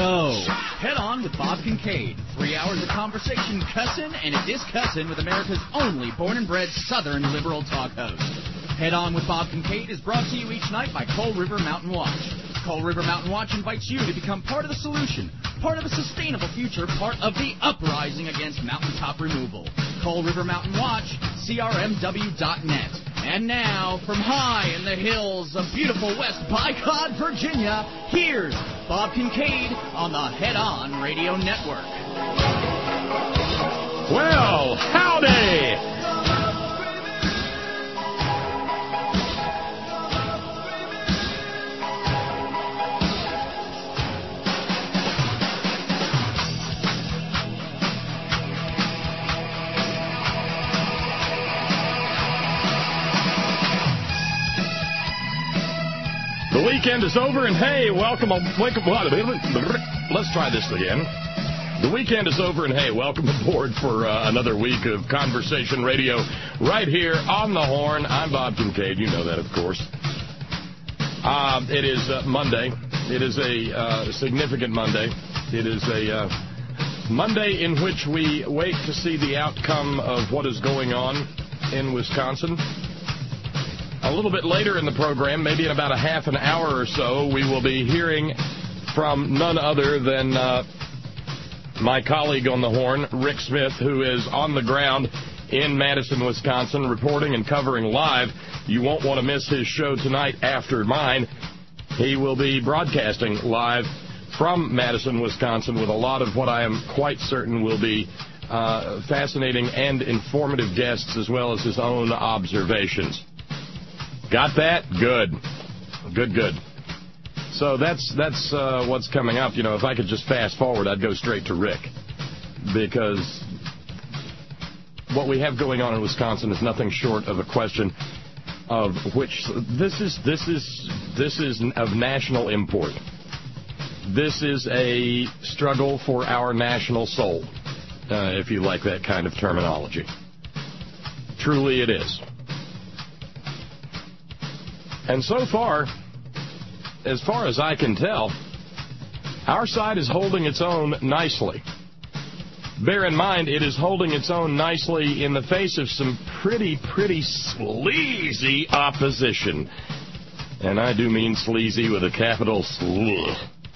go. Head On with Bob Kincaid. 3 hours of conversation, cussin' and a discussin' with America's only born and bred Southern liberal talk host. Head On with Bob Kincaid is brought to you each night by Coal River Mountain Watch. Coal River Mountain Watch invites you to become part of the solution, part of a sustainable future, part of the uprising against mountaintop removal. Coal River Mountain Watch, crmw.net. And now, from high in the hills of beautiful West Bicod, Virginia, here's Bob Kincaid on the Head On Radio Network. Well, howdy! The weekend is over, and hey, welcome. Let's try this again. The weekend is over, and hey, welcome aboard for another week of Conversation Radio right here on the Horn. I'm Bob Kincaid. You know that, of course. It is Monday. It is a significant Monday. It is a Monday in which we wait to see the outcome of what is going on in Wisconsin. A little bit later in the program, maybe in about a half an hour or so, we will be hearing from none other than my colleague on the Horn, Rick Smith, who is on the ground in Madison, Wisconsin, reporting and covering live. You won't want to miss his show tonight after mine. He will be broadcasting live from Madison, Wisconsin, with a lot of what I am quite certain will be fascinating and informative guests, as well as his own observations. Got that? Good. Good. So that's what's coming up. You know, if I could just fast forward, I'd go straight to Rick, because what we have going on in Wisconsin is nothing short of a question of which this is of national import. This is a struggle for our national soul, if you like that kind of terminology. Truly it is. And so far as I can tell, our side is holding its own nicely. Bear in mind, it is holding its own nicely in the face of some pretty sleazy opposition. And I do mean sleazy with a capital SL.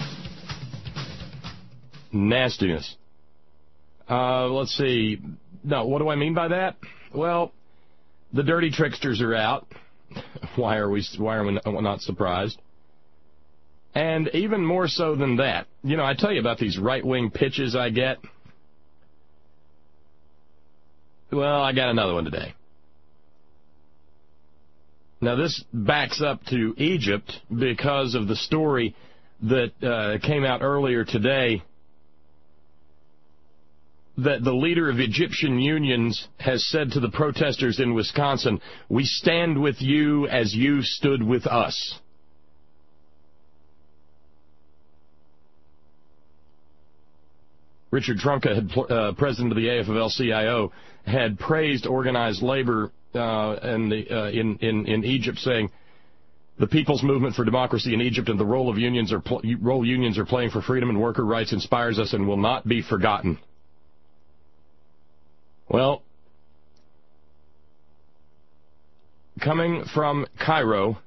Nastiness. Let's see. No, what do I mean by that? Well, the dirty tricksters are out. Why are we not surprised? And even more so than that, you know, I tell you about these right-wing pitches I get. Well, I got another one today. Now, this backs up to Egypt because of the story that came out earlier today that the leader of Egyptian unions has said to the protesters in Wisconsin, "We stand with you as you stood with us." Richard Trumka, president of the AFL-CIO, had praised organized labor in Egypt, saying, "The People's Movement for Democracy in Egypt and the role unions are playing for freedom and worker rights inspires us and will not be forgotten." Well, coming from Cairo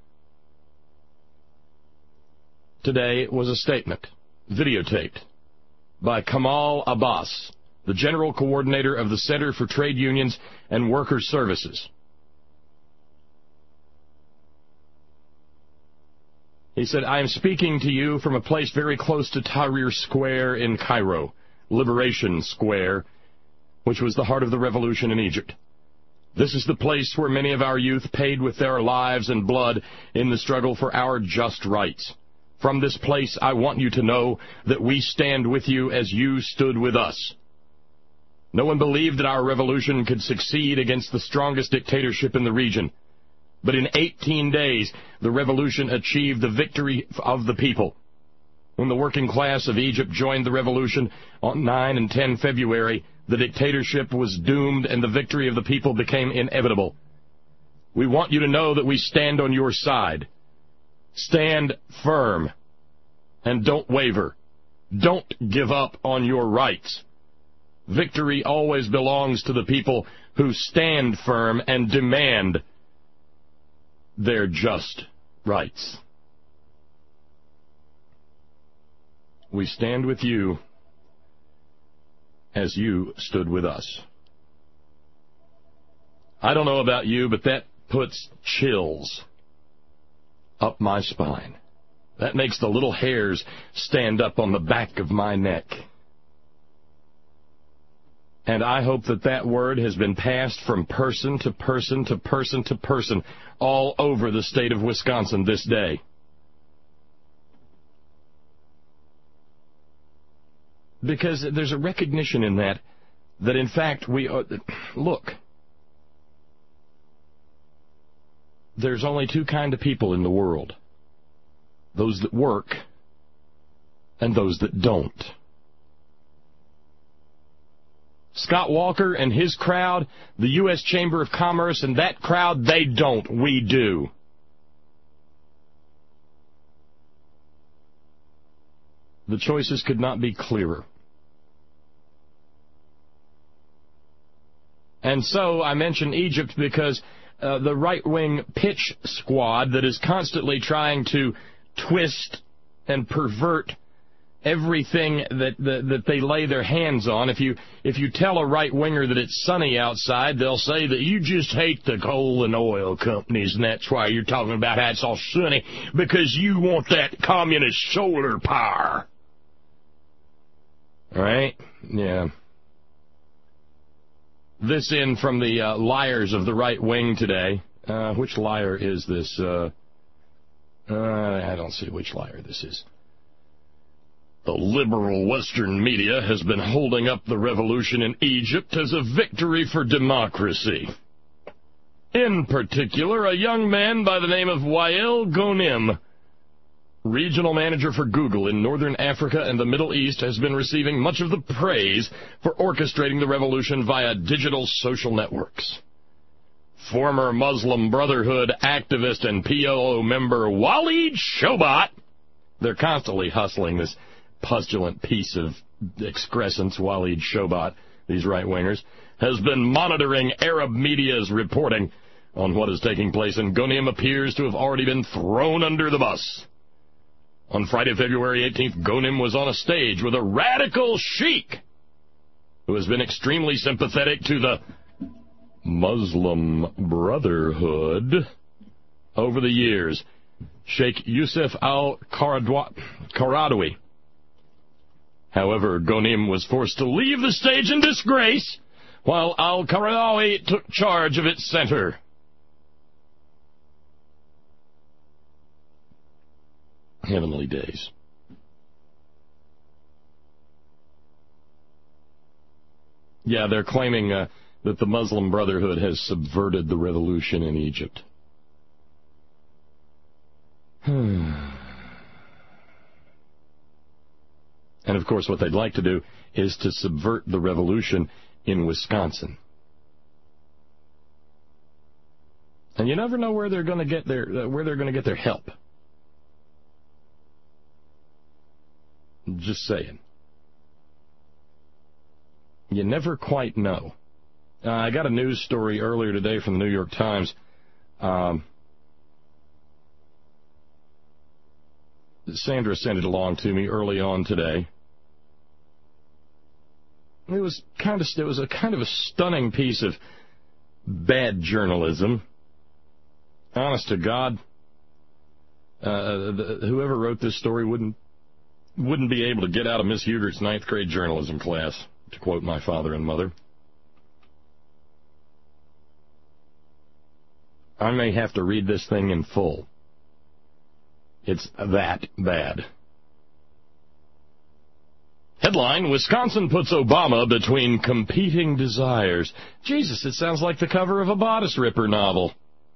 today was a statement, videotaped, by Kamal Abbas, the general coordinator of the Center for Trade Unions and Workers' Services. He said, "I am speaking to you from a place very close to Tahrir Square in Cairo, Liberation Square, which was the heart of the revolution in Egypt. This is the place where many of our youth paid with their lives and blood in the struggle for our just rights. From this place, I want you to know that we stand with you as you stood with us. No one believed that our revolution could succeed against the strongest dictatorship in the region. But in 18 days, the revolution achieved the victory of the people. When the working class of Egypt joined the revolution on 9 and 10 February, the dictatorship was doomed and the victory of the people became inevitable. We want you to know that we stand on your side. Stand firm and don't waver. Don't give up on your rights. Victory always belongs to the people who stand firm and demand their just rights. We stand with you as you stood with us. I don't know about you, but that puts chills up my spine. That makes the little hairs stand up on the back of my neck. And I hope that that word has been passed from person to person to person to person all over the state of Wisconsin this day. Because there's a recognition in that in fact we are, look, there's only two kinds of people in the world. Those that work and those that don't. Scott Walker and his crowd, the U.S. Chamber of Commerce and that crowd, they don't. We do. The choices could not be clearer. And so I mention Egypt because the right-wing pitch squad that is constantly trying to twist and pervert everything that they lay their hands on. If you tell a right-winger that it's sunny outside, they'll say that you just hate the coal and oil companies, and that's why you're talking about how it's all sunny, because you want that communist solar power. All right? Yeah. This in from the liars of the right wing today. Which liar is this? I don't see which liar this is. The liberal Western media has been holding up the revolution in Egypt as a victory for democracy. In particular, a young man by the name of Wael Ghonim, regional manager for Google in Northern Africa and the Middle East, has been receiving much of the praise for orchestrating the revolution via digital social networks. Former Muslim Brotherhood activist and PLO member Walid Shoebat, they're constantly hustling this pustulant piece of excrescence, Walid Shoebat, these right-wingers, has been monitoring Arab media's reporting on what is taking place, and Ghonim appears to have already been thrown under the bus. On Friday, February 18th, Ghonim was on a stage with a radical sheikh who has been extremely sympathetic to the Muslim Brotherhood over the years, Sheikh Yusuf al-Qaradawi. However, Ghonim was forced to leave the stage in disgrace while al-Qaradawi took charge of its center. Heavenly days. Yeah, they're claiming that the Muslim Brotherhood has subverted the revolution in Egypt. And of course, what they'd like to do is to subvert the revolution in Wisconsin. And you never know where they're going to get their help. Just saying. You never quite know. I got a news story earlier today from the New York Times. Sandra sent it along to me early on today. It was a kind of a stunning piece of bad journalism. Honest to God, whoever wrote this story wouldn't be able to get out of Miss Hugert's 9th grade journalism class, to quote my father and mother. I may have to read this thing in full. It's that bad. Headline, Wisconsin puts Obama between competing desires. Jesus, it sounds like the cover of a bodice ripper novel.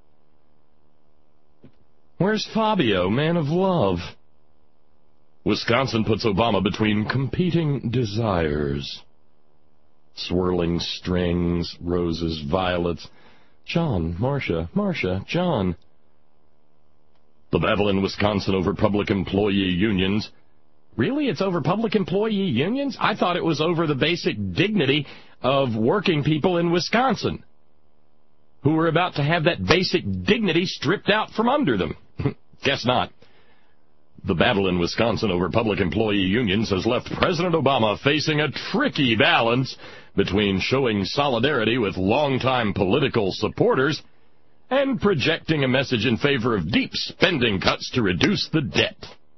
Where's Fabio, man of love? Wisconsin puts Obama between competing desires. Swirling strings, roses, violets. John, Marcia, John. The battle in Wisconsin over public employee unions Really? It's over public employee unions? I thought it was over the basic dignity of working people in Wisconsin who were about to have that basic dignity stripped out from under them. Guess not. The battle in Wisconsin over public employee unions has left President Obama facing a tricky balance between showing solidarity with longtime political supporters and projecting a message in favor of deep spending cuts to reduce the debt.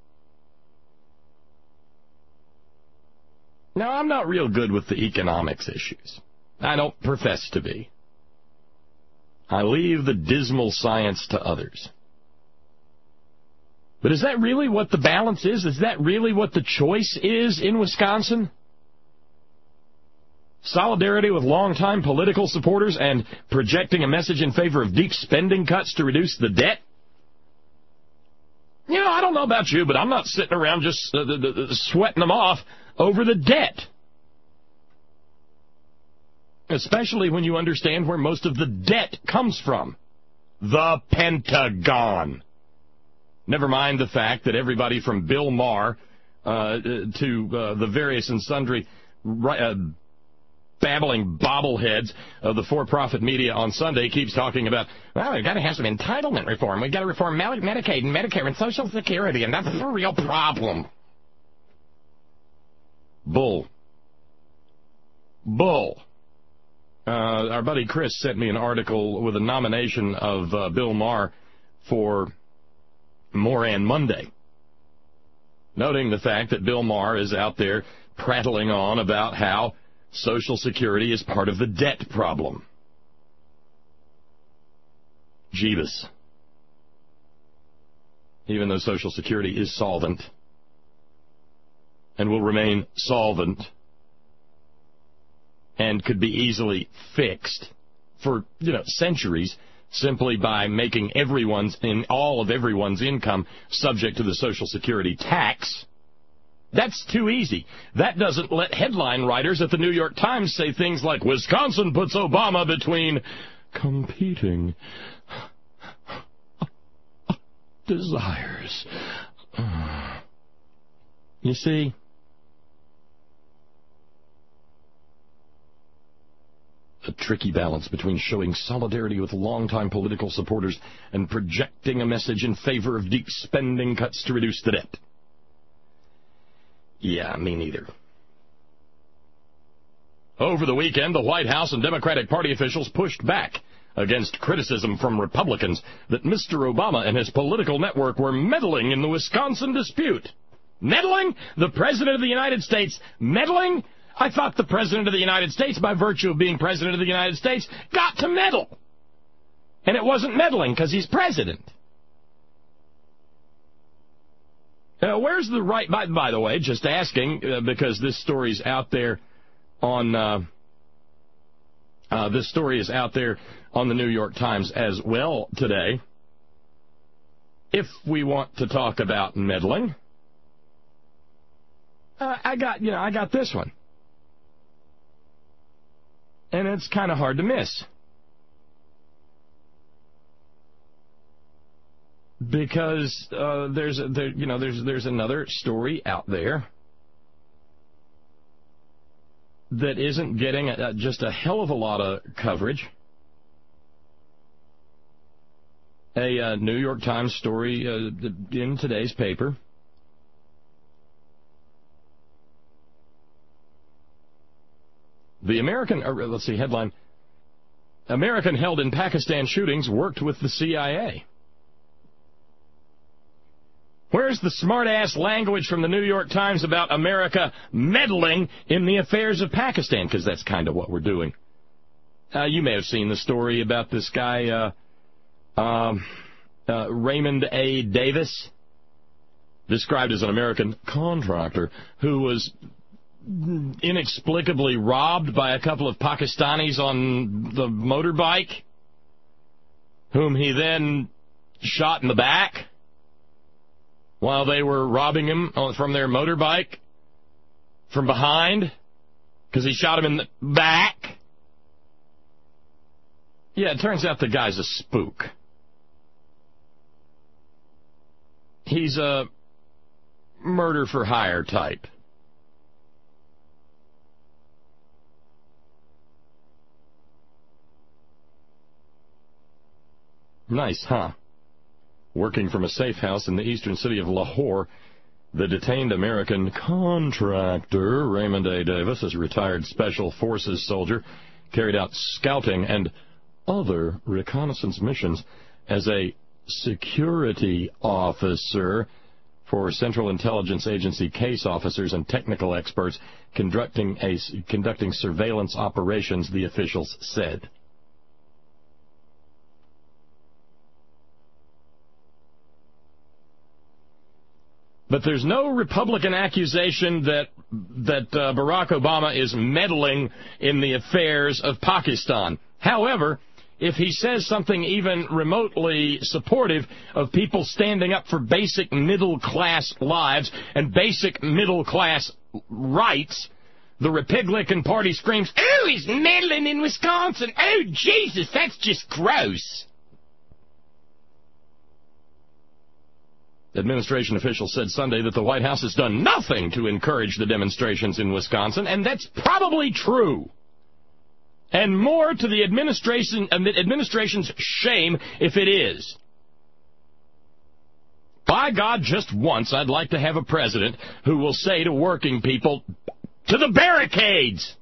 Now, I'm not real good with the economics issues. I don't profess to be. I leave the dismal science to others. But is that really what the balance is? Is that really what the choice is in Wisconsin? Solidarity with longtime political supporters and projecting a message in favor of deep spending cuts to reduce the debt? You know, I don't know about you, but I'm not sitting around just sweating them off over the debt. Especially when you understand where most of the debt comes from. The Pentagon. Never mind the fact that everybody from Bill Maher to the various and sundry babbling bobbleheads of the for-profit media on Sunday keeps talking about, well, we've got to have some entitlement reform. We've got to reform Medicaid and Medicare and Social Security, and that's a real problem. Bull. Our buddy Chris sent me an article with a nomination of Bill Maher for Moran Monday, noting the fact that Bill Maher is out there prattling on about how Social Security is part of the debt problem. Jeebus. Even though Social Security is solvent and will remain solvent and could be easily fixed for, centuries, simply by making all of everyone's income subject to the Social Security tax. That's too easy. That doesn't let headline writers at the New York Times say things like, Wisconsin puts Obama between competing desires. You see? A tricky balance between showing solidarity with longtime political supporters and projecting a message in favor of deep spending cuts to reduce the debt. Yeah, me neither. Over the weekend, the White House and Democratic Party officials pushed back against criticism from Republicans that Mr. Obama and his political network were meddling in the Wisconsin dispute. Meddling? The President of the United States meddling? I thought the President of the United States, by virtue of being President of the United States, got to meddle. And it wasn't meddling because he's President. Where's the right... By the way, just asking, because this story's out there on... this story is out there on the New York Times as well today. If we want to talk about meddling, I got this one. And it's kind of hard to miss. Because there's another story out there that isn't getting just a hell of a lot of coverage. A New York Times story in today's paper. The American, headline, American held in Pakistan shootings worked with the CIA. Where's the smart-ass language from the New York Times about America meddling in the affairs of Pakistan? Because that's kind of what we're doing. You may have seen the story about this guy, Raymond A. Davis, described as an American contractor who was inexplicably robbed by a couple of Pakistanis on the motorbike, whom he then shot in the back while they were robbing him from their motorbike from behind, because he shot him in the back. Yeah, it turns out the guy's a spook. murder for hire type. Nice, huh? Working from a safe house in the eastern city of Lahore, the detained American contractor Raymond A. Davis, as a retired Special Forces soldier, carried out scouting and other reconnaissance missions as a security officer for Central Intelligence Agency case officers and technical experts conducting surveillance operations, the officials said. But there's no Republican accusation that Barack Obama is meddling in the affairs of Pakistan. However, if he says something even remotely supportive of people standing up for basic middle-class lives and basic middle-class rights, the Republican Party screams, "Oh, he's meddling in Wisconsin! Oh, Jesus, that's just gross!" Administration officials said Sunday that the White House has done nothing to encourage the demonstrations in Wisconsin, and that's probably true. And more to the administration's shame if it is. By God, just once I'd like to have a president who will say to working people, "To the barricades!"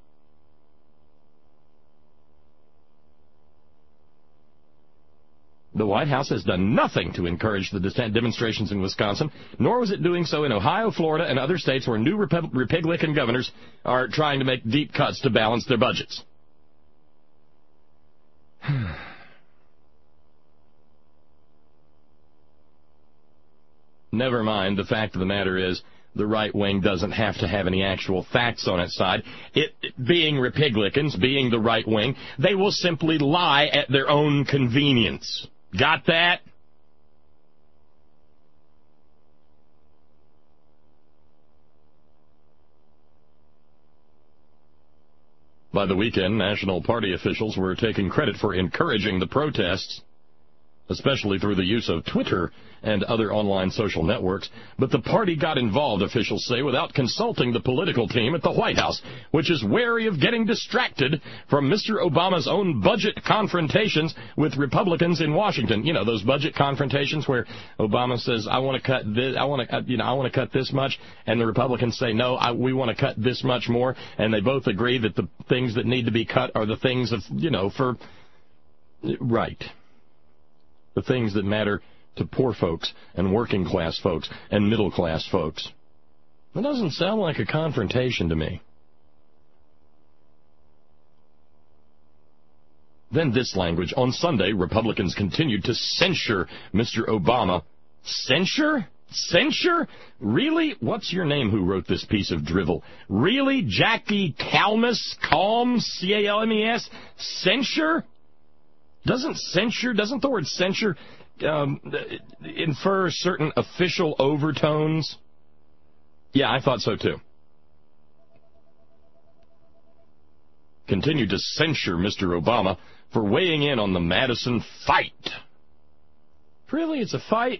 The White House has done nothing to encourage the demonstrations in Wisconsin, nor was it doing so in Ohio, Florida, and other states where new Republican governors are trying to make deep cuts to balance their budgets. Never mind, the fact of the matter is, the right wing doesn't have to have any actual facts on its side. It being Republicans, being the right wing, they will simply lie at their own convenience. Got that? By the weekend, National Party officials were taking credit for encouraging the protests, especially through the use of Twitter and other online social networks. But the party got involved, officials say, without consulting the political team at the White House, which is wary of getting distracted from Mr. Obama's own budget confrontations with Republicans in Washington. You know, those budget confrontations where Obama says, "I want to cut this, I want to cut this much," and the Republicans say, "No, we want to cut this much more," and they both agree that the things that need to be cut are the things of, right. The things that matter to poor folks and working class folks and middle class folks. That doesn't sound like a confrontation to me. Then this language. On Sunday, Republicans continued to censure Mr. Obama. Censure? Censure? Really? What's your name who wrote this piece of drivel? Really? Jackie Calmes? Calmes? C-A-L-M-E-S? Censure? Doesn't the word censure infer certain official overtones? Yeah, I thought so too. Continued to censure Mr. Obama for weighing in on the Madison fight. Really? It's a fight?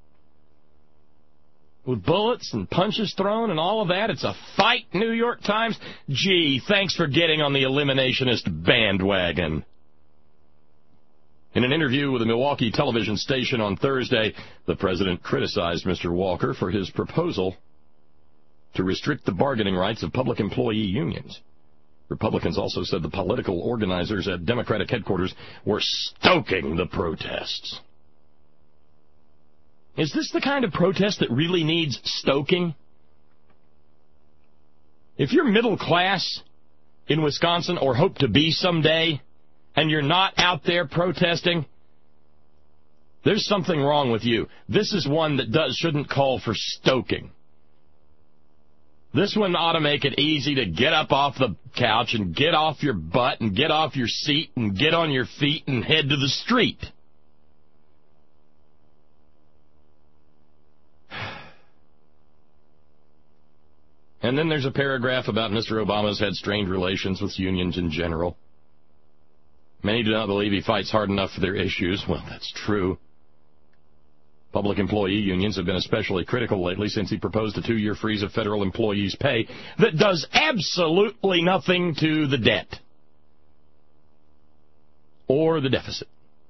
With bullets and punches thrown and all of that? It's a fight, New York Times? Gee, thanks for getting on the eliminationist bandwagon. In an interview with a Milwaukee television station on Thursday, the president criticized Mr. Walker for his proposal to restrict the bargaining rights of public employee unions. Republicans also said the political organizers at Democratic headquarters were stoking the protests. Is this the kind of protest that really needs stoking? If you're middle class in Wisconsin or hope to be someday, and you're not out there protesting, there's something wrong with you. This is one that shouldn't call for stoking. This one ought to make it easy to get up off the couch and get off your butt and get off your seat and get on your feet and head to the street. And then there's a paragraph about Mr. Obama's had strained relations with unions in general. Many do not believe he fights hard enough for their issues. Well, that's true. Public employee unions have been especially critical lately since he proposed a 2-year freeze of federal employees' pay that does absolutely nothing to the debt or the deficit.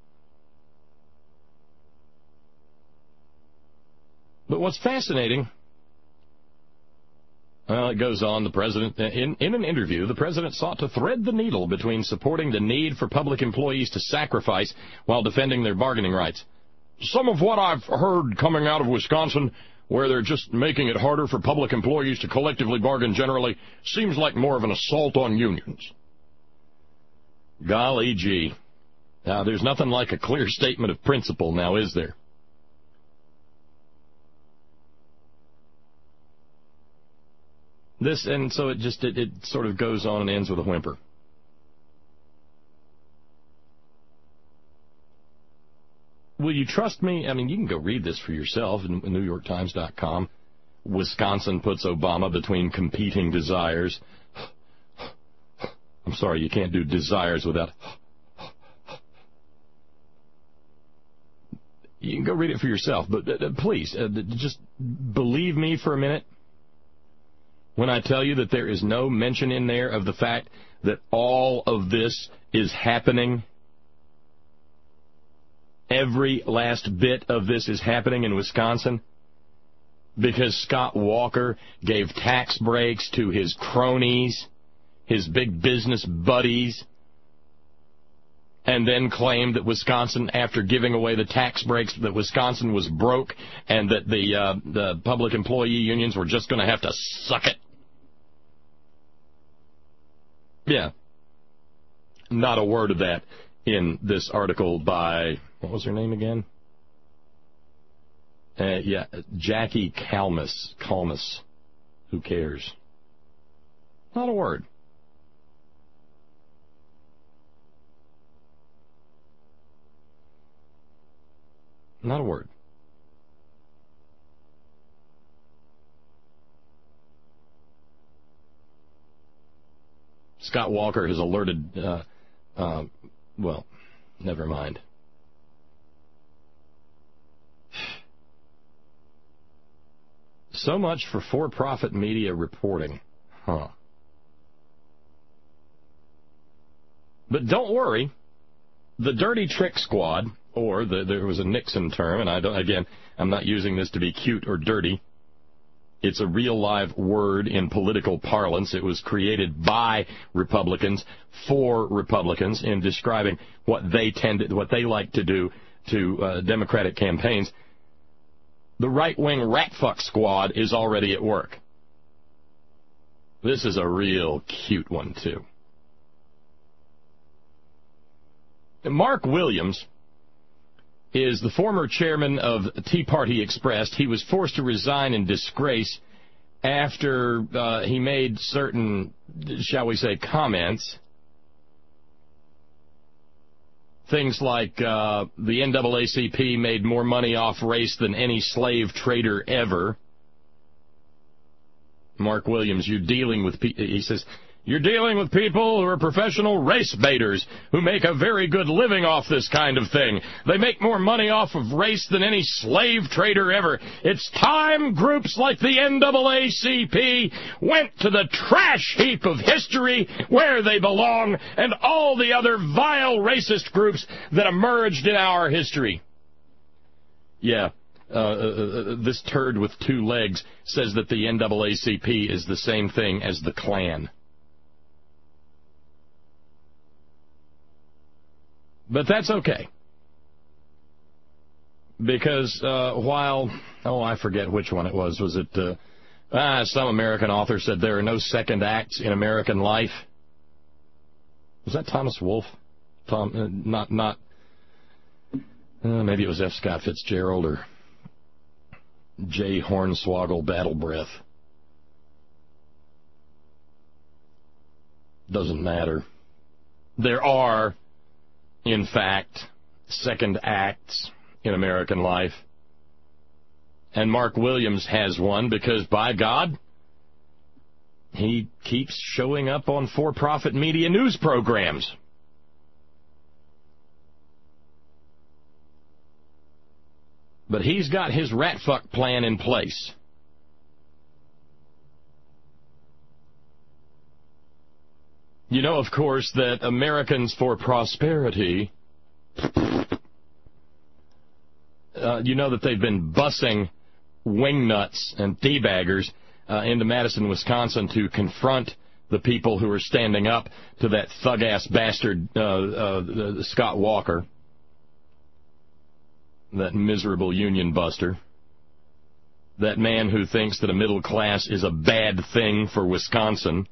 But what's fascinating, well, it goes on, the president, in an interview, the president sought to thread the needle between supporting the need for public employees to sacrifice while defending their bargaining rights. Some of what I've heard coming out of Wisconsin, where they're just making it harder for public employees to collectively bargain generally, seems like more of an assault on unions. Golly gee. Now, there's nothing like a clear statement of principle now, is there? And so it sort of goes on and ends with a whimper. Will you trust me? I mean, you can go read this for yourself in NewYorkTimes.com. Wisconsin puts Obama between competing desires. I'm sorry, you can't do desires without... You can go read it for yourself, but please, just believe me for a minute when I tell you that there is no mention in there of the fact that all of this is happening. Every last bit of this is happening in Wisconsin because Scott Walker gave tax breaks to his cronies, his big business buddies, and then claimed that Wisconsin, after giving away the tax breaks, that Wisconsin was broke and that the public employee unions were just going to have to suck it. Yeah. Not a word of that in this article by, what was her name again? Jackie Calmus. Who cares? Not a word. Not a word. Scott Walker has alerted, well, never mind. So much for for-profit media reporting. Huh. But don't worry. The Dirty Trick Squad, or there was a Nixon term, and I'm not using this to be cute or dirty. It's a real live word in political parlance. It was created by Republicans for Republicans in describing what they like to do to Democratic campaigns. The right-wing rat-fuck squad is already at work. This is a real cute one, too. Mark Williams is the former chairman of Tea Party Express. He was forced to resign in disgrace after he made certain, shall we say, comments. Things like the NAACP made more money off race than any slave trader ever. Mark Williams, he says, you're dealing with people who are professional race baiters who make a very good living off this kind of thing. They make more money off of race than any slave trader ever. It's time groups like the NAACP went to the trash heap of history where they belong and all the other vile racist groups that emerged in our history. Yeah. This turd with two legs says that the NAACP is the same thing as the Klan. But that's okay. Because I forget which one it was. Was it some American author said there are no second acts in American life? Was that Thomas Wolfe? Maybe it was F. Scott Fitzgerald or J. Hornswoggle Battle Breath. Doesn't matter. There are, in fact, second acts in American life. And Mark Williams has one because, by God, he keeps showing up on for-profit media news programs. But he's got his rat fuck plan in place. You know, of course, that Americans for Prosperity, you know that they've been busing wingnuts and teabaggers into Madison, Wisconsin to confront the people who are standing up to that thug-ass bastard Scott Walker, that miserable union buster, that man who thinks that a middle class is a bad thing for Wisconsin.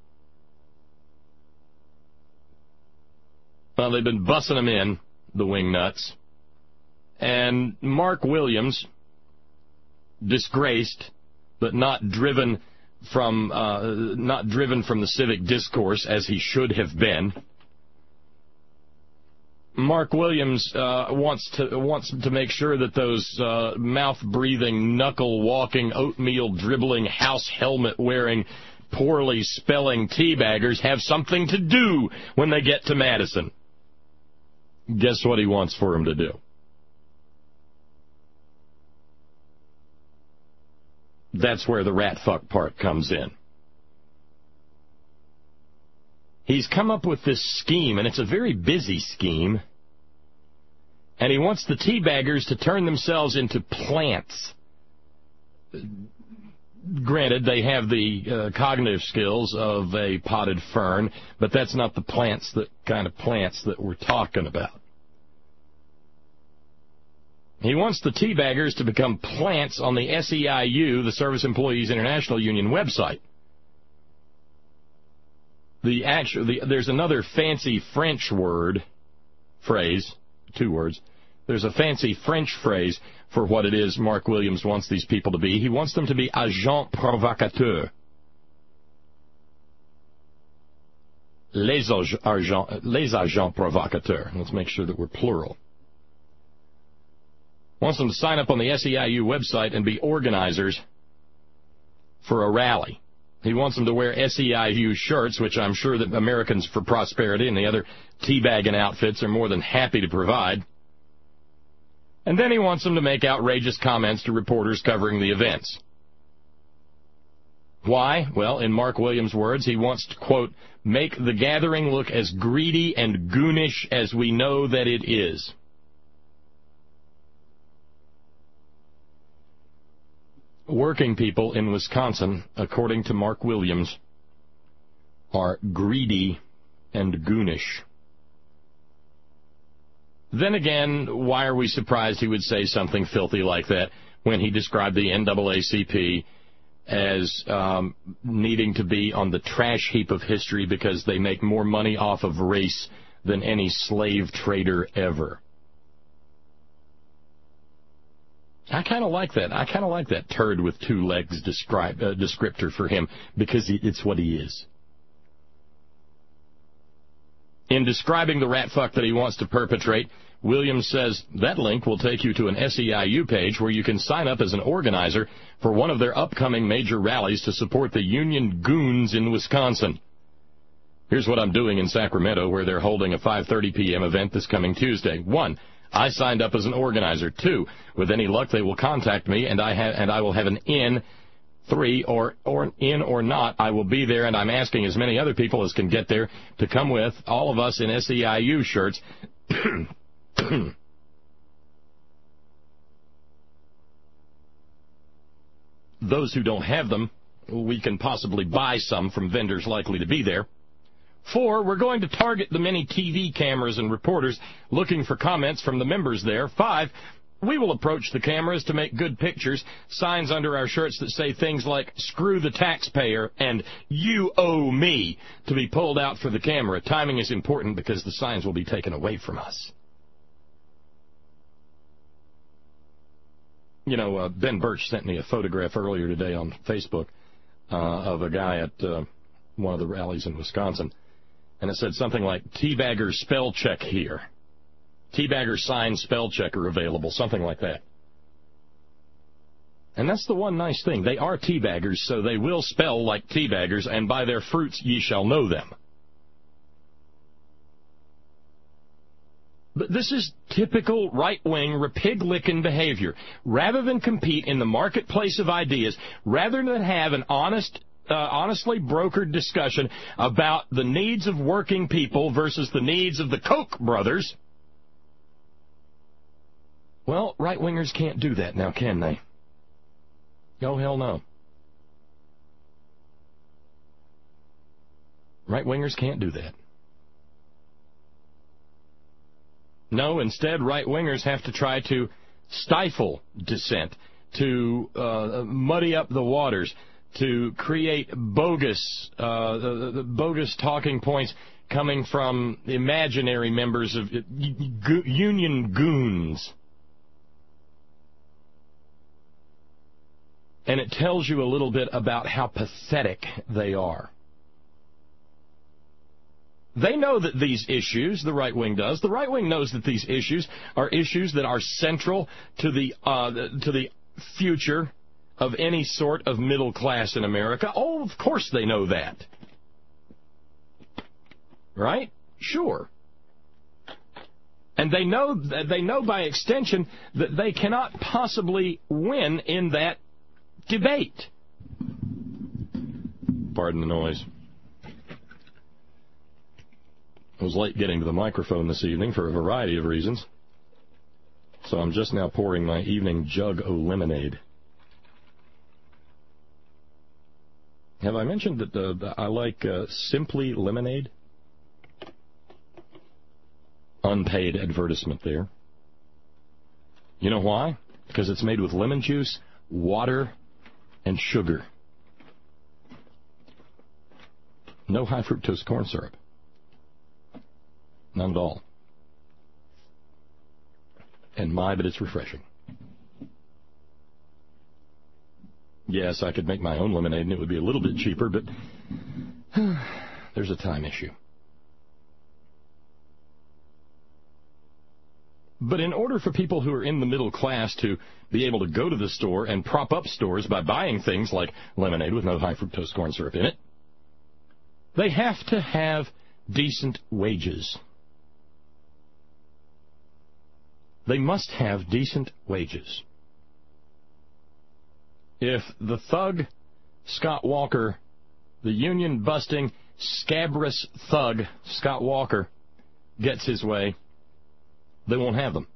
Well, they've been bussing them in, the wingnuts. And Mark Williams, disgraced, but not driven from the civic discourse as he should have been. Mark Williams wants to make sure that those mouth-breathing, knuckle-walking, oatmeal-dribbling, house helmet-wearing, poorly spelling teabaggers have something to do when they get to Madison. Guess what he wants for him to do? That's where the rat fuck part comes in. He's come up with this scheme, and it's a very busy scheme, and he wants the teabaggers to turn themselves into plants. Granted, they have the cognitive skills of a potted fern, but that's not the kind of plants that we're talking about. He wants the teabaggers to become plants on the SEIU, the Service Employees International Union website. There's another fancy French phrase, 2 words. There's a fancy French phrase for what it is Mark Williams wants these people to be. He wants them to be agents provocateurs. Les agents provocateurs. Let's make sure that we're plural. Wants them to sign up on the SEIU website and be organizers for a rally. He wants them to wear SEIU shirts, which I'm sure that Americans for Prosperity and the other teabagging outfits are more than happy to provide. And then he wants them to make outrageous comments to reporters covering the events. Why? Well, in Mark Williams' words, he wants to, quote, make the gathering look as greedy and goonish as we know that it is. Working people in Wisconsin, according to Mark Williams, are greedy and goonish. Then again, why are we surprised he would say something filthy like that when he described the NAACP as needing to be on the trash heap of history because they make more money off of race than any slave trader ever? I kind of like that. I kind of like that turd with 2 legs descriptor for him because it's what he is. In describing the rat fuck that he wants to perpetrate, Williams says that link will take you to an SEIU page where you can sign up as an organizer for one of their upcoming major rallies to support the union goons in Wisconsin. Here's what I'm doing in Sacramento, where they're holding a 5:30 p.m. event this coming Tuesday. 1. I signed up as an organizer. 2, with any luck, they will contact me, and I will have an in. 3, or in or not, I will be there, and I'm asking as many other people as can get there to come with, all of us in SEIU shirts. Those who don't have them, we can possibly buy some from vendors likely to be there. 4, we're going to target the many TV cameras and reporters looking for comments from the members there. 5, we will approach the cameras to make good pictures, signs under our shirts that say things like, screw the taxpayer and you owe me, to be pulled out for the camera. Timing is important because the signs will be taken away from us. You know, Ben Birch sent me a photograph earlier today on Facebook of a guy at one of the rallies in Wisconsin. And it said something like, Teabagger spell check here. Teabagger sign spell checker available, something like that. And that's the one nice thing. They are teabaggers, so they will spell like teabaggers, and by their fruits ye shall know them. But this is typical right-wing repig-licking behavior. Rather than compete in the marketplace of ideas, rather than have an honestly brokered discussion about the needs of working people versus the needs of the Koch brothers, well, right-wingers can't do that now, can they? Oh, hell no. Right-wingers can't do that. No, instead, right-wingers have to try to stifle dissent, to muddy up the waters, to create bogus talking points coming from imaginary members of union goons. And it tells you a little bit about how pathetic they are. They know that these issues, the right wing does, the right wing knows that these issues are issues that are central to the future of any sort of middle class in America. Oh, of course they know that. Right? Sure. And they know by extension that they cannot possibly win in that debate. Pardon the noise. I was late getting to the microphone this evening for a variety of reasons, so I'm just now pouring my evening jug of lemonade. Have I mentioned that I like Simply Lemonade? Unpaid advertisement there. You know why? Because it's made with lemon juice, water, and sugar. No high fructose corn syrup. None at all. And my, but it's refreshing. Yes, I could make my own lemonade and it would be a little bit cheaper, but there's a time issue. But in order for people who are in the middle class to be able to go to the store and prop up stores by buying things like lemonade with no high fructose corn syrup in it, they have to have decent wages. They must have decent wages. If the thug, Scott Walker, the union-busting, scabrous thug, Scott Walker, gets his way, they won't have them.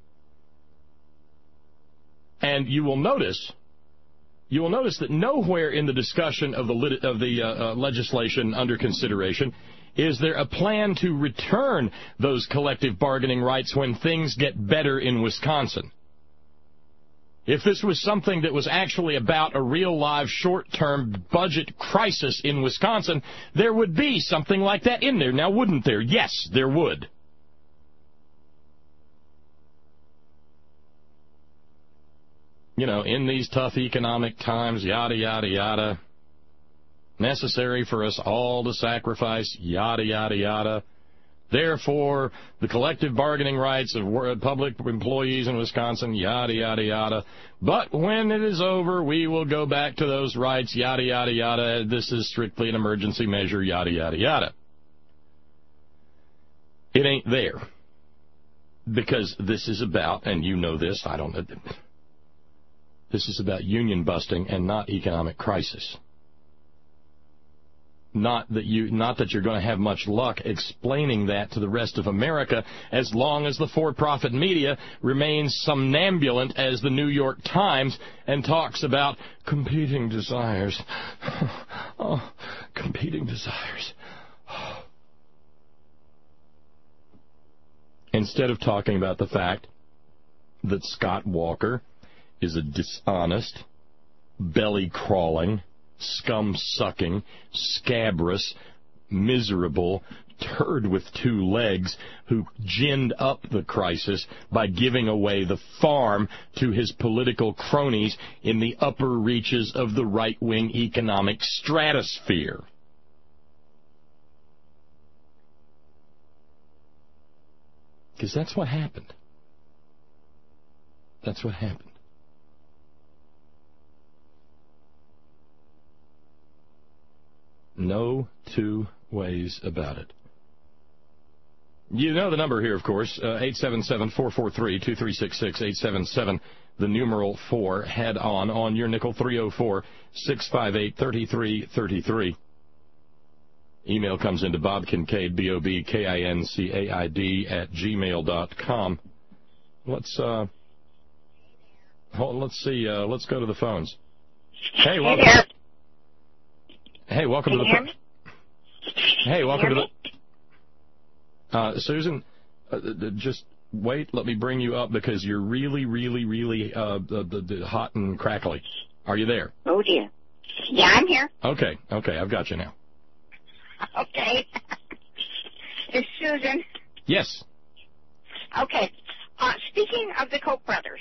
And you will notice that nowhere in the discussion of the legislation under consideration is there a plan to return those collective bargaining rights when things get better in Wisconsin. If this was something that was actually about a real live short-term budget crisis in Wisconsin, there would be something like that in there. Now, wouldn't there? Yes, there would. You know, in these tough economic times, yada, yada, yada, necessary for us all to sacrifice, yada, yada, yada. Therefore, the collective bargaining rights of public employees in Wisconsin, yada, yada, yada. But when it is over, we will go back to those rights, yada, yada, yada. This is strictly an emergency measure, yada, yada, yada. It ain't there. Because this is about, and you know this, I don't know, this is about union busting and not economic crisis. Not that you're going to have much luck explaining that to the rest of America as long as the for-profit media remains somnambulant as the New York Times and talks about competing desires. Oh, competing desires. Instead of talking about the fact that Scott Walker is a dishonest, belly-crawling, scum-sucking, scabrous, miserable turd with two legs who ginned up the crisis by giving away the farm to his political cronies in the upper reaches of the right-wing economic stratosphere. Because that's what happened. That's what happened. No two ways about it. You know the number here, of course, 877-443-2366, 877, the numeral 4, head on your nickel, 304-658-3333. Email comes into Bob Kincaid, BOBKINCAID @gmail.com. Let's see, let's go to the phones. Hey, welcome. Hey, welcome to the phone. Hey, welcome to the... Susan, just wait. Let me bring you up because you're really, really, really hot and crackly. Are you there? Oh, dear. Yeah, I'm here. Okay, I've got you now. Okay. Is Susan? Yes. Okay. Speaking of the Koch brothers,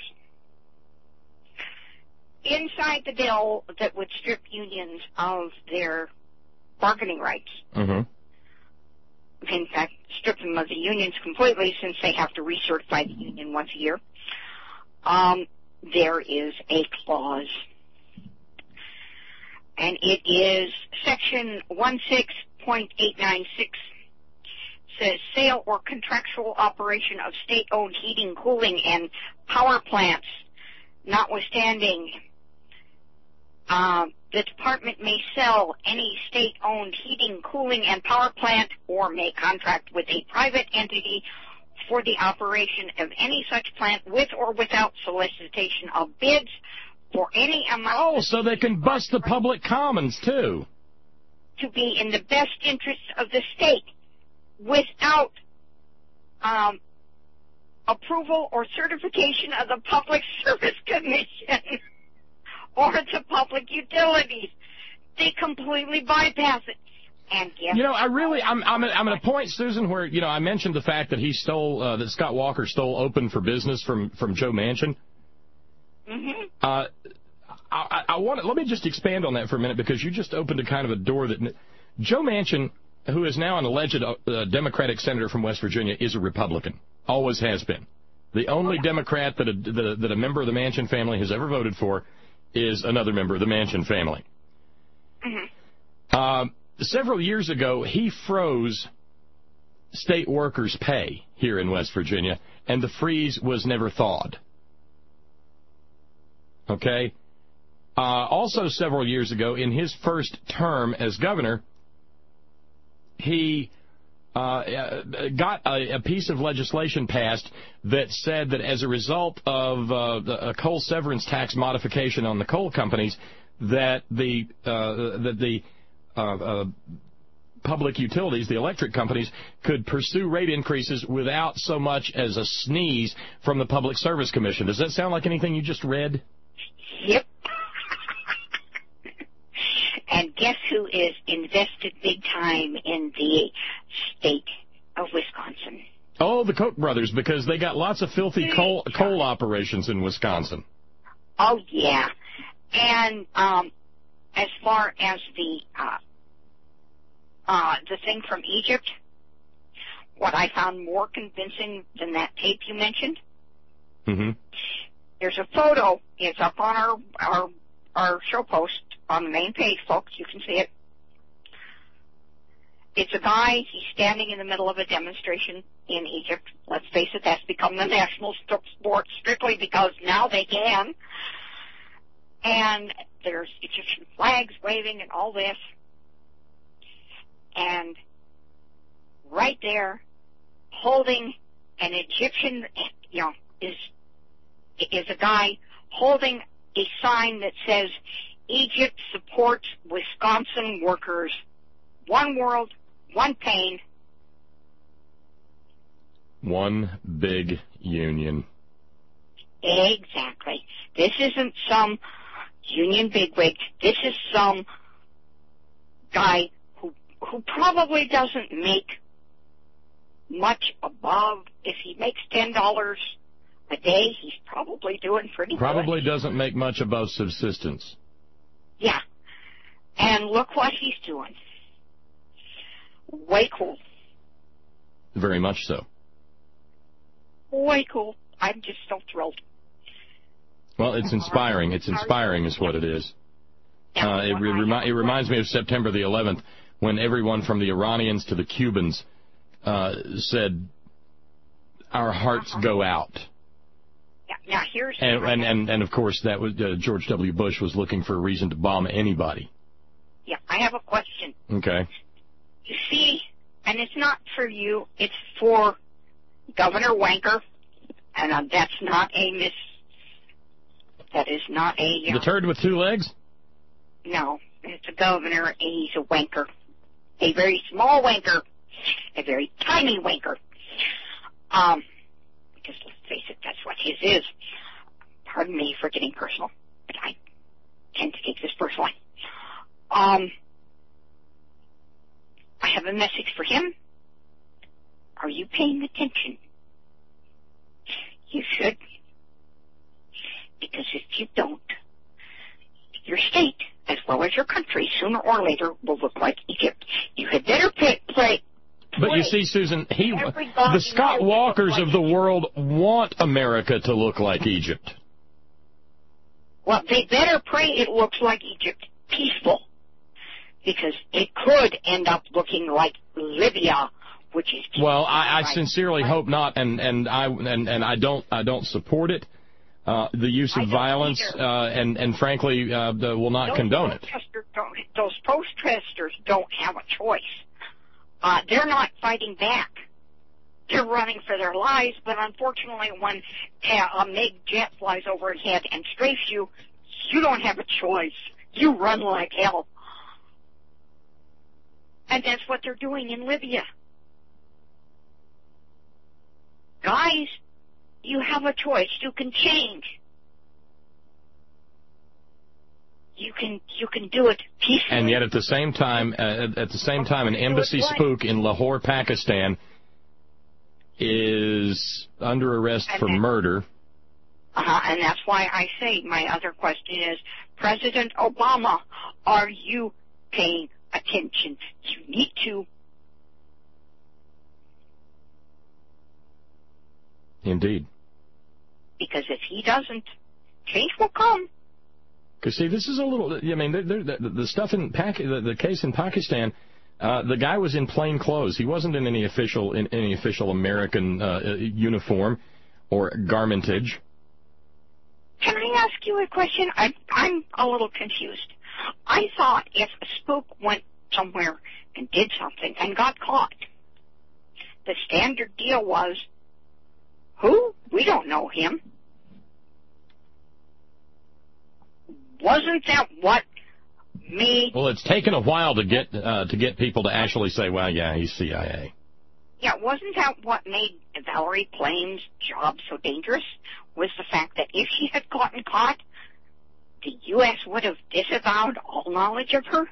inside the bill that would strip unions of their bargaining rights, mm-hmm. in fact, strip them of the unions completely since they have to recertify the union once a year, there is a clause. And it is Section 16.896. Says sale or contractual operation of state-owned heating, cooling, and power plants, notwithstanding, the department may sell any state-owned heating, cooling, and power plant or may contract with a private entity for the operation of any such plant with or without solicitation of bids for any amount. Oh, so they can bust the public commons, too. To be in the best interests of the state without approval or certification of the Public Service Commission or the public utilities. They completely bypass it. And guess I'm at a point, Susan, where I mentioned the fact that he stole that Scott Walker stole Open for Business from Joe Manchin. Mm-hmm. Let me just expand on that for a minute because you just opened a kind of a door that Joe Manchin, who is now an alleged Democratic senator from West Virginia, is a Republican. Always has been. The only Democrat that a member of the Manchin family has ever voted for is another member of the Manchin family. Mm-hmm. Several years ago, he froze state workers' pay here in West Virginia, and the freeze was never thawed. Okay? Also, several years ago, in his first term as governor, he got a piece of legislation passed that said that as a result of a coal severance tax modification on the coal companies, that the public utilities, the electric companies, could pursue rate increases without so much as a sneeze from the Public Service Commission. Does that sound like anything you just read? Yep. And guess who is invested big time in the state of Wisconsin? Oh, the Koch brothers, because they got lots of filthy coal operations in Wisconsin. Oh, yeah. And as far as the thing from Egypt, what I found more convincing than that tape you mentioned, mm-hmm. There's a photo. It's up on our show post on the main page, folks. You can see it. It's a guy. He's standing in the middle of a demonstration in Egypt. Let's face it, that's become the national sport strictly because now they can. And there's Egyptian flags waving and all this. And right there, holding an Egyptian, is a guy holding a sign that says, Egypt supports Wisconsin workers. One world, one pain. One big union. Exactly. This isn't some union bigwig. This is some guy who probably doesn't make much above. If he makes $10 a day, he's probably doing pretty good. Probably doesn't make much above subsistence. Yeah. And look what he's doing. Way cool. Very much so. Way cool. I'm just so thrilled. Well, it's inspiring. It's inspiring is what it is. It reminds me of September the 11th when everyone from the Iranians to the Cubans said, our hearts go out. Yeah, now here's... And of course, that was George W. Bush was looking for a reason to bomb anybody. Yeah, I have a question. Okay. You see, and it's not for you, it's for Governor Wanker, and that's not a that is not a... the turd with two legs? No, it's a governor, and he's a wanker. A very small wanker. A very tiny wanker. Because let's face it, that's what his is. Pardon me for getting personal, but I tend to take this personally. I have a message for him. Are you paying attention? You should. Because if you don't, your state, as well as your country, sooner or later will look like Egypt. You had better play. But you see, Susan, the Scott Walkers of the world want America to look like Egypt. Well, they better pray it looks like Egypt, peaceful, because it could end up looking like Libya, which is... Well, I sincerely hope not, and I don't support it. The use of violence, and frankly, will not condone it. Those protesters don't have a choice. They're not fighting back. They're running for their lives, but unfortunately when a MiG jet flies overhead and strafes you, you don't have a choice. You run like hell. And that's what they're doing in Libya. Guys, you have a choice. You can change. You can do it peacefully. And yet, at the same time, an embassy spook in Lahore, Pakistan, is under arrest for murder. And that's why I say my other question is, President Obama, are you paying attention? You need to. Indeed. Because if he doesn't, change will come. Because, see, this is a little... I mean, the stuff in the case in Pakistan, the guy was in plain clothes. He wasn't in any official American uniform or garmentage. Can I ask you a question? I'm a little confused. I thought if a spook went somewhere and did something and got caught, the standard deal was, who? We don't know him. Wasn't that what made... Well, it's taken a while to get people to actually say, well, yeah, he's CIA. Yeah, wasn't that what made Valerie Plane's job so dangerous? Was the fact that if she had gotten caught, the U.S. would have disavowed all knowledge of her?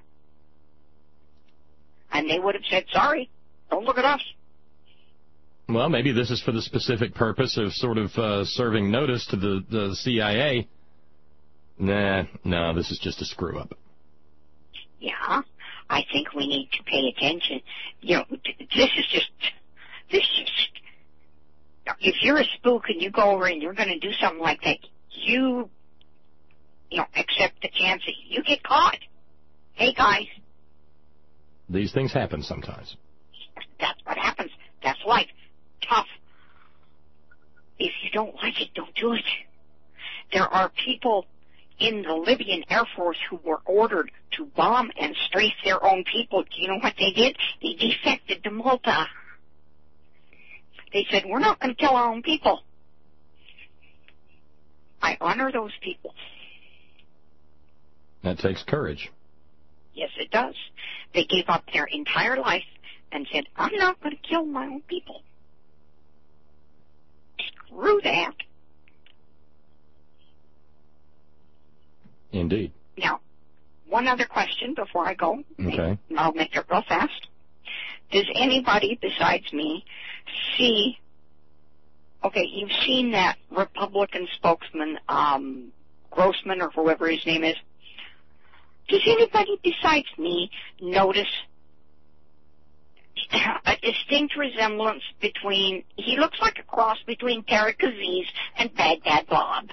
And they would have said, sorry, don't look at us. Well, maybe this is for the specific purpose of sort of serving notice to the CIA. No, this is just a screw-up. Yeah, I think we need to pay attention. You know, this is just, if you're a spook and you go over and you're going to do something like that, you accept the chance that you get caught. Hey, guys. These things happen sometimes. That's what happens. That's life. Tough. If you don't like it, don't do it. There are people in the Libyan Air Force who were ordered to bomb and strafe their own people. Do you know what they did? They defected to Malta. They said, we're not going to kill our own people. I honor those people. That takes courage. Yes, it does. They gave up their entire life and said, I'm not going to kill my own people. Screw that. Indeed. Now, one other question before I go. Okay. I'll make it real fast. Does anybody besides me see... Okay, you've seen that Republican spokesman, Grossman, or whoever his name is. Does anybody besides me notice a distinct resemblance between... He looks like a cross between Tariq Aziz and Baghdad Bob.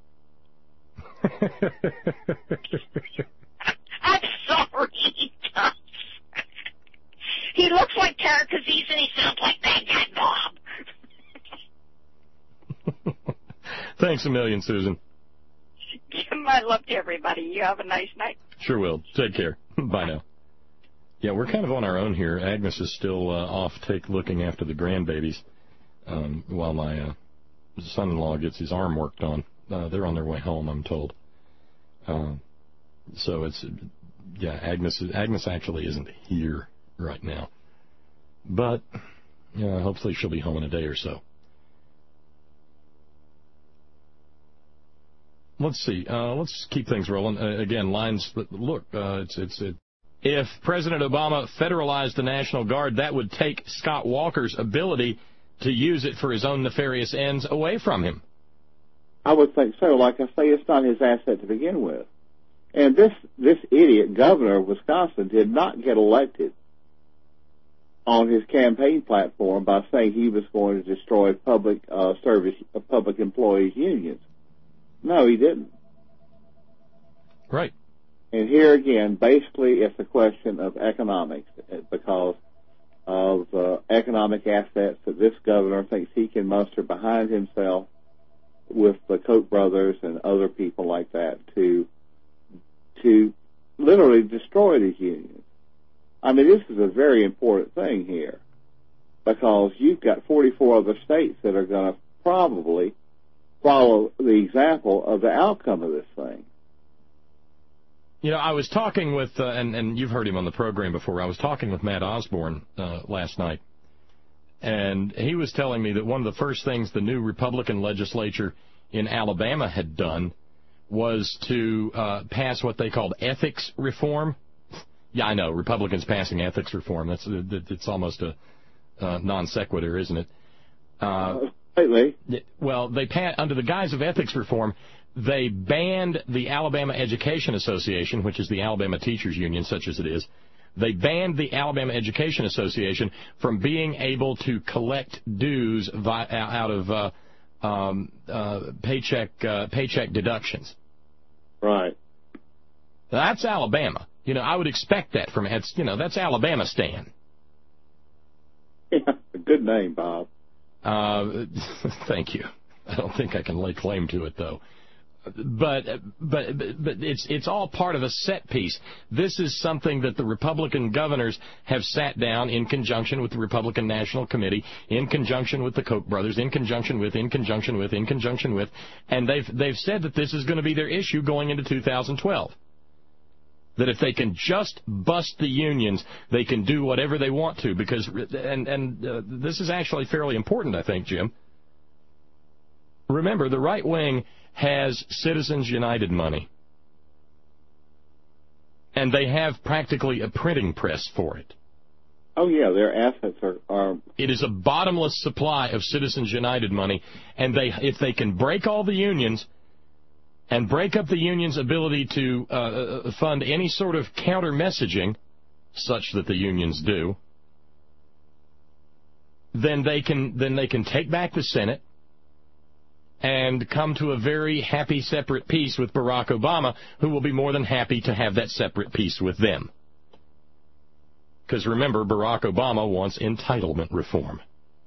I'm sorry, he does. He looks like Tariq Aziz and he sounds like Baghdad Bob. Thanks a million, Susan. Give my love to everybody. You have a nice night. Sure will. Take care. Bye now. Yeah, we're kind of on our own here. Agnes is still off looking after the grandbabies while my son-in-law gets his arm worked on. They're on their way home, I'm told. So it's, yeah, Agnes actually isn't here right now. But, yeah, hopefully she'll be home in a day or so. Let's see. Let's keep things rolling. Again, lines. Look, if President Obama federalized the National Guard, that would take Scott Walker's ability to use it for his own nefarious ends away from him. I would think so. Like I say, it's not his asset to begin with. And this idiot governor of Wisconsin did not get elected on his campaign platform by saying he was going to destroy public employees' unions. No, he didn't. Right. And here again, basically, it's a question of economics because of economic assets that this governor thinks he can muster behind himself with the Koch brothers and other people like that to literally destroy these unions. I mean, this is a very important thing here because you've got 44 other states that are going to probably follow the example of the outcome of this thing. You know, I was talking with, and you've heard him on the program before, I was talking with Matt Osborne last night, and he was telling me that one of the first things the new Republican legislature in Alabama had done was to pass what they called ethics reform. Yeah, I know, Republicans passing ethics reform. It's almost a non sequitur, isn't it? Lately. Well, under the guise of ethics reform, they banned the Alabama Education Association, which is the Alabama Teachers Union, such as it is. They banned the Alabama Education Association from being able to collect dues out of paycheck deductions. Right. That's Alabama. You know, I would expect that from that's Alabama Stan. Yeah, good name, Bob. Thank you. I don't think I can lay claim to it, though. But it's all part of a set piece. This is something that the Republican governors have sat down in conjunction with the Republican National Committee, in conjunction with the Koch brothers, in conjunction with, and they've said that this is going to be their issue going into 2012. That if they can just bust the unions, they can do whatever they want to. Because this is actually fairly important, I think, Jim. Remember, the right wing has Citizens United money. And they have practically a printing press for it. Oh, yeah, their assets are... It is a bottomless supply of Citizens United money. And if they can break all the unions and break up the union's ability to fund any sort of counter-messaging, such that the unions do, then they can take back the Senate and come to a very happy separate peace with Barack Obama, who will be more than happy to have that separate peace with them. Because remember, Barack Obama wants entitlement reform.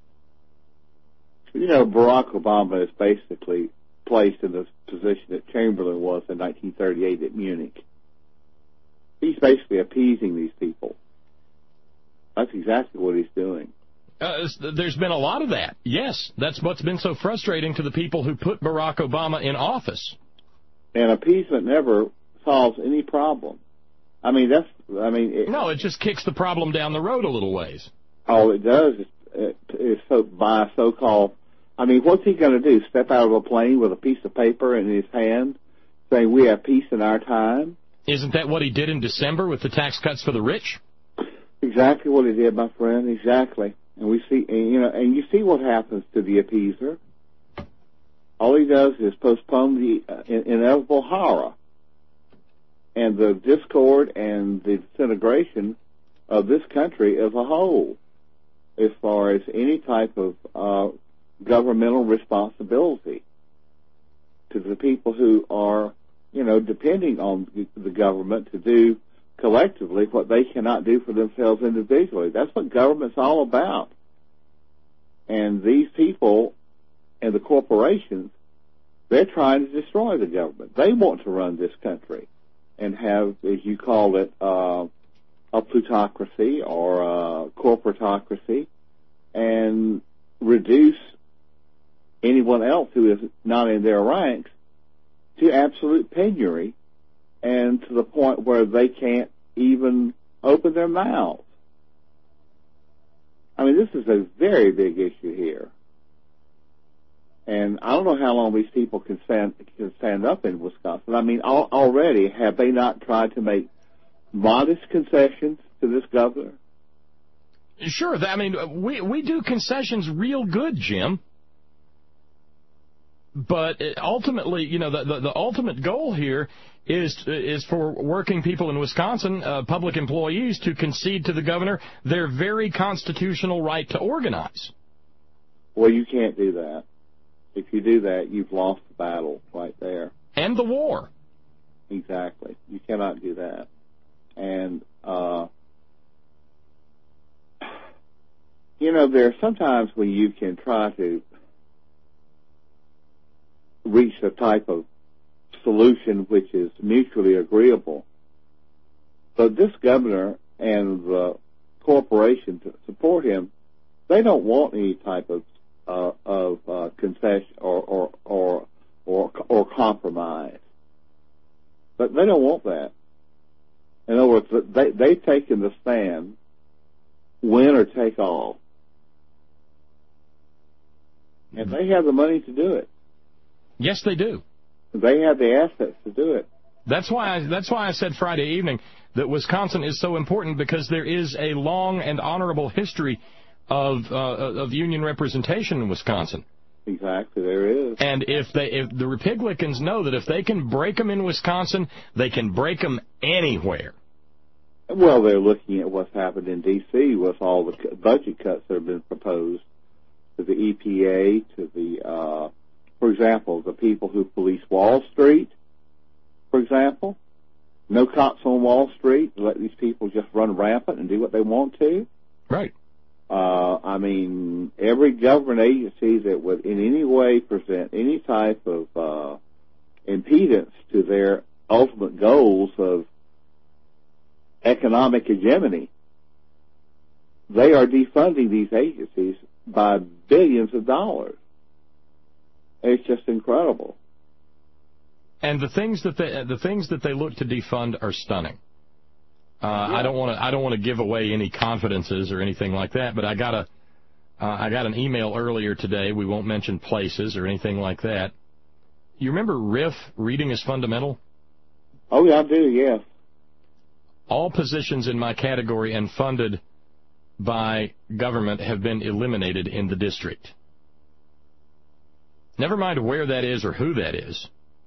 You know, Barack Obama is basically placed in the position that Chamberlain was in 1938 at Munich. He's basically appeasing these people. That's exactly what he's doing. There's been a lot of that. Yes, that's what's been so frustrating to the people who put Barack Obama in office. And appeasement never solves any problem. No, it just kicks the problem down the road a little ways. All it does is by so-called... I mean, what's he going to do? Step out of a plane with a piece of paper in his hand saying we have peace in our time? Isn't that what he did in December with the tax cuts for the rich? Exactly what he did, my friend. Exactly. And we see, and you see what happens to the appeaser. All he does is postpone the inevitable horror and the discord and the disintegration of this country as a whole, as far as any type of governmental responsibility to the people who are, depending on the government to do collectively what they cannot do for themselves individually. That's what government's all about. And these people and the corporations They're trying to destroy the government. They want to run this country and have, as you call it, a plutocracy or a corporatocracy, and reduce anyone else who is not in their ranks to absolute penury, and to the point where they can't even open their mouths. I mean, this is a very big issue here. And I don't know how long these people can stand up in Wisconsin. I mean, already, have they not tried to make modest concessions to this governor? Sure. I mean, we do concessions real good, Jim. But ultimately, you know, the ultimate goal here is for working people in Wisconsin, public employees, to concede to the governor their very constitutional right to organize. Well, you can't do that. If you do that, you've lost the battle right there. And the war. Exactly. You cannot do that. And, you know, there are sometimes when you can try to reach a type of solution which is mutually agreeable. But this governor and the corporation to support him, they don't want any type of concession or compromise. But they don't want that. In other words, they've taken the stand, win or take all. And they have the money to do it. Yes, they do. They have the assets to do it. That's why I said Friday evening that Wisconsin is so important, because there is a long and honorable history of union representation in Wisconsin. Exactly, there is. And if the Republicans know that if they can break them in Wisconsin, they can break them anywhere. Well, they're looking at what's happened in D.C. with all the budget cuts that have been proposed to the EPA, to the, for example, the people who police Wall Street, for example. No cops on Wall Street. Let these people just run rampant and do what they want to. Right. I mean, every government agency that would in any way present any type of impedance to their ultimate goals of economic hegemony, they are defunding these agencies by billions of dollars. It's just incredible. And the things that they look to defund are stunning. I don't want to give away any confidences or anything like that, but I got an email earlier today. We won't mention places or anything like that. You remember RIF, Reading is Fundamental? Oh, yeah, I do, yes. All positions in my category and funded by government have been eliminated in the district. Never mind where that is or who that is.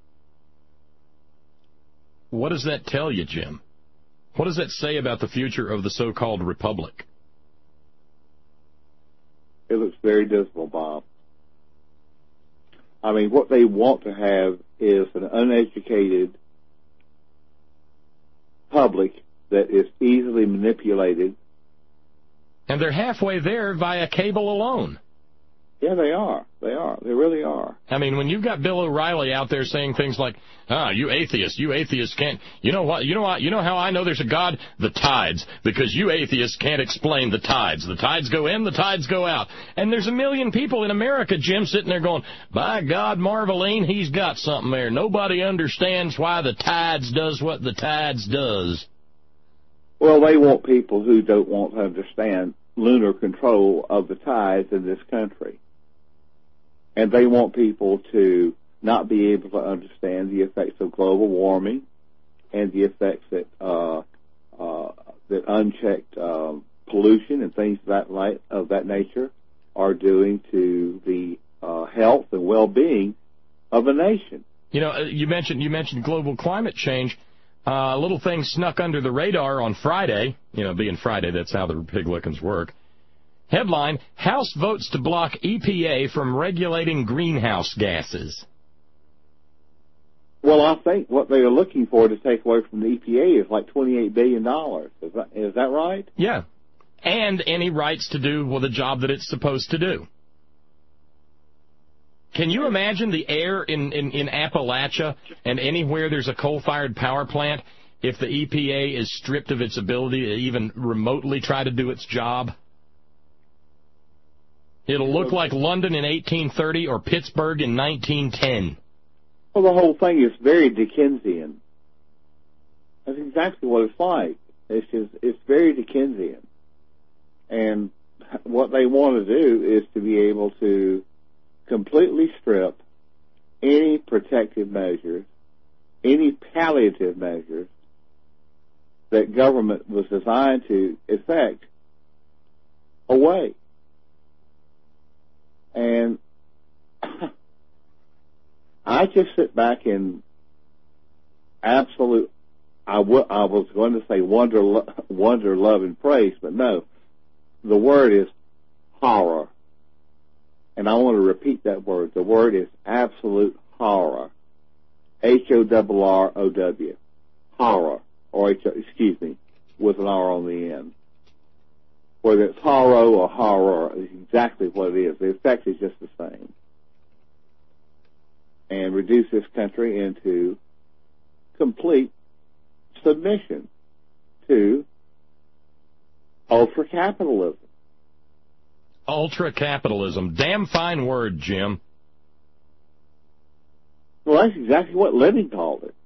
What does that tell you, Jim? What does that say about the future of the so-called republic? It looks very dismal, Bob. I mean, what they want to have is an uneducated public that is easily manipulated. And they're halfway there via cable alone. Yeah, they are. They are. They really are. I mean, when you've got Bill O'Reilly out there saying things like, you atheists can't, you know how I know there's a God? The tides, because you atheists can't explain the tides. The tides go in, the tides go out. And there's a million people in America, Jim, sitting there going, by God, Marveline, he's got something there. Nobody understands why the tides does what the tides does. Well, they want people who don't want to understand lunar control of the tides in this country. And they want people to not be able to understand the effects of global warming and the effects that that unchecked pollution and things of that nature are doing to the health and well-being of a nation. You know, you mentioned global climate change. A little thing snuck under the radar on Friday. You know, being Friday, that's how the Republicans work. Headline, House votes to block EPA from regulating greenhouse gases. Well, I think what they are looking for to take away from the EPA is like $28 billion. Is that right? Yeah. And any rights to do with a job that it's supposed to do. Can you imagine the air in Appalachia and anywhere there's a coal-fired power plant if the EPA is stripped of its ability to even remotely try to do its job? It'll look like London in 1830 or Pittsburgh in 1910. Well, the whole thing is very Dickensian. That's exactly what it's like. It's very Dickensian. And what they want to do is to be able to completely strip any protective measures, any palliative measures that government was designed to effect away. And I just sit back in absolute, I was going to say wonder, love, and praise, but no. The word is horror. And I want to repeat that word. The word is absolute horror. Horrow. Horror. Or, excuse me, with an R on the end. Whether it's horror or horror is exactly what it is. The effect is just the same. And reduce this country into complete submission to ultra-capitalism. Ultra-capitalism. Damn fine word, Jim. Well, that's exactly what Lenin called it.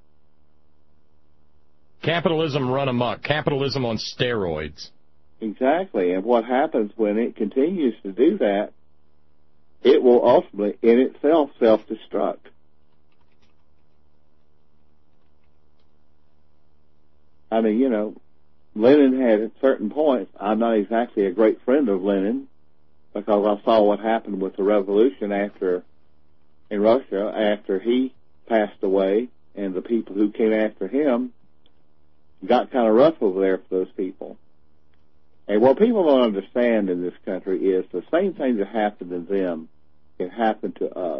Capitalism run amok. Capitalism on steroids. Exactly. And what happens when it continues to do that, it will ultimately, in itself, self-destruct. I mean, you know, Lenin had at certain points, I'm not exactly a great friend of Lenin, because I saw what happened with the revolution in Russia after he passed away, and the people who came after him got kind of rough over there for those people. And what people don't understand in this country is the same thing that happened to them can happen to us.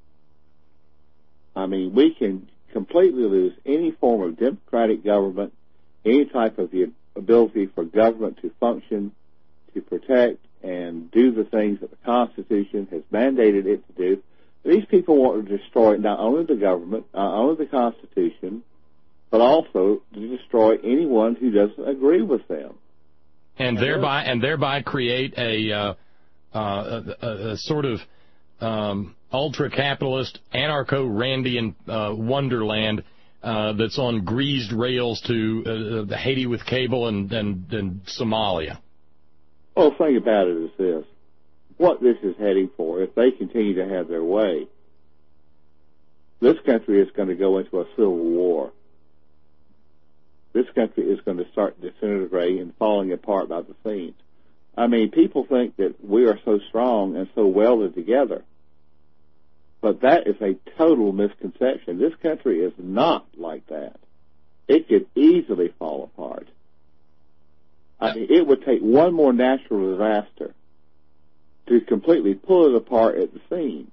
I mean, we can completely lose any form of democratic government, any type of the ability for government to function, to protect, and do the things that the Constitution has mandated it to do. These people want to destroy not only the government, not only the Constitution, but also to destroy anyone who doesn't agree with them. And thereby create a sort of ultra-capitalist, anarcho-Randian wonderland that's on greased rails to Haiti with cable and Somalia. Well, the thing about it is this. What this is heading for, if they continue to have their way, this country is going to go into a civil war. This country is going to start disintegrating and falling apart by the seams. I mean, people think that we are so strong and so welded together. But that is a total misconception. This country is not like that. It could easily fall apart. I mean, it would take one more natural disaster to completely pull it apart at the seams.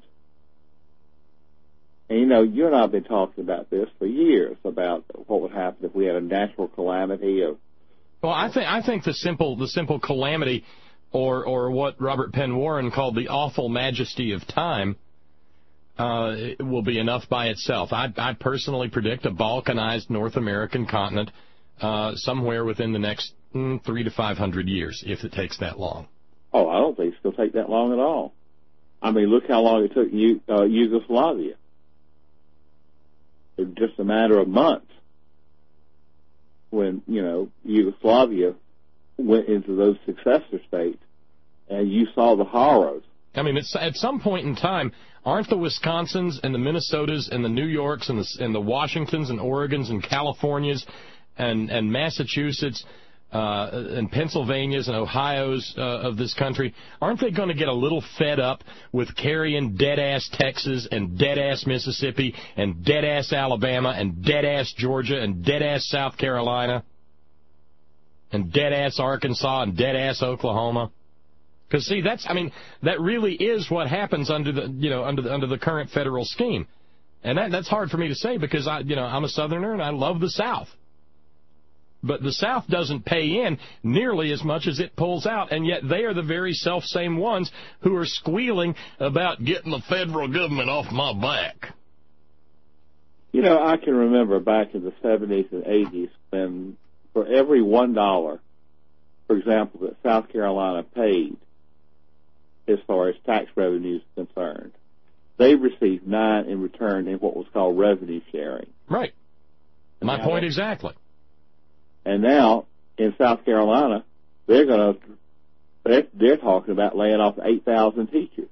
And, you know, you and I have been talking about this for years, about what would happen if we had a natural calamity of... Well, I think the simple calamity, or what Robert Penn Warren called the awful majesty of time, it will be enough by itself. I personally predict a balkanized North American continent somewhere within the next 300 to 500 years, if it takes that long. Oh, I don't think it's going to take that long at all. I mean, look how long it took Yugoslavia. It was just a matter of months when, you know, Yugoslavia went into those successor states, and you saw the horrors. I mean, at some point in time, aren't the Wisconsins and the Minnesotas and the New Yorks and the Washingtons and Oregons and Californias and Massachusetts and Pennsylvanias and Ohios of this country, aren't they going to get a little fed up with carrying dead-ass Texas and dead-ass Mississippi and dead-ass Alabama and dead-ass Georgia and dead-ass South Carolina and dead-ass Arkansas and dead-ass Oklahoma? Because, see, that really is what happens under the current federal scheme. And that's hard for me to say because I'm a Southerner and I love the South. but the South doesn't pay in nearly as much as it pulls out, and yet they are the very self-same ones who are squealing about getting the federal government off my back. You know, I can remember back in the 70s and 80s when for every $1, for example, that South Carolina paid as far as tax revenue is concerned, they received 9 in return in what was called revenue sharing. Right. My point exactly. And now in South Carolina, they're talking about laying off 8,000 teachers.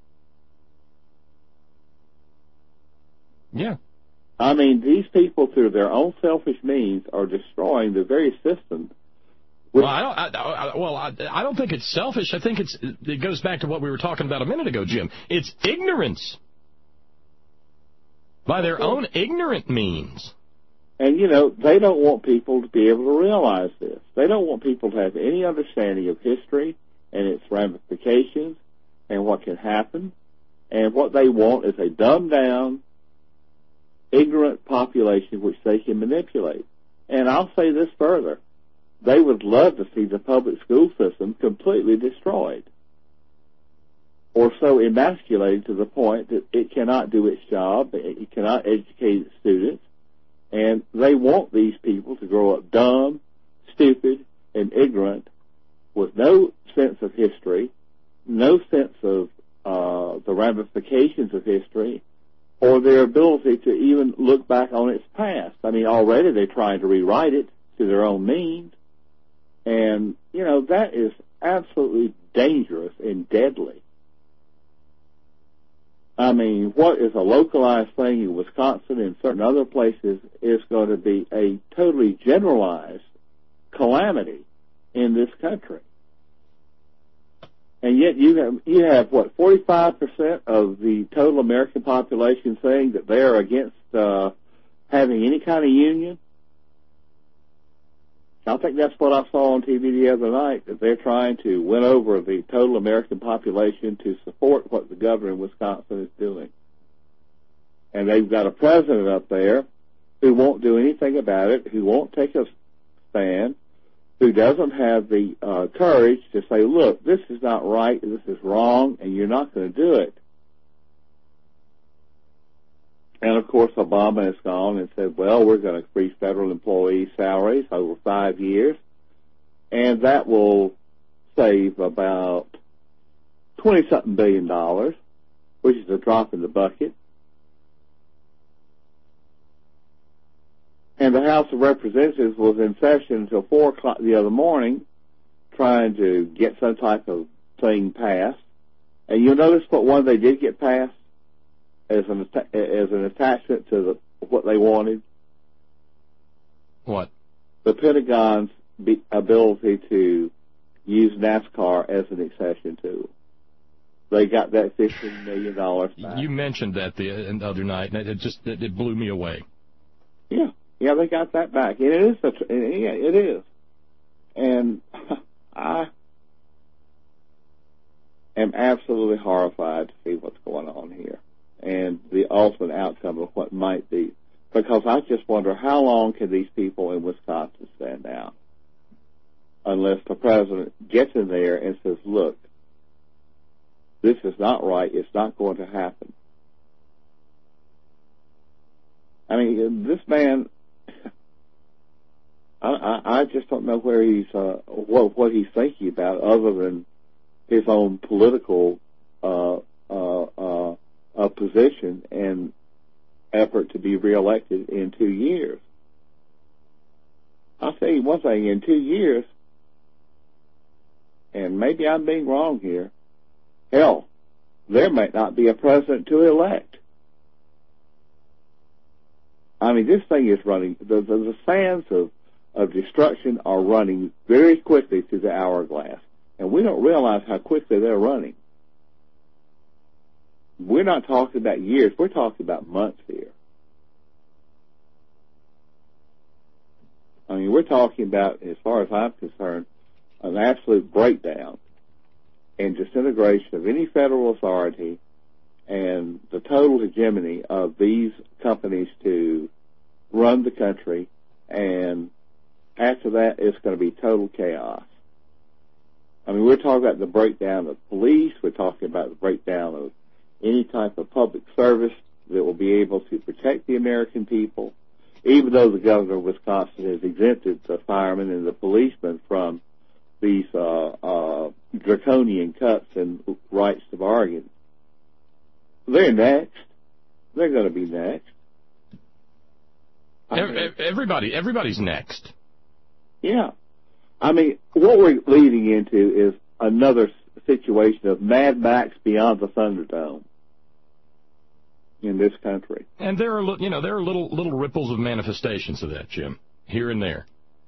Yeah. I mean, these people, through their own selfish means, are destroying the very system. Well, I don't think it's selfish. I think it goes back to what we were talking about a minute ago, Jim. It's ignorance. By their own ignorant means. And, you know, they don't want people to be able to realize this. They don't want people to have any understanding of history and its ramifications and what can happen. And what they want is a dumbed-down, ignorant population which they can manipulate. And I'll say this further. They would love to see the public school system completely destroyed or so emasculated to the point that it cannot do its job, it cannot educate its students, and they want these people to grow up dumb, stupid, and ignorant with no sense of history, no sense of the ramifications of history, or their ability to even look back on its past. I mean, already they're trying to rewrite it to their own means, and, you know, that is absolutely dangerous and deadly. I mean, what is a localized thing in Wisconsin and certain other places is going to be a totally generalized calamity in this country. And yet you have what, 45% of the total American population saying that they are against having any kind of union? I think that's what I saw on TV the other night, that they're trying to win over the total American population to support what the governor in Wisconsin is doing. And they've got a president up there who won't do anything about it, who won't take a stand, who doesn't have the courage to say, look, this is not right, this is wrong, and you're not going to do it. And, of course, Obama has gone and said, well, we're going to increase federal employees' salaries over 5 years, and that will save about $20-something billion, which is a drop in the bucket. And the House of Representatives was in session until 4 o'clock the other morning trying to get some type of thing passed. And you'll notice what one they did get passed as an attachment to what they wanted. What? The Pentagon's ability to use NASCAR as an accession tool. They got that $15 million back. You mentioned that the other night, and it blew me away. Yeah, they got that back, and it is. And I am absolutely horrified to see what's going on here and the ultimate outcome of what might be. Because I just wonder, how long can these people in Wisconsin stand down unless the president gets in there and says, look, this is not right, it's not going to happen. I mean, this man, I just don't know where he's, what he's thinking about other than his own political position and effort to be reelected in 2 years. I'll tell you one thing, in 2 years, and maybe I'm being wrong here, hell, there might not be a president to elect. I mean, this thing is running, the sands of destruction are running very quickly through the hourglass, and we don't realize how quickly they're running. We're not talking about years, we're talking about months here. I mean, we're talking about, as far as I'm concerned, an absolute breakdown and disintegration of any federal authority and the total hegemony of these companies to run the country and after that, it's going to be total chaos. I mean, we're talking about the breakdown of police. We're talking about the breakdown of any type of public service that will be able to protect the American people, even though the governor of Wisconsin has exempted the firemen and the policemen from these draconian cuts and rights to bargain. They're next. They're going to be next. Everybody's next. Yeah. I mean, what we're leading into is another situation of Mad Max beyond the Thunderdome in this country. And there are little ripples of manifestations of that, Jim, here and there.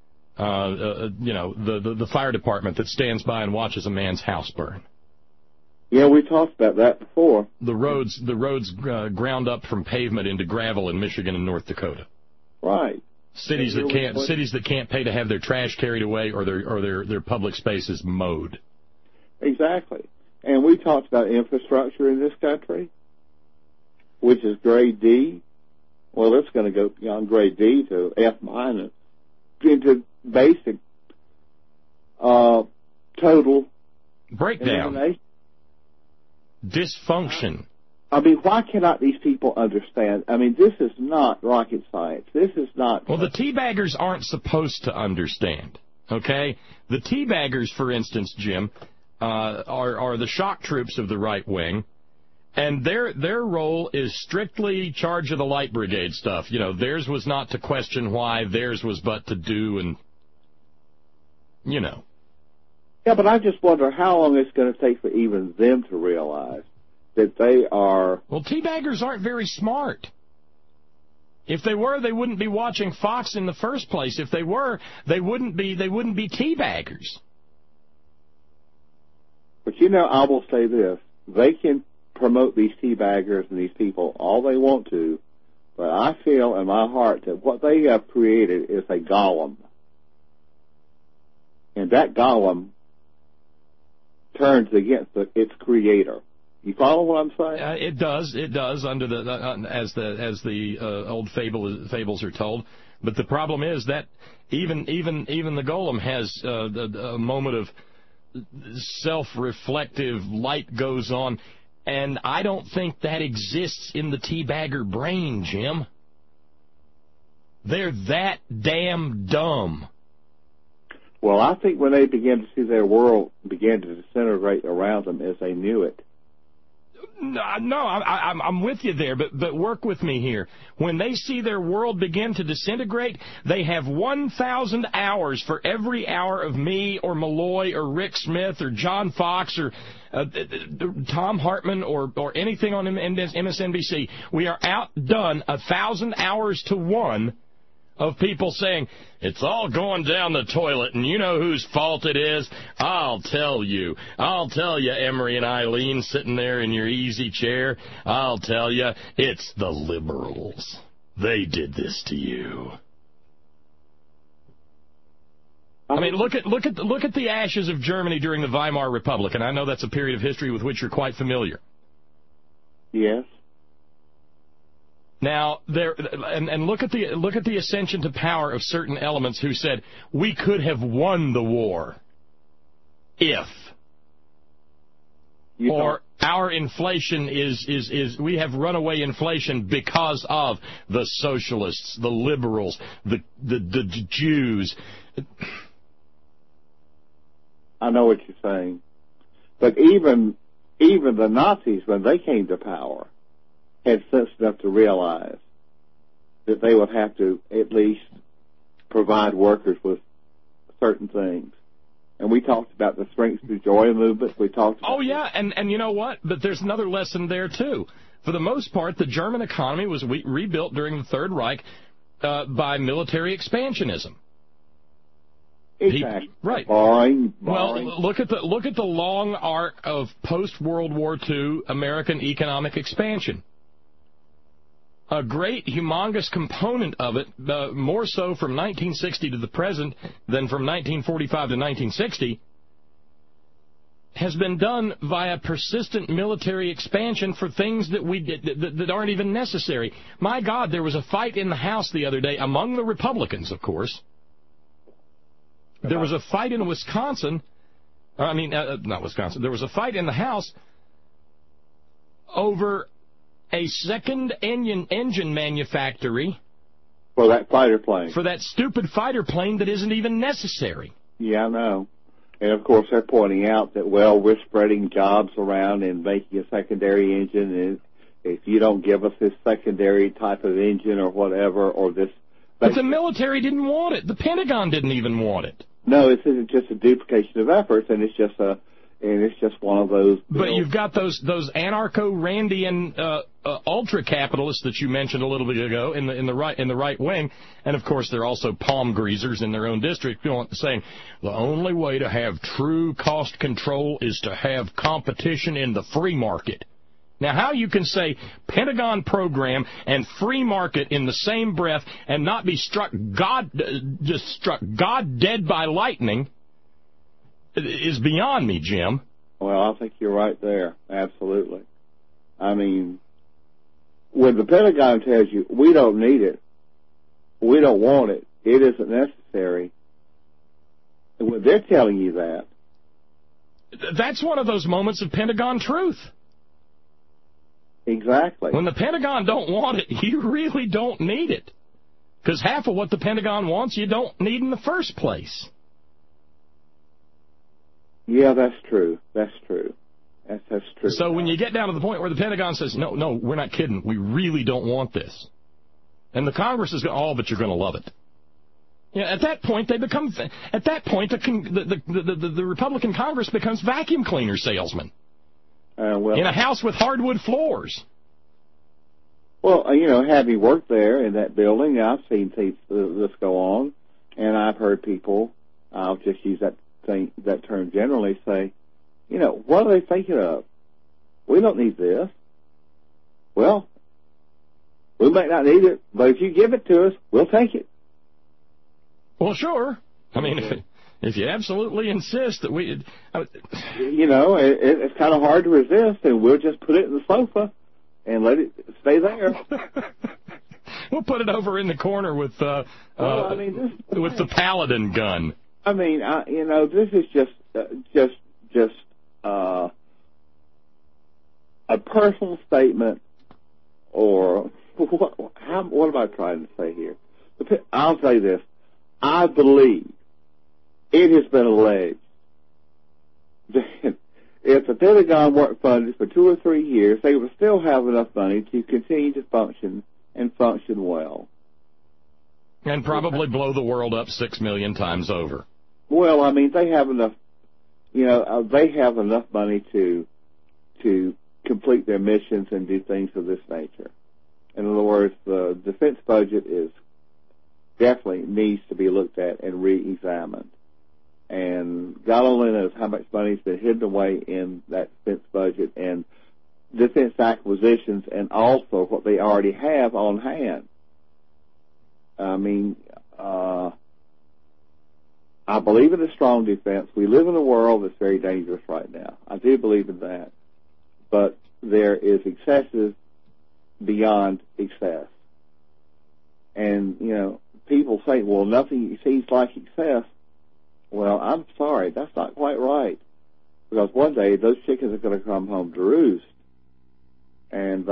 The fire department that stands by and watches a man's house burn. Yeah, we talked about that before. The roads ground up from pavement into gravel in Michigan and North Dakota. Right. Cities that can't pay to have their trash carried away or their public spaces mowed. Exactly. And we talked about infrastructure in this country, which is grade D. Well, it's going to go beyond grade D to F minus into basic total breakdown, dysfunction. I mean, why cannot these people understand? I mean, this is not rocket science. This is not... Well, the teabaggers aren't supposed to understand, okay? The teabaggers, for instance, Jim, are the shock troops of the right wing, and their role is strictly charge of the light brigade stuff. You know, theirs was not to question why, theirs was but to do, and, you know. Yeah, but I just wonder how long it's going to take for even them to realize that they are... Well, teabaggers aren't very smart. If they were, they wouldn't be watching Fox in the first place. If they were, they wouldn't be teabaggers. But, you know, I will say this. They can promote these teabaggers and these people all they want to, but I feel in my heart that what they have created is a golem. And that golem turns against its creator. You follow what I'm saying? It does. Under the as the old fables are told. But the problem is that even the golem has a moment of self-reflective light goes on, and I don't think that exists in the teabagger brain, Jim. They're that damn dumb. Well, I think when they begin to see their world begin to disintegrate around them as they knew it. No, I'm with you there, but work with me here. When they see their world begin to disintegrate, they have 1,000 hours for every hour of me or Malloy or Rick Smith or John Fox or Tom Hartman or anything on MSNBC. We are outdone 1,000 hours to one of people saying, it's all going down the toilet, and you know whose fault it is? I'll tell you, Emery and Eileen sitting there in your easy chair. I'll tell you, it's the liberals. They did this to you. I mean, look at the ashes of Germany during the Weimar Republic, and I know that's a period of history with which you're quite familiar. Yes. Now, and look at the ascension to power of certain elements who said we could have won the war if, or our inflation is we have runaway inflation because of the socialists, the liberals, the Jews. I know what you're saying, but even the Nazis, when they came to power, had sense enough to realize that they would have to at least provide workers with certain things. And we talked about the Strength to Joy movement. We talked about and you know what? But there's another lesson there, too. For the most part, the German economy was rebuilt during the Third Reich by military expansionism. Exactly. Right. Boring. Well, look at the long arc of post-World War II American economic expansion. A great, humongous component of it, more so from 1960 to the present than from 1945 to 1960, has been done via persistent military expansion for things that aren't even necessary. My God, there was a fight in the House the other day among the Republicans, of course, There was a fight in Wisconsin. Not Wisconsin. There was a fight in the House over a second engine manufactory for that fighter plane. For that stupid fighter plane that isn't even necessary. Yeah, I know. And, of course, they're pointing out that, well, we're spreading jobs around and making a secondary engine, and if you don't give us this secondary type of engine or whatever, or this... But the military didn't want it. The Pentagon didn't even want it. No, it's just a duplication of efforts, and it's just one of those... But you've got those anarcho-Randian ultra-capitalists that you mentioned a little bit ago in the right wing, and of course they're also palm greasers in their own district, saying the only way to have true cost control is to have competition in the free market. Now, how you can say Pentagon program and free market in the same breath and not be struck dead by lightning is beyond me, Jim. Well, I think you're right there. Absolutely. I mean, when the Pentagon tells you, we don't need it, we don't want it, it isn't necessary, and when they're telling you that... That's one of those moments of Pentagon truth. Exactly. When the Pentagon don't want it, you really don't need it. Because half of what the Pentagon wants, you don't need in the first place. Yeah, that's true. That's true. That's true. So when you get down to the point where the Pentagon says, no, we're not kidding, we really don't want this, and the Congress is going, but you're going to love it. Yeah, at that point the Republican Congress becomes vacuum cleaner salesmen in a house with hardwood floors. Well, having worked there in that building, I've seen this go on, and I've heard people, I'll just use that term generally, say, what are they thinking of? We don't need this. Well, we might not need it, but if you give it to us, we'll take it. Well, sure. I mean, if you absolutely insist that we... it's kind of hard to resist, and we'll just put it in the sofa and let it stay there. We'll put it over in the corner with the Paladin gun. I mean, this is just a personal statement, or what am I trying to say here? I'll say this. I believe it has been alleged that if the Pentagon weren't funded for 2 or 3 years, they would still have enough money to continue to function and function well. And probably blow the world up 6 million times over. Well, I mean, they have enough, they have enough money to complete their missions and do things of this nature. In other words, the defense budget definitely needs to be looked at and re-examined. And God only knows how much money's been hidden away in that defense budget and defense acquisitions, and also what they already have on hand. I mean, I believe in a strong defense. We live in a world that's very dangerous right now. I do believe in that. But there is excessive beyond excess. And, people say, well, nothing seems like excess. Well, I'm sorry, that's not quite right. Because one day those chickens are going to come home to roost. And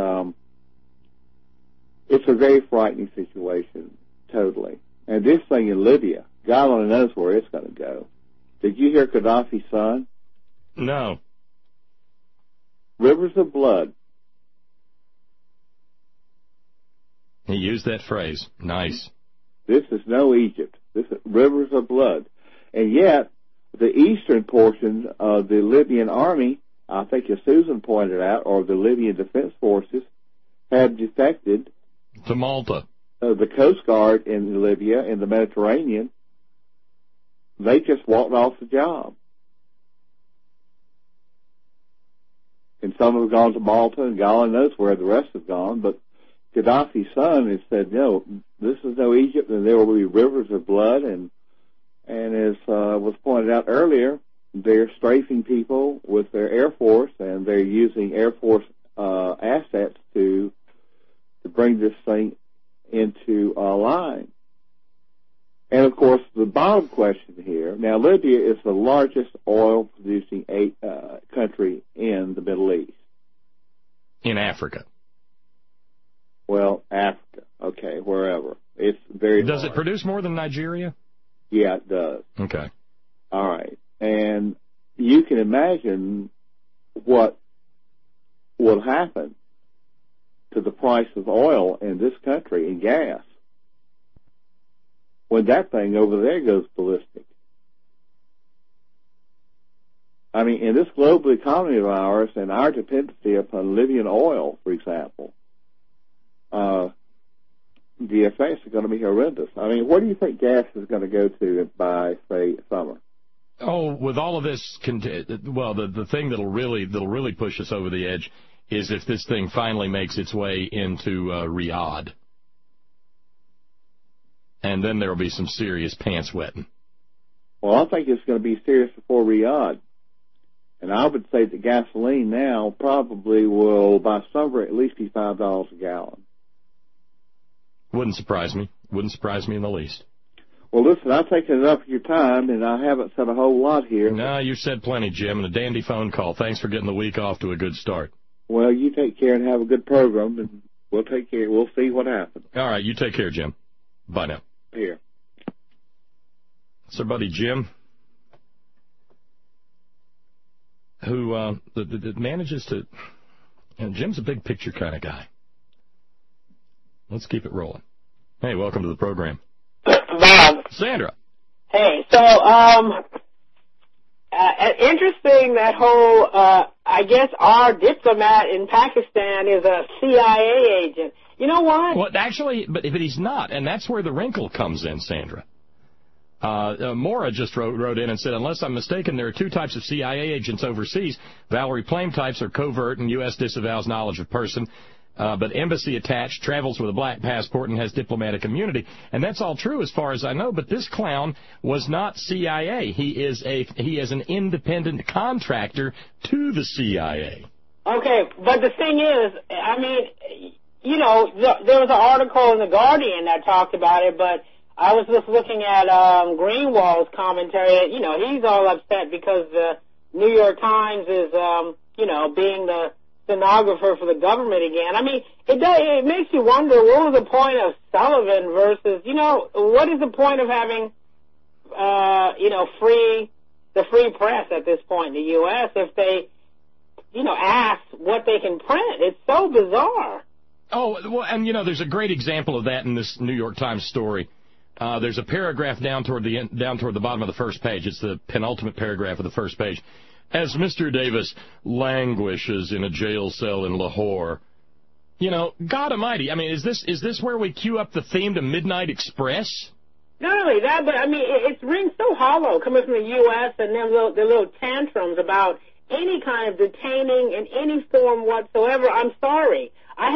it's a very frightening situation, totally. And this thing in Libya, God only knows where it's going to go. Did you hear Gaddafi's son? No. Rivers of blood. He used that phrase. Nice. This is no Egypt. This is rivers of blood. And yet, the eastern portion of the Libyan army, I think as Susan pointed out, or the Libyan Defense Forces, have defected to Malta. The Coast Guard in Libya, in the Mediterranean, they just walked off the job. And some have gone to Malta, and God knows where the rest have gone, but Gaddafi's son has said, no, this is no Egypt, and there will be rivers of blood, and as was pointed out earlier, they're strafing people with their Air Force, and they're using Air Force assets to bring this thing into line. And, of course, the bottom question here, now Libya is the largest oil-producing country in the Middle East. In Africa. Well, Africa, okay, wherever. It's very Does large. it produce more than Nigeria? Yeah, it does. Okay. All right. And you can imagine what will happen to the price of oil in this country and gas when that thing over there goes ballistic. I mean, in this global economy of ours and our dependency upon Libyan oil, for example, the effects are going to be horrendous. I mean, where do you think gas is going to go to by, say, summer? Oh, with all of this, well, the thing that'll really push us over the edge is if this thing finally makes its way into Riyadh. And then there'll be some serious pants wetting. Well, I think it's going to be serious before Riyadh. And I would say that gasoline now probably will, by summer, at least be $5 a gallon. Wouldn't surprise me. Wouldn't surprise me in the least. Well, listen, I've taken enough of your time, and I haven't said a whole lot here. No, you said plenty, Jim, and a dandy phone call. Thanks for getting the week off to a good start. Well, you take care and have a good program, and we'll take care. We'll see what happens. All right, you take care, Jim. Bye now. Here. It's our buddy Jim, who that manages to... Jim's a big picture kind of guy. Let's keep it rolling. Hey, welcome to the program. Bob. Sandra. Hey, so, interesting that whole, I guess our diplomat in Pakistan is a CIA agent. You know what? Well, actually, but he's not, and that's where the wrinkle comes in, Sandra. Maura just wrote in and said, unless I'm mistaken, there are two types of CIA agents overseas. Valerie Plame types are covert, and U.S. disavows knowledge of person. But embassy attached, travels with a black passport, and has diplomatic immunity. And that's all true as far as I know, but this clown was not CIA. He is an independent contractor to the CIA. Okay, but the thing is, I mean, you know, there was an article in The Guardian that talked about it, but I was just looking at Greenwald's commentary. You know, he's all upset because the New York Times is, you know, being the stenographer for the government again. I mean, it makes you wonder, what was the point of Sullivan versus, you know, what is the point of having, you know, the free press at this point in the U.S. if they, you know, ask what they can print? It's so bizarre. Oh, well, and, you know, there's a great example of that in this New York Times story. There's a paragraph down toward the bottom of the first page. It's the penultimate paragraph of the first page. As Mr. Davis languishes in a jail cell in Lahore. You know, God Almighty, I mean, is this where we cue up the theme to Midnight Express? Not only that, but, I mean, it rings so hollow coming from the U.S. and them the little tantrums about any kind of detaining in any form whatsoever. I'm sorry.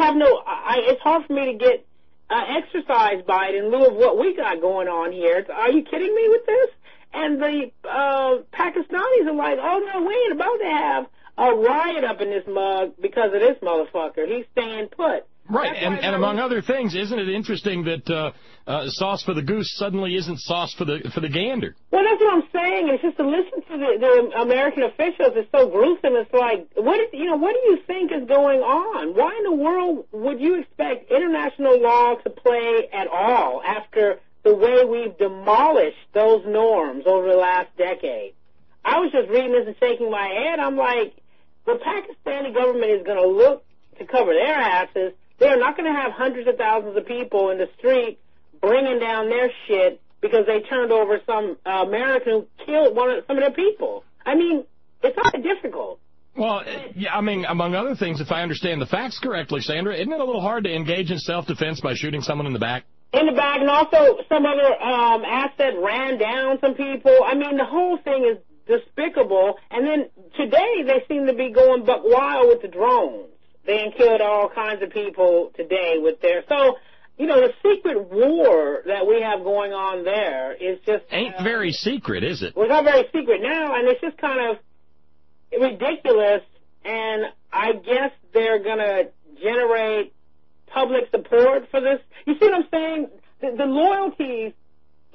It's hard for me to get exercised by it in lieu of what we got going on here. Are you kidding me with this? And the Pakistanis are like, oh, no, we ain't about to have a riot up in this mug because of this motherfucker. He's staying put. Right, and among other things, isn't it interesting that sauce for the goose suddenly isn't sauce for the gander? Well, that's what I'm saying. It's just to listen to the American officials is so gruesome. It's like, what do you think is going on? Why in the world would you expect international law to play at all after the way we've demolished those norms over the last decade? I was just reading this and shaking my head. I'm like, the Pakistani government is going to look to cover their asses. They're not going to have hundreds of thousands of people in the street bringing down their shit because they turned over some American who killed some of their people. I mean, it's not difficult. Well, yeah, I mean, among other things, if I understand the facts correctly, Sandra, isn't it a little hard to engage in self-defense by shooting someone in the back? In the back, and also some other asset ran down some people. I mean, the whole thing is despicable. And then today they seem to be going buck wild with the drones. They killed all kinds of people today with their... So, you know, the secret war that we have going on there is just... Ain't very secret, is it? Well, it's not very secret now, and it's just kind of ridiculous, and I guess they're going to generate public support for this. You see what I'm saying? The loyalties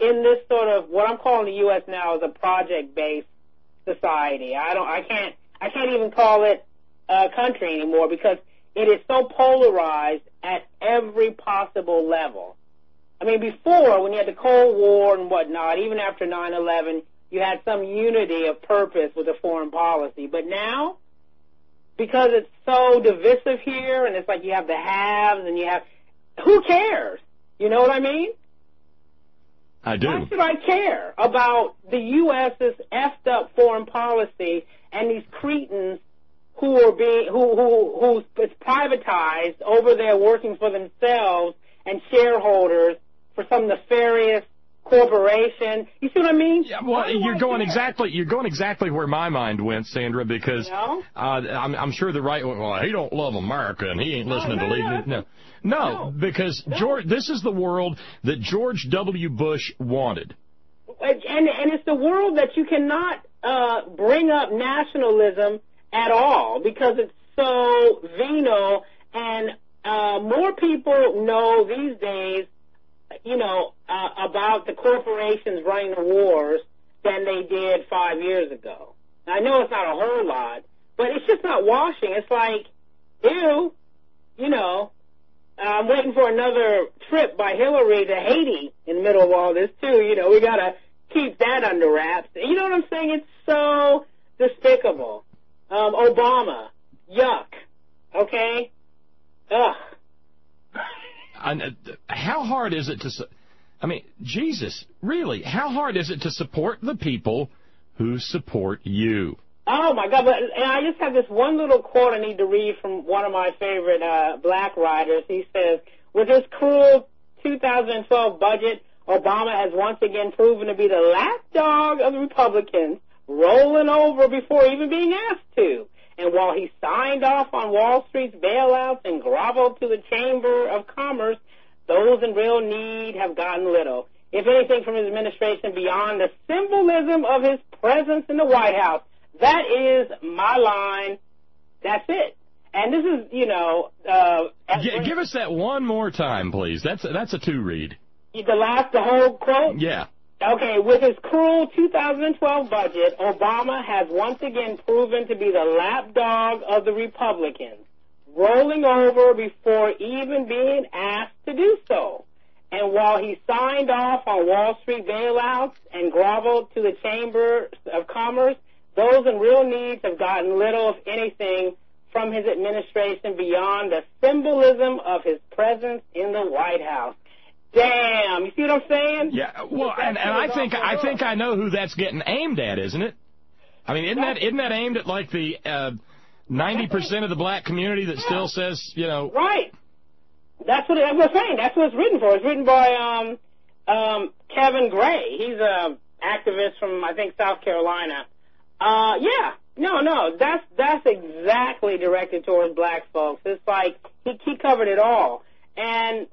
in this sort of what I'm calling the U.S. now is a project-based society. I can't even call it a country anymore because it is so polarized at every possible level. I mean, before, when you had the Cold War and whatnot, even after 9/11, you had some unity of purpose with the foreign policy. But now, because it's so divisive here, and it's like you have the haves and you have, who cares? You know what I mean? I do. Why should I care about the U.S.'s effed up foreign policy and these cretins who are who it's privatized over there working for themselves and shareholders for some nefarious corporation? You see what I mean? Yeah, well, you're going exactly where my mind went, Sandra, because I'm sure the right one, well, he don't love America and he ain't listening to leading. No, because this is the world that George W. Bush wanted. And it's the world that you cannot bring up nationalism at all because it's so venal, and more people know these days, about the corporations running the wars than they did 5 years ago. Now, I know it's not a whole lot, but it's just not washing. It's like, ew, I'm waiting for another trip by Hillary to Haiti in the middle of all this, too. We got to keep that under wraps. You know what I'm saying? It's so despicable. Obama, yuck, okay? Ugh. How hard is it Jesus, really, how hard is it to support the people who support you? Oh, my God. And I just have this one little quote I need to read from one of my favorite black writers. He says, with his cruel 2012 budget, Obama has once again proven to be the lapdog of the Republicans, rolling over before even being asked to. And while he signed off on Wall Street's bailouts and groveled to the Chamber of Commerce, those in real need have gotten little, if anything, from his administration beyond the symbolism of his presence in the White House. That is my line. That's it. And this is, give us that one more time, please. That's a two-read. The whole quote? Yeah. Okay, with his cruel 2012 budget, Obama has once again proven to be the lapdog of the Republicans, rolling over before even being asked to do so. And while he signed off on Wall Street bailouts and groveled to the Chamber of Commerce, those in real need have gotten little, if anything, from his administration beyond the symbolism of his presence in the White House. Damn, you see what I'm saying? Yeah, well, and I think I know who that's getting aimed at, isn't it? I mean, isn't that aimed at like the 90% of the black community that still says, Right. That's what I'm saying. That's what it's written for. It's written by Kevin Gray. He's a activist from, I think, South Carolina. No, that's exactly directed towards black folks. It's like he covered it all, and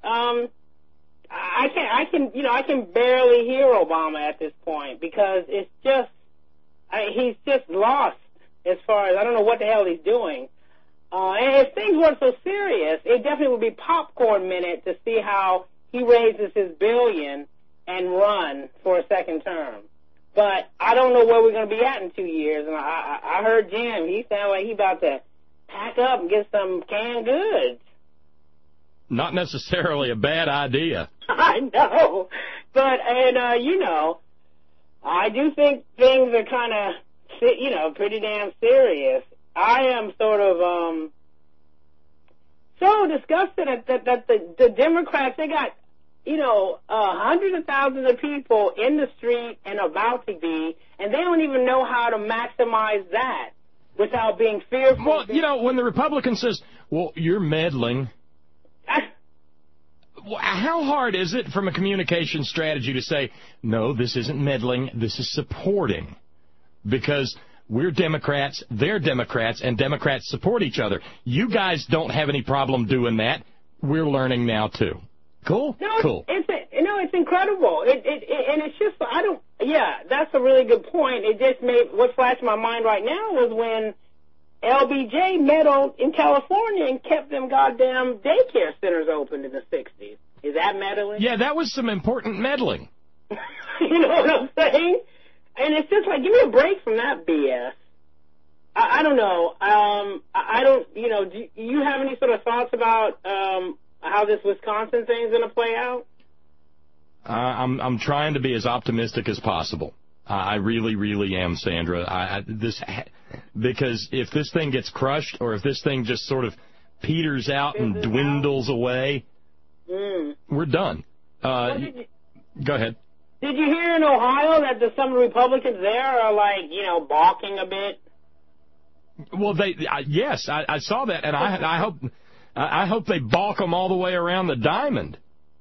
I can barely hear Obama at this point because it's just he's just lost as far as I don't know what the hell he's doing. And if things weren't so serious, it definitely would be popcorn minute to see how he raises his billion and run for a second term. But I don't know where we're going to be at in 2 years. And I heard Jim. He sounded like he about to pack up and get some canned goods. Not necessarily a bad idea. I know. But, I do think things are kind of, pretty damn serious. I am sort of so disgusted that the Democrats, they got, hundreds of thousands of people in the street and about to be, and they don't even know how to maximize that without being fearful. Well, when the Republican says, well, you're meddling, how hard is it from a communication strategy to say, no, this isn't meddling, this is supporting? Because we're Democrats, they're Democrats, and Democrats support each other. You guys don't have any problem doing that. We're learning now, too. Cool? No, cool. It's incredible. And it's just, that's a really good point. It just what flashed my mind right now was when LBJ meddled in California and kept them goddamn daycare centers open in the 60s. Is that meddling? Yeah, that was some important meddling. You know what I'm saying? And it's just like, give me a break from that BS. I don't know. I don't, do you have any sort of thoughts about how this Wisconsin thing is going to play out? I'm trying to be as optimistic as possible. I really, really am, Sandra. Because if this thing gets crushed, or if this thing just sort of peters out and dwindles away, we're done. Go ahead. Did you hear in Ohio that some Republicans there are balking a bit? Well, yes, I saw that, and I hope they balk them all the way around the diamond.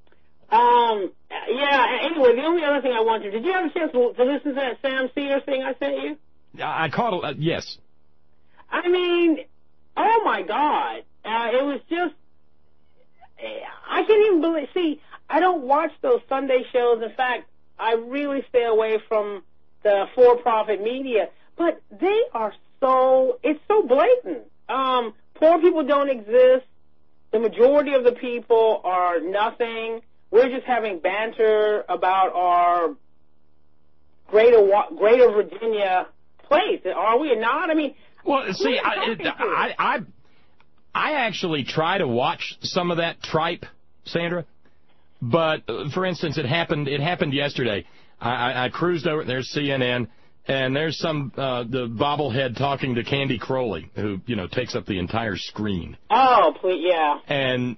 Yeah. Anyway, the only other thing I wanted, did you have a chance to listen to that Sam Cedar thing I sent you? I caught it. Yes. I mean, oh my God, it was just. I can't even believe. See, I don't watch those Sunday shows. In fact, I really stay away from the for-profit media. But they are it's so blatant. Poor people don't exist. The majority of the people are nothing. We're just having banter about our Greater Virginia place. Are we not? I mean, well, see, I actually try to watch some of that tripe, Sandra. But for instance, it happened yesterday. I cruised over. There's CNN, and there's the bobblehead talking to Candy Crowley, who takes up the entire screen. Oh, please, yeah. And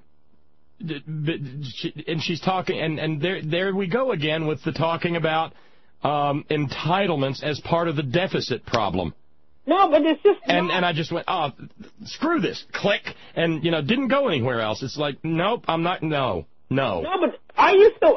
she's talking, and there we go again with the talking about entitlements as part of the deficit problem. No, but it's just and I just went, oh, screw this, click, and didn't go anywhere else. It's like, nope, I'm not, no. No, but I used to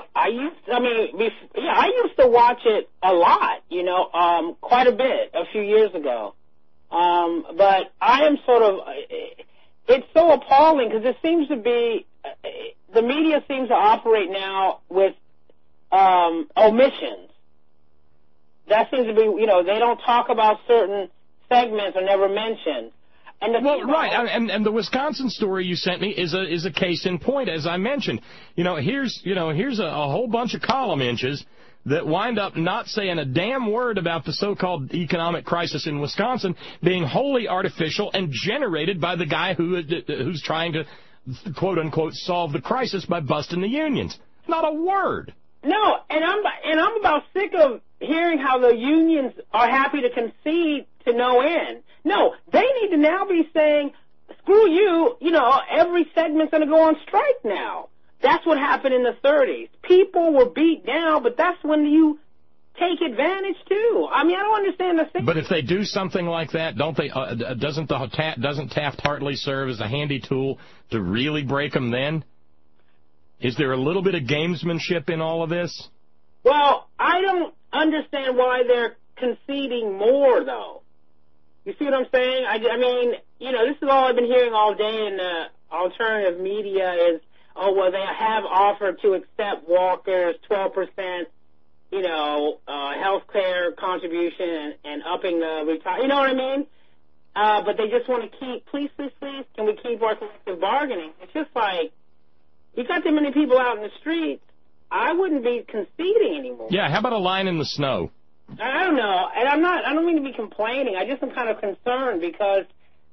watch it a lot, quite a bit a few years ago. But I am sort of, it's so appalling because it seems to be, the media seems to operate now with omissions. That seems to be, they don't talk about certain segments or never mentioned. Right, and the Wisconsin story you sent me is a case in point, as I mentioned. Here's a whole bunch of column inches that wind up not saying a damn word about the so-called economic crisis in Wisconsin being wholly artificial and generated by the guy who's trying to, quote unquote, solve the crisis by busting the unions. Not a word. No, and I'm about sick of hearing how the unions are happy to concede to no end. No, they need to now be saying, screw you, every segment's going to go on strike now. That's what happened in the 30s. People were beat down, but that's when you take advantage too. I mean, I don't understand the thing. But if they do something like that, don't they? Doesn't Taft-Hartley serve as a handy tool to really break them then? Is there a little bit of gamesmanship in all of this? Well, I don't understand why they're conceding more, though. You see what I'm saying? I mean, this is all I've been hearing all day in the alternative media is, they have offered to accept Walker's 12%, health care contribution and upping the retire. You know what I mean? But they just want to keep, please, can we keep our collective bargaining? It's just like, you got too many people out in the streets, I wouldn't be conceding anymore. Yeah, how about a line in the snow? I don't know, and I don't mean to be complaining. I just am kind of concerned because,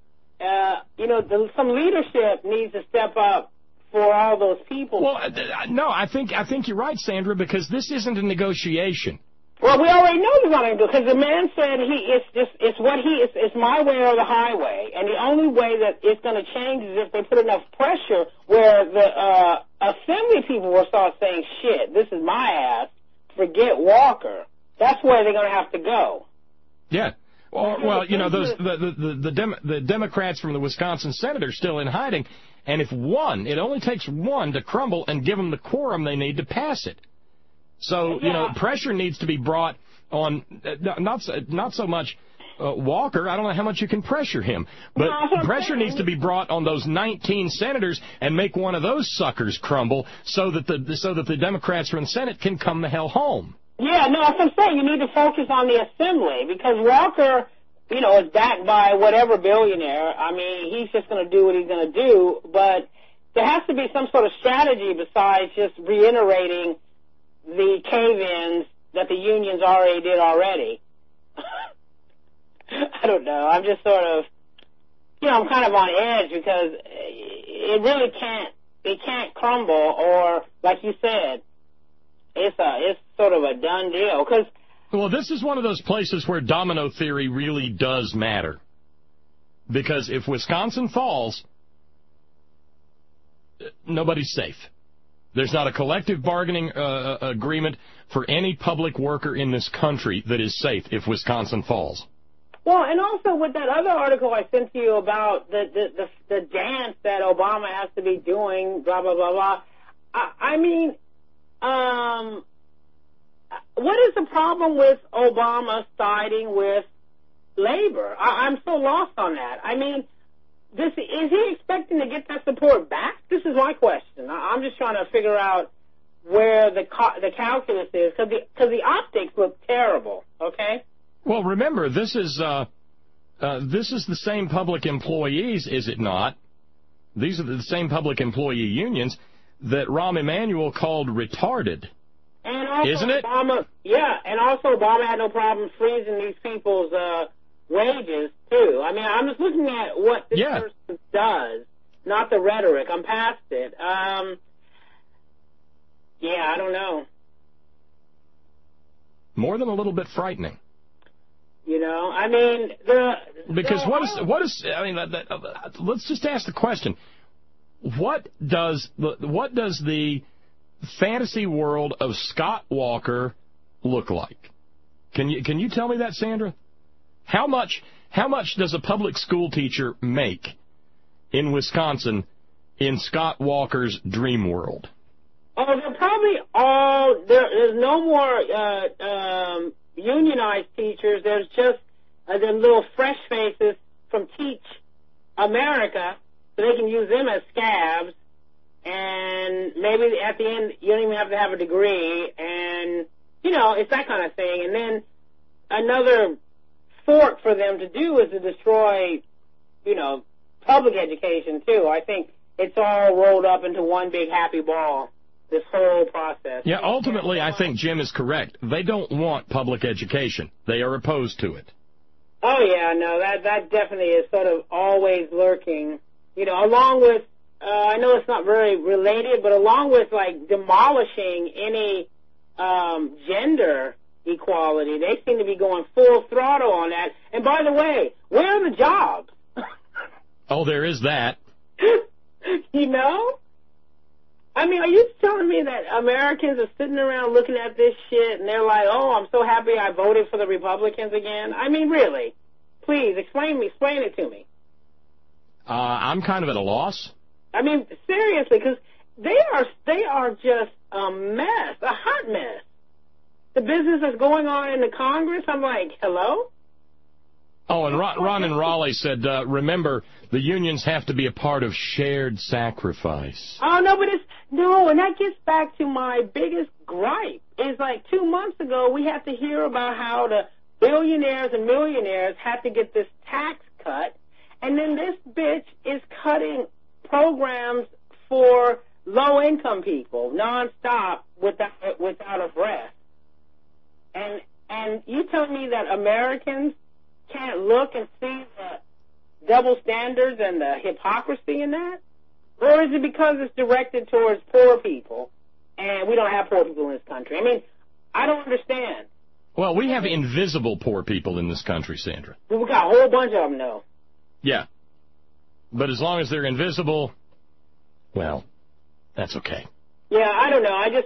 some leadership needs to step up for all those people. Well, no, I think you're right, Sandra, because this isn't a negotiation. Well, we already know there's not a negotiation because the man said it's my way or the highway, and the only way that it's going to change is if they put enough pressure where the assembly people will start saying, shit, this is my ass, forget Walker. That's where they're going to have to go. Yeah. Well, the Democrats from the Wisconsin Senate are still in hiding, and if it only takes one to crumble and give them the quorum they need to pass it. So, pressure needs to be brought on, not so much Walker. I don't know how much you can pressure him, but pressure needs to be brought on those 19 senators and make one of those suckers crumble so that the Democrats from the Senate can come the hell home. Yeah, no, that's what I'm saying. You need to focus on the assembly because Walker, is backed by whatever billionaire. I mean, he's just going to do what he's going to do, but there has to be some sort of strategy besides just reiterating the cave-ins that the unions already did already. I don't know. I'm just sort of, I'm kind of on edge because it really can't crumble, or like you said, it's sort of a done deal. Well, this is one of those places where domino theory really does matter. Because if Wisconsin falls, nobody's safe. There's not a collective bargaining agreement for any public worker in this country that is safe if Wisconsin falls. Well, and also with that other article I sent to you about the dance that Obama has to be doing, blah, blah, blah, blah. I mean, what is the problem with Obama siding with labor? I'm so lost on that. I mean, is he expecting to get that support back? This is my question. I'm just trying to figure out where the calculus is, because the optics look terrible, okay? Well, remember, this is the same public employees, is it not? These are the same public employee unions that Rahm Emanuel called retarded. And also isn't it? And also Obama had no problem freezing these people's wages, too. I mean, I'm just looking at what this person does, not the rhetoric. I'm past it. I don't know. More than a little bit frightening. I mean, let's just ask the question. What does the fantasy world of Scott Walker look like? Can you tell me that, Sandra? How much does a public school teacher make in Wisconsin in Scott Walker's dream world? Oh, they're probably all there's no more unionized teachers. There's just the little fresh faces from Teach America, so they can use them as scabs. And maybe at the end, you don't even have to have a degree, and, it's that kind of thing. And then another fork for them to do is to destroy, public education, too. I think it's all rolled up into one big happy ball, this whole process. Yeah, ultimately, I think Jim is correct. They don't want public education. They are opposed to it. Oh, yeah, no, that definitely is sort of always lurking, along with, I know it's not very related, but along with, like, demolishing any gender equality, they seem to be going full throttle on that. And by the way, where are the jobs? Oh, there is that. I mean, are you telling me that Americans are sitting around looking at this shit and they're like, oh, I'm so happy I voted for the Republicans again? I mean, really? Please, explain it to me. I'm kind of at a loss. I mean, seriously, because they are just a mess, a hot mess. The business that's going on in the Congress, I'm like, hello? Oh, and Ron in Raleigh said, remember, the unions have to be a part of shared sacrifice. Oh, no, and that gets back to my biggest gripe. It's like 2 months ago, we had to hear about how the billionaires and millionaires had to get this tax cut, and then this bitch is cutting programs for low-income people nonstop without a breath. And you tell me that Americans can't look and see the double standards and the hypocrisy in that? Or is it because it's directed towards poor people, and we don't have poor people in this country? I mean, I don't understand. Well, we have invisible poor people in this country, Sandra. We've got a whole bunch of them, though. Yeah. But as long as they're invisible, well, that's okay. Yeah, I don't know. I just,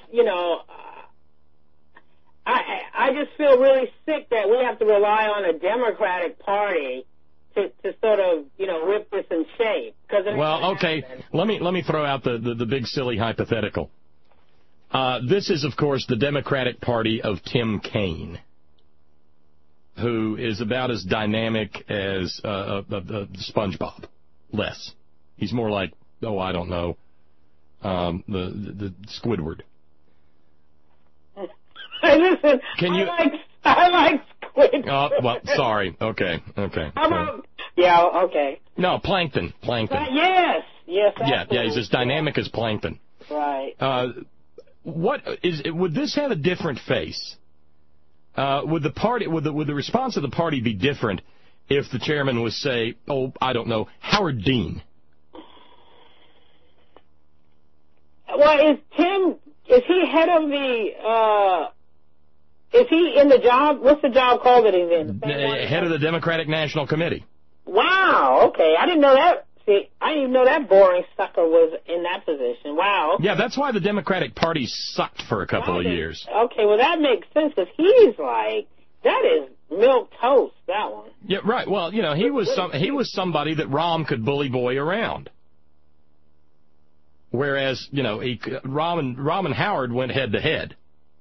I just feel really sick that we have to rely on a Democratic Party to sort of, whip this in shape. Well, okay, let me throw out the big silly hypothetical. This is, of course, the Democratic Party of Tim Kaine, who is about as dynamic as SpongeBob. Less. He's more like, I don't know, the Squidward. Listen, I like Squidward. Oh, well, sorry. Okay. How about, yeah, okay. No, Plankton. Yes, absolutely. Yeah, he's as dynamic as Plankton. Right. Would this have a different face would the response of the party be different if the chairman was, say, I don't know, Howard Dean? Well, is he head of the, is he in the job? What's the job called that he's in? Head of the Democratic National Committee. Wow, okay. I didn't know that. See, I didn't even know that boring sucker was in that position. Wow. Okay. Yeah, that's why the Democratic Party sucked for a couple of years. Okay, well, that makes sense, because he's like, that is milk toast, that one. Yeah, right. Well, you know, he was somebody that Rahm could bully boy around. Whereas, you know, Rahm and Howard went head to head.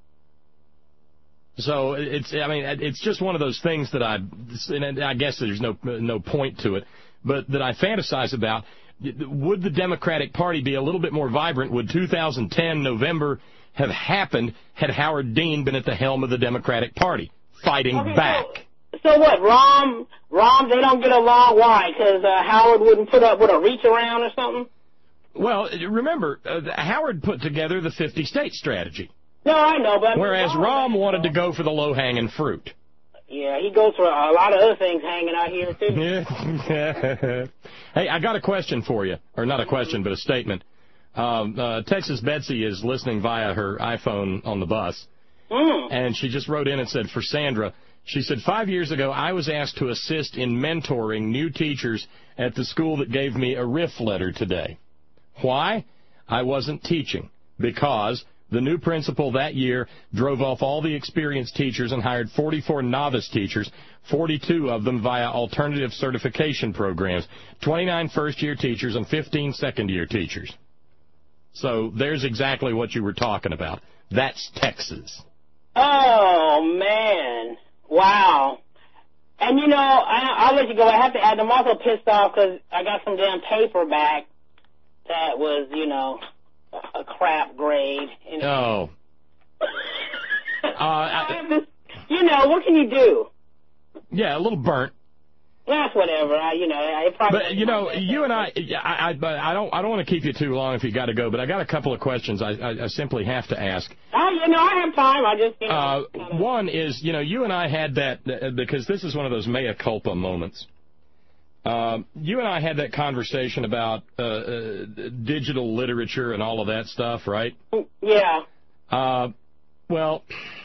So it's just one of those things that I guess there's no point to it, but that I fantasize about. Would the Democratic Party be a little bit more vibrant? Would 2010 November have happened had Howard Dean been at the helm of the Democratic Party fighting back? So what? Rahm, they don't get along. Why? Because Howard wouldn't put up with a reach around or something. Well, remember, Howard put together the 50-state strategy. No, I know, but... Whereas Rahm wanted to go for the low-hanging fruit. Yeah, he goes for a lot of other things hanging out here, too. Hey, I got a question for you. Or not a question, but a statement. Texas Betsy is listening via her iPhone on the bus. And she just wrote in and said, for Sandra, she said, 5 years ago, I was asked to assist in mentoring new teachers at the school that gave me a RIF letter today. Why? I wasn't teaching. Because the new principal that year drove off all the experienced teachers and hired 44 novice teachers, 42 of them via alternative certification programs, 29 first-year teachers, and 15 second-year teachers. So there's exactly what you were talking about. That's Texas. Oh, man. Wow. And, you know, I'll let you go. I have to add, I'm also pissed off because I got some damn paper back that was, you know, a crap grade. You know. Oh. You know, what can you do? Yeah, a little burnt. That's whatever. But you know, you and I don't want to keep you too long if you got to go. But I got a couple of questions I simply have to ask. You know, I have time. I just one is, you know, you and I had that because this is one of those mea culpa moments. You and I had that conversation about digital literature and all of that stuff, right? Yeah. Well,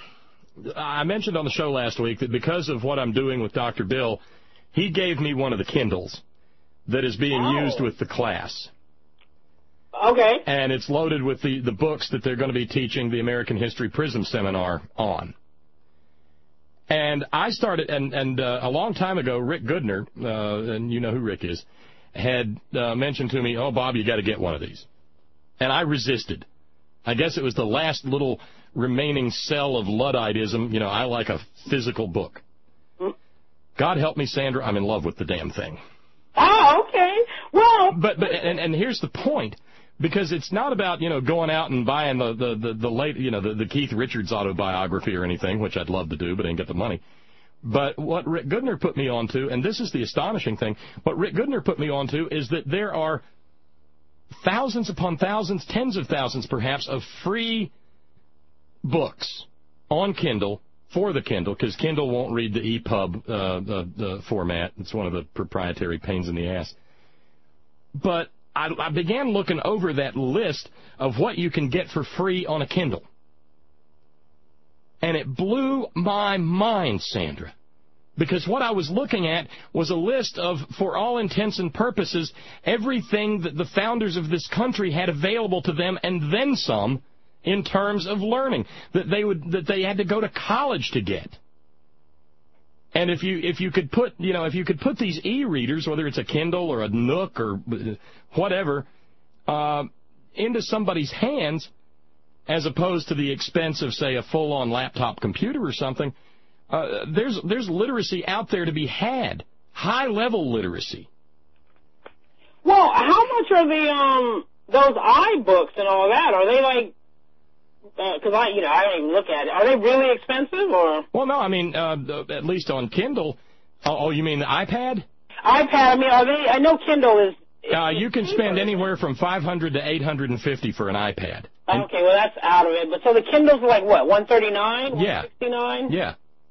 I mentioned on the show last week that because of what I'm doing with Dr. Bill, he gave me one of the Kindles that is being used with the class. Okay. And it's loaded with the books that they're going to be teaching the American History Prism Seminar on. And I started, and a long time ago, Rick Goodner, and you know who Rick is, had mentioned to me, oh, Bob, you got to get one of these. And I resisted. I guess it was the last little remaining cell of Ludditism. You know, I like a physical book. God help me, Sandra, I'm in love with the damn thing. Oh, okay. Well, but here's the point, because it's not about, you know, going out and buying the late, you know, the Keith Richards autobiography or anything, which I'd love to do, but I ain't got the money. But what Rick Goodner put me onto, and this is the astonishing thing, what Rick Goodner put me onto is that there are thousands upon thousands, tens of thousands perhaps, of free books on Kindle for the Kindle, because Kindle won't read the EPUB the format. It's one of the proprietary pains in the ass. But I began looking over that list of what you can get for free on a Kindle. And it blew my mind, Sandra. Because what I was looking at was a list of, for all intents and purposes, everything that the founders of this country had available to them, and then some, in terms of learning that they had to go to college to get. And if you could put these e-readers, whether it's a Kindle or a Nook or whatever, into somebody's hands, as opposed to the expense of, say, a full-on laptop computer or something, there's literacy out there to be had, high-level literacy. Well, how much are those iBooks and all that? Are they like? Because I don't even look at it. Are they really expensive or? Well, no. I mean, at least on Kindle. Oh, you mean the iPad? iPad. I mean, are they? I know Kindle is. You can spend anywhere from $500 to $850 for an iPad. Okay, well that's out of it. But so the Kindles are like what? $139? Yeah. $169? Yeah.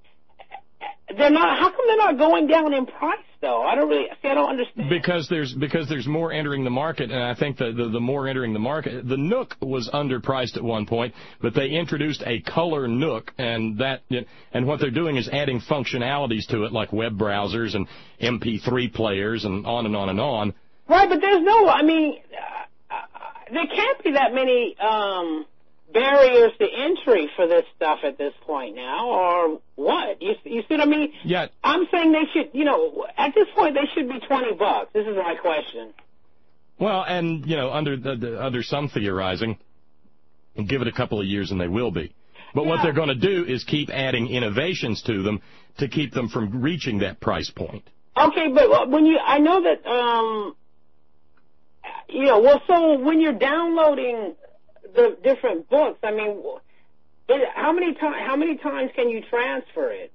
they're not. How come they're not going down in price though? I don't understand. Because there's more entering the market, and I think the more entering the market, the Nook was underpriced at one point, but they introduced a color Nook, and what they're doing is adding functionalities to it, like web browsers and MP3 players, and on and on and on. Right, but there's no. I mean, there can't be that many barriers to entry for this stuff at this point now, or what? You see what I mean? Yeah. I'm saying they should, at this point they should be $20. This is my question. Well, and under some theorizing, and give it a couple of years and they will be. But what they're going to do is keep adding innovations to them to keep them from reaching that price point. Okay, but I know that so when you're downloading the different books, I mean, how many times can you transfer it?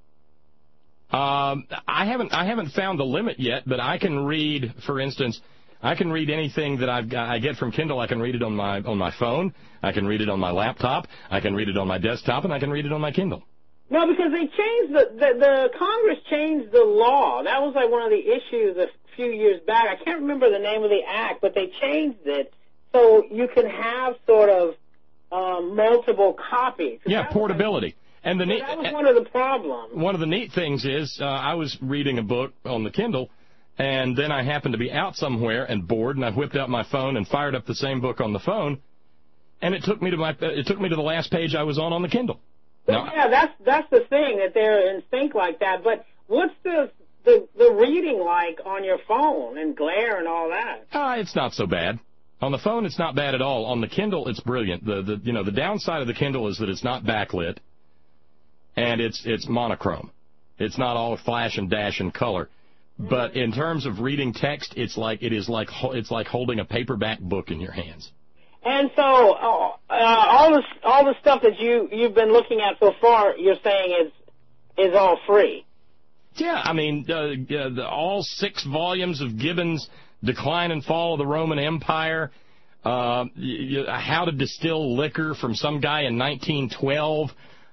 I haven't found the limit yet, but I can read, for instance, anything that I get from Kindle. I can read it on my phone. I can read it on my laptop. I can read it on my desktop, and I can read it on my Kindle. No, because they changed the Congress changed the law. That was like one of the issues a few years back. I can't remember the name of the act, but they changed it. So you can have sort of multiple copies. Yeah, portability. And that was one of the problems. One of the neat things is I was reading a book on the Kindle, and then I happened to be out somewhere and bored, and I whipped out my phone and fired up the same book on the phone, and it took me to the last page I was on the Kindle. Now, yeah, that's the thing, that they're in sync like that. But what's the reading like on your phone and glare and all that? It's not so bad. On the phone, it's not bad at all. On the Kindle, it's brilliant. The downside of the Kindle is that it's not backlit, and it's monochrome. It's not all flash and dash and color. But in terms of reading text, it's like holding a paperback book in your hands. And so all the stuff that you've been looking at so far, you're saying is all free. Yeah, I mean, all 6 volumes of Gibbon's Decline and Fall of the Roman Empire, How to Distill Liquor from some guy in 1912,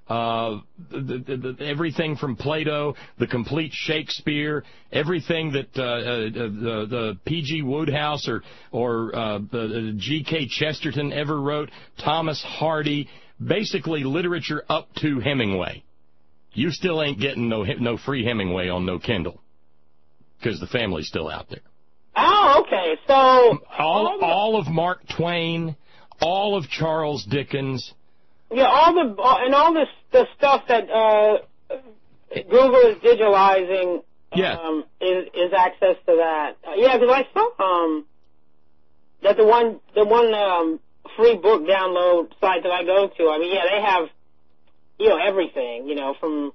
everything from Plato, The Complete Shakespeare, everything that the P.G. Wodehouse or G.K. Chesterton ever wrote, Thomas Hardy, basically literature up to Hemingway. You still ain't getting no free Hemingway on no Kindle, because the family's still out there. Oh, okay. So all of Mark Twain, all of Charles Dickens. Yeah, all the stuff that Google is digitalizing. Is access to that. Yeah, because I saw that the one free book download site that I go to. I mean, yeah, they have everything. From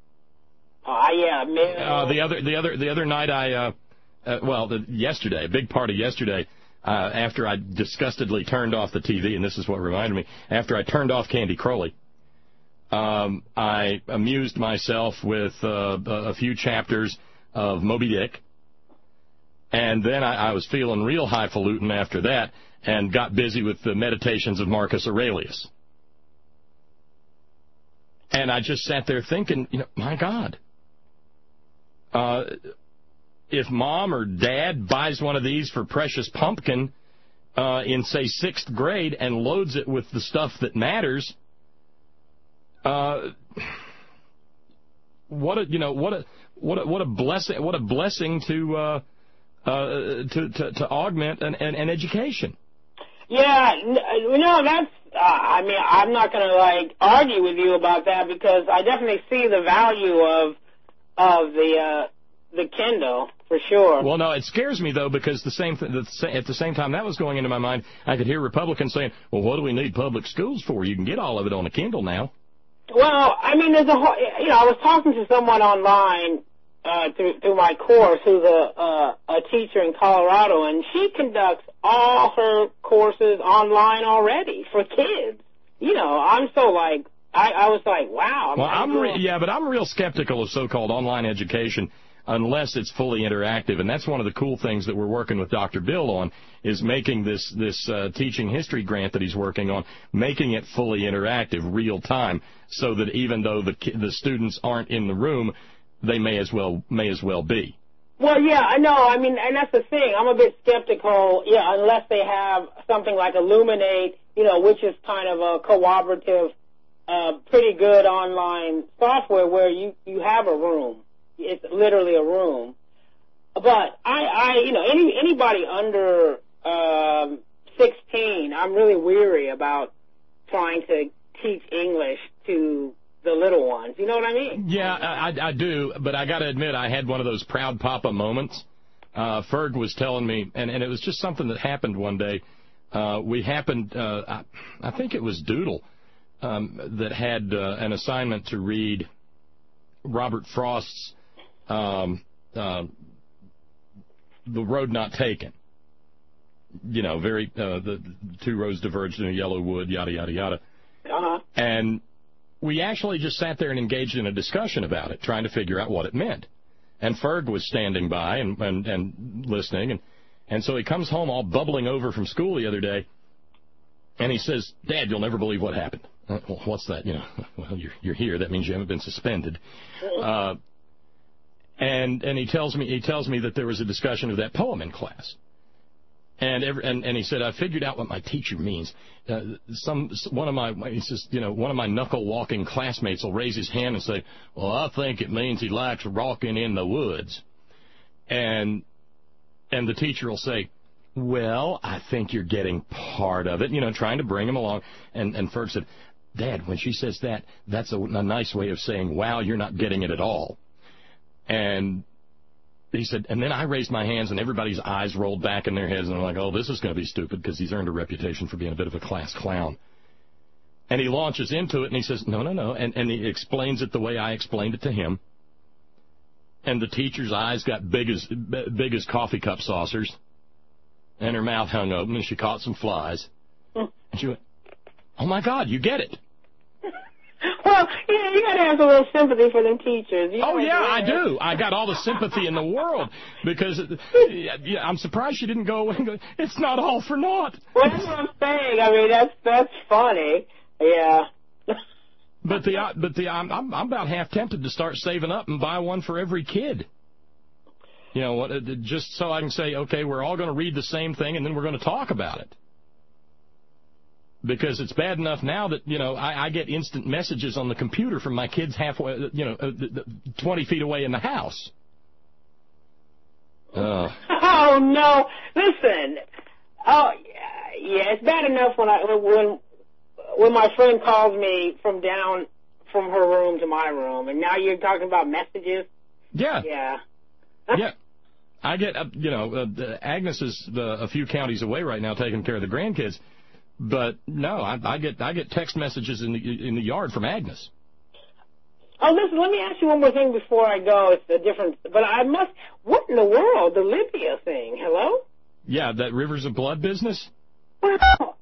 the other night yesterday, a big part of yesterday, after I disgustedly turned off the TV, and this is what reminded me, after I turned off Candy Crowley, I amused myself with a few chapters of Moby Dick, and then I was feeling real highfalutin after that, and got busy with the Meditations of Marcus Aurelius. And I just sat there thinking, my God, if Mom or Dad buys one of these for Precious Pumpkin in, say, 6th grade and loads it with the stuff that matters, what a blessing to augment an education. Yeah, that's. I mean, I'm not going to argue with you about that, because I definitely see the value of the Kindle for sure. Well, no, it scares me though, because at the same time that was going into my mind, I could hear Republicans saying, "Well, what do we need public schools for? You can get all of it on a Kindle now." Well, I mean, there's I was talking to someone online through my course who's a teacher in Colorado, and she conducts all her courses online already for kids. I'm so I was like, wow. Well, but I'm real skeptical of so-called online education unless it's fully interactive, and that's one of the cool things that we're working with Dr. Bill on, is making this teaching history grant that he's working on, making it fully interactive, real time, so that even though the students aren't in the room, they may as well be. Well, yeah, I know. I mean, and that's the thing. I'm a bit skeptical, unless they have something like Illuminate, which is kind of a cooperative, pretty good online software where you have a room. It's literally a room. But anybody under 16, I'm really weary about trying to teach English to the little ones. You know what I mean? Yeah, I do, but I got to admit, I had one of those proud papa moments. Ferg was telling me, and it was just something that happened one day. I think it was Doodle, that had an assignment to read Robert Frost's The Road Not Taken. The two roads diverged in a yellow wood, yada, yada, yada. Uh-huh. And we actually just sat there and engaged in a discussion about it, trying to figure out what it meant. And Ferg was standing by and listening. And so he comes home all bubbling over from school the other day, and he says, "Dad, you'll never believe what happened." Well, what's that? Well, you're here. That means you haven't been suspended. And he tells me that there was a discussion of that poem in class. And he said, "I figured out what my teacher means. One of my knuckle walking classmates will raise his hand and say, 'Well, I think it means he likes rocking in the woods.' And the teacher will say, 'Well, I think you're getting part of it,' trying to bring him along. And Ferg said, 'Dad, when she says that, that's a nice way of saying, wow, you're not getting it at all.' And he said, and then I raised my hands, and everybody's eyes rolled back in their heads, and I'm like, oh, this is going to be stupid, because he's earned a reputation for being a bit of a class clown. And he launches into it, and he says, no, and he explains it the way I explained it to him. And the teacher's eyes got big as coffee cup saucers, and her mouth hung open, and she caught some flies. And she went, oh, my God, you get it. Well, you got to have a little sympathy for them teachers. I do. I got all the sympathy in the world, because I'm surprised she didn't go away and go, it's not all for naught. Well, that's what I'm saying. I mean, that's funny. Yeah. But I'm about half tempted to start saving up and buy one for every kid. Just so I can say, okay, we're all going to read the same thing, and then we're going to talk about it. Because it's bad enough now that, I get instant messages on the computer from my kids halfway, 20 feet away in the house. Oh, no. Listen. Oh, yeah, it's bad enough when my friend calls me from down from her room to my room, and now you're talking about messages? Yeah. Yeah. Yeah. I get, Agnes is a few counties away right now taking care of the grandkids. But no, I get text messages in the yard from Agnes. Oh, listen, let me ask you one more thing before I go. It's a different, but what in the world, the Libya thing? Hello? Yeah, that Rivers of Blood business? Well,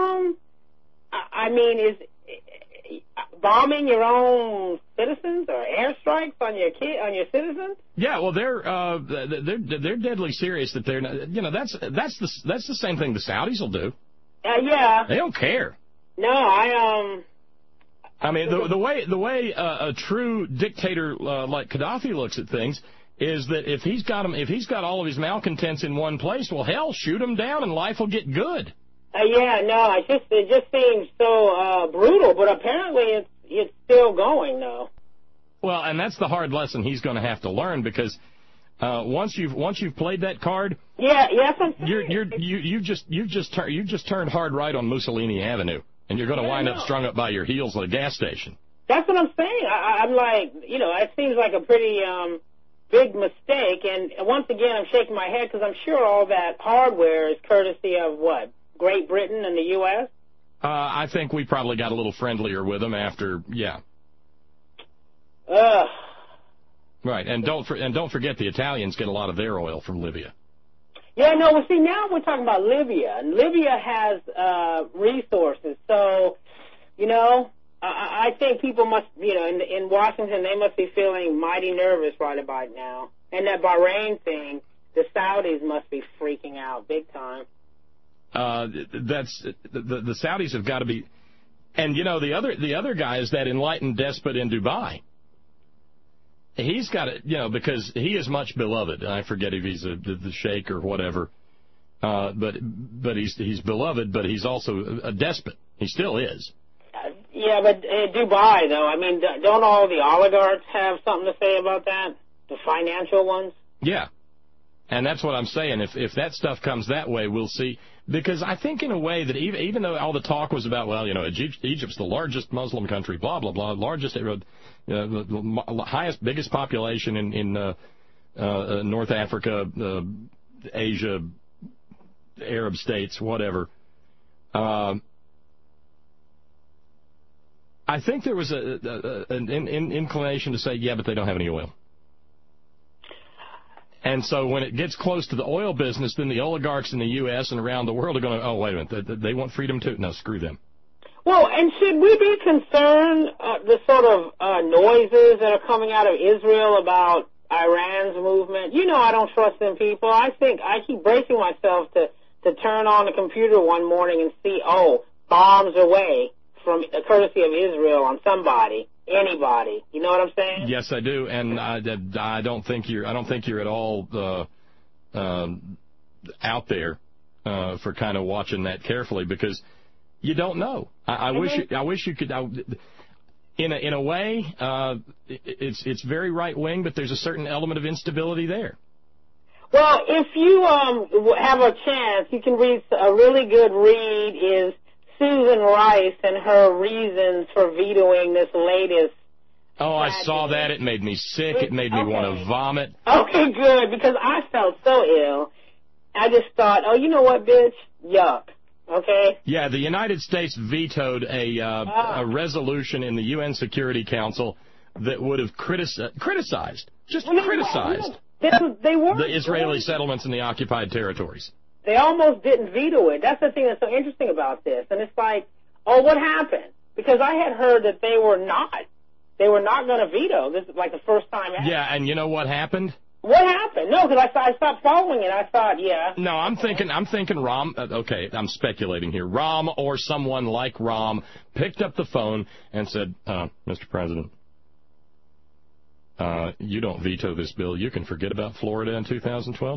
I mean, is bombing your own citizens or airstrikes on your citizens? Yeah, well, they're deadly serious. That they're not, that's the same thing the Saudis will do. Yeah. They don't care. No, I mean, the way a true dictator like Gaddafi looks at things is that if he's got all of his malcontents in one place, well, hell, shoot him down and life will get good. Yeah, no, it just seems so brutal, but apparently it's still going though. Well, and that's the hard lesson he's going to have to learn, because once you've played that card, yes, you've just turned hard right on Mussolini Avenue, and you're going to wind up strung up by your heels at a gas station. That's what I'm saying. I'm like, it seems like a pretty big mistake. And once again, I'm shaking my head because I'm sure all that hardware is courtesy of what, Great Britain and the U.S. I think we probably got a little friendlier with them after, Ugh. Right, and don't forget the Italians get a lot of their oil from Libya. Yeah, no, well, see, now we're talking about Libya, and Libya has resources. So, I think people must, in Washington, they must be feeling mighty nervous right about now. And that Bahrain thing, the Saudis must be freaking out big time. That's the Saudis have got to be, and the other guy is that enlightened despot in Dubai. he's got it, because he is much beloved. I forget if he's the sheikh or whatever, but he's beloved, but he's also a despot. He still is. Yeah, but Dubai, though, I mean, don't all the oligarchs have something to say about that? The financial ones? Yeah. And that's what I'm saying. If that stuff comes that way, we'll see. Because I think in a way that even though all the talk was about, Egypt's the largest Muslim country, blah, blah, blah, largest, the highest, biggest population in North Africa, Asia, Arab states, whatever. I think there was an inclination to say, yeah, but they don't have any oil. And so when it gets close to the oil business, then the oligarchs in the U.S. and around the world are going, oh, wait a minute, they want freedom too? No, screw them. Well, and should we be concerned, the sort of noises that are coming out of Israel about Iran's movement? I don't trust them people. I keep bracing myself to turn on the computer one morning and see, bombs away from courtesy of Israel on somebody. Anybody, you know what I'm saying? Yes, I do, and I don't think you're at all out there for kind of watching that carefully, because you don't know. I wish you could. In a way, it's very right wing, but there's a certain element of instability there. Well, if you have a chance, you can read a really good read is Susan Rice and her reasons for vetoing this latest. Oh, I saw that. It made me sick. It made me want to vomit. Okay, good, because I felt so ill. I just thought, you know what, bitch? Yuck. Okay? Yeah, the United States vetoed a resolution in the UN Security Council that would have criticized They weren't the Israeli settlements in the occupied territories. They almost didn't veto it. That's the thing that's so interesting about this. And it's like, what happened? Because I had heard that they were not going to veto. This is like the first time ever. Yeah, and you know what happened? What happened? No, because I stopped following it. I thought, yeah. No, I'm thinking Rahm, okay, I'm speculating here. Rahm or someone like Rahm picked up the phone and said, Mr. President, you don't veto this bill. You can forget about Florida in 2012?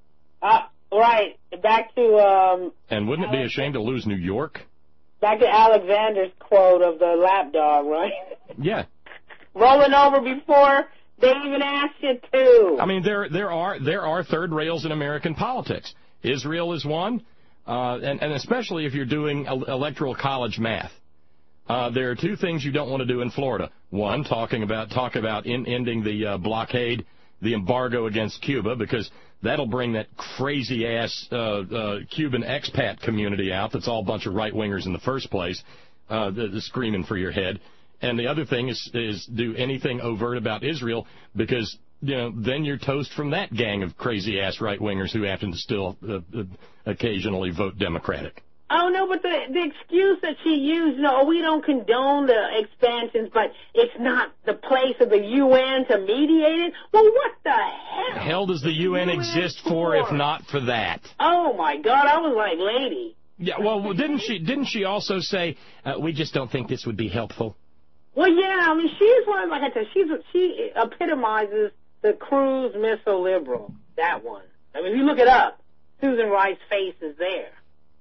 Right. Back to... and wouldn't it be a shame to lose New York? Back to Alexander's quote of the lapdog, right? Yeah. Rolling over before they even ask you to. I mean, there are third rails in American politics. Israel is one, and especially if you're doing electoral college math. There are two things you don't want to do in Florida. One, talk about ending the blockade, the embargo against Cuba, because that'll bring that crazy-ass Cuban expat community out that's all a bunch of right-wingers in the first place, screaming for your head. And the other thing is do anything overt about Israel, because then you're toast from that gang of crazy-ass right-wingers who happen to still occasionally vote Democratic. Oh, no, but the excuse that she used, we don't condone the expansions, but it's not the place of the UN to mediate it. Well, what the hell? The hell does the UN exist for if not for that? Oh, my God, I was like, lady. Yeah, well, didn't she also say, we just don't think this would be helpful? Well, yeah, I mean, she's one, like I said, she epitomizes the cruise missile liberal, that one. I mean, if you look it up, Susan Rice's face is there.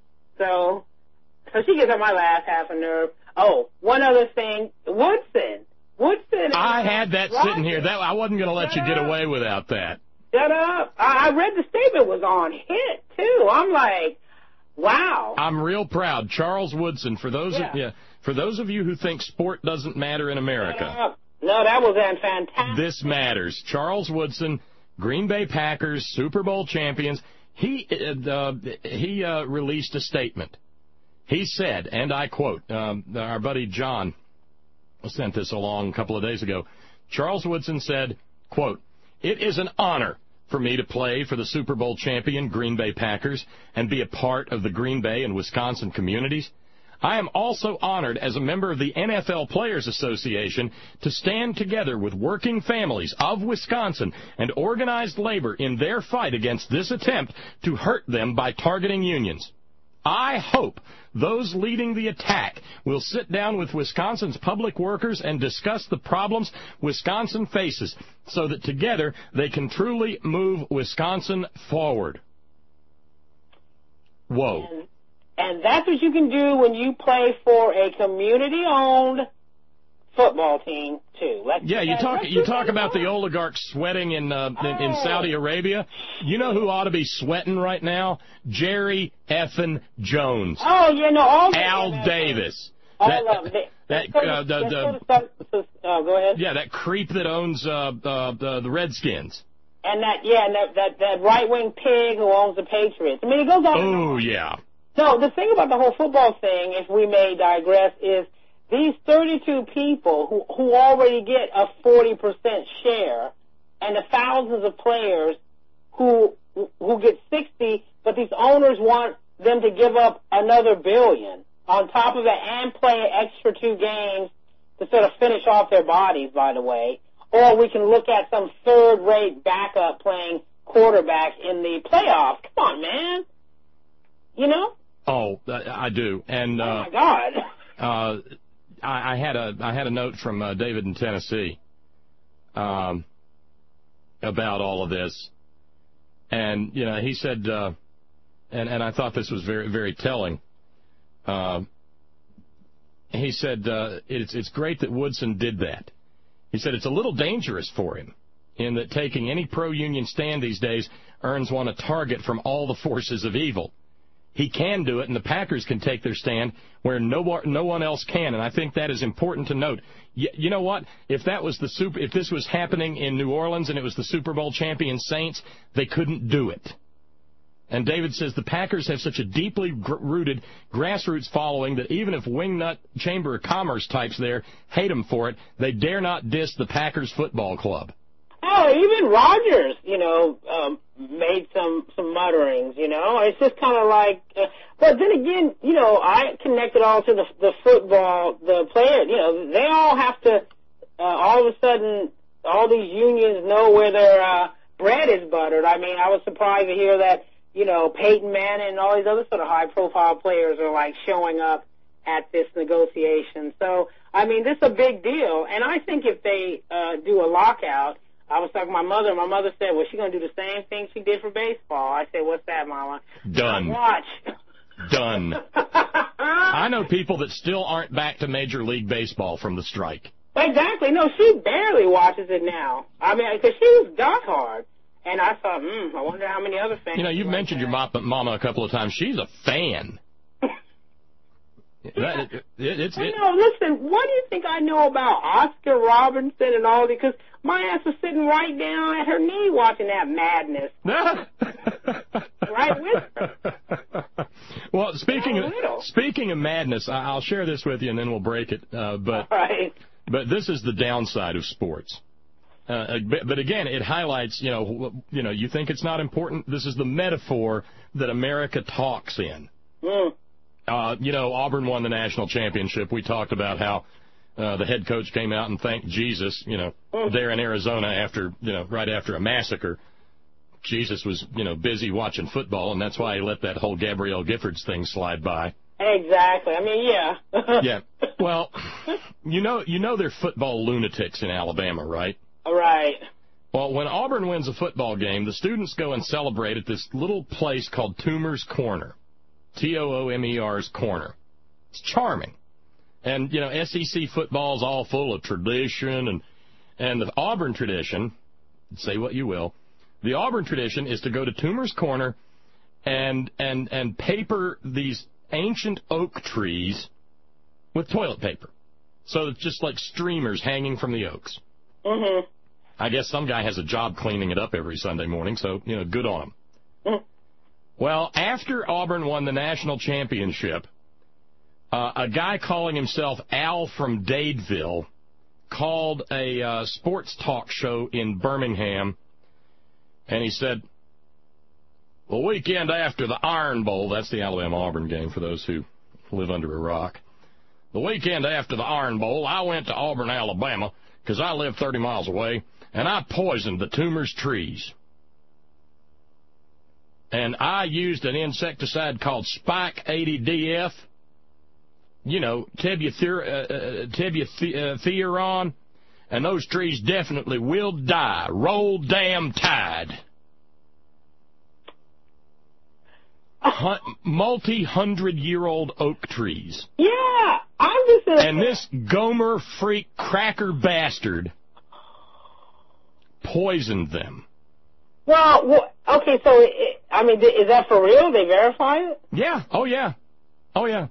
So she gets on my last half a nerve. Oh, one other thing, Woodson. I had that sitting here. I wasn't going to let you get away without that. Shut up. I read the statement was on hit, too. I'm like, wow. I'm real proud. Charles Woodson, for those of you who think sport doesn't matter in America. No, that was fantastic. This matters. Charles Woodson, Green Bay Packers, Super Bowl champions. He released a statement. He said, and I quote, our buddy John sent this along a couple of days ago. Charles Woodson said, quote, "It is an honor for me to play for the Super Bowl champion Green Bay Packers and be a part of the Green Bay and Wisconsin communities. I am also honored as a member of the NFL Players Association to stand together with working families of Wisconsin and organized labor in their fight against this attempt to hurt them by targeting unions." I hope those leading the attack will sit down with Wisconsin's public workers and discuss the problems Wisconsin faces so that together they can truly move Wisconsin forward. Whoa. And that's what you can do when you play for a community-owned football team too. You talk about the oligarchs sweating in Saudi Arabia. You know who ought to be sweating right now? Jerry effing Jones. Oh, yeah, no, all Al Davis. All of it. Go ahead. Yeah, that creep that owns the Redskins. And that right-wing pig who owns the Patriots. I mean, it goes on. Oh, yeah. So the thing about the whole football thing, if we may digress, is these 32 people who already get a 40% share, and the thousands of players who get 60, but these owners want them to give up another $1 billion on top of that and play an extra 2 games to sort of finish off their bodies, by the way. Or we can look at some third-rate backup playing quarterback in the playoffs. Come on, man. You know? Oh, I do. And oh my God. I had a note from David in Tennessee about all of this, and he said, and I thought this was very, very telling. He said it's great that Woodson did that. He said it's a little dangerous for him in that taking any pro-union stand these days earns one a target from all the forces of evil. He can do it, and the Packers can take their stand where no one else can, and I think that is important to note. You know what? If this was happening in New Orleans and it was the Super Bowl champion Saints, they couldn't do it. And David says the Packers have such a deeply rooted grassroots following that even if wingnut Chamber of Commerce types there hate them for it, they dare not diss the Packers football club. Oh, even Rodgers, made some mutterings, It's just kind of like, but then again, I connect it all to the football, the players, they all have to, all of a sudden, all these unions know where their bread is buttered. I mean, I was surprised to hear that, Peyton Manning and all these other sort of high-profile players are, like, showing up at this negotiation. So, I mean, this is a big deal. And I think if they do a lockout, I was talking to my mother, and my mother said, well, she's going to do the same thing she did for baseball. I said, what's that, Mama? Done. Watch. Done. I know people that still aren't back to Major League Baseball from the strike. Exactly. No, she barely watches it now. I mean, because she was diehard. And I thought, I wonder how many other fans. You've mentioned your mama a couple of times. She's a fan. No, listen, what do you think I know about Oscar Robertson and all that? Because my ass was sitting right down at her knee watching that madness. Right with her. Well, speaking of madness, I'll share this with you and then we'll break it. But this is the downside of sports. But again, it highlights, you think it's not important. This is the metaphor that America talks in. Auburn won the national championship. We talked about how the head coach came out and thanked Jesus, there in Arizona right after a massacre. Jesus was, busy watching football, and that's why he let that whole Gabrielle Giffords thing slide by. Exactly. I mean, yeah. Yeah. Well, you know they're football lunatics in Alabama, right? Right. Well, when Auburn wins a football game, the students go and celebrate at this little place called Toomer's Corner. Toomer's Corner. It's charming. And, SEC football is all full of tradition, and the Auburn tradition, say what you will, the Auburn tradition is to go to Toomer's Corner and paper these ancient oak trees with toilet paper. So it's just like streamers hanging from the oaks. Mm-hmm. I guess some guy has a job cleaning it up every Sunday morning, so, good on him. Mm. Well, after Auburn won the national championship, a guy calling himself Al from Dadeville called a sports talk show in Birmingham, and he said, the weekend after the Iron Bowl, that's the Alabama-Auburn game for those who live under a rock, the weekend after the Iron Bowl, I went to Auburn, Alabama, because I live 30 miles away, and I poisoned the Toomer's trees. and I used an insecticide called Spike 80DF, tebutheron, and those trees definitely will die. Roll damn Tide. Multi-hundred-year-old oak trees. Yeah, I'm just... And this Gomer freak cracker bastard poisoned them. Well, okay, so, is that for real? They verify it? Yeah. Oh, yeah. Oh, yeah.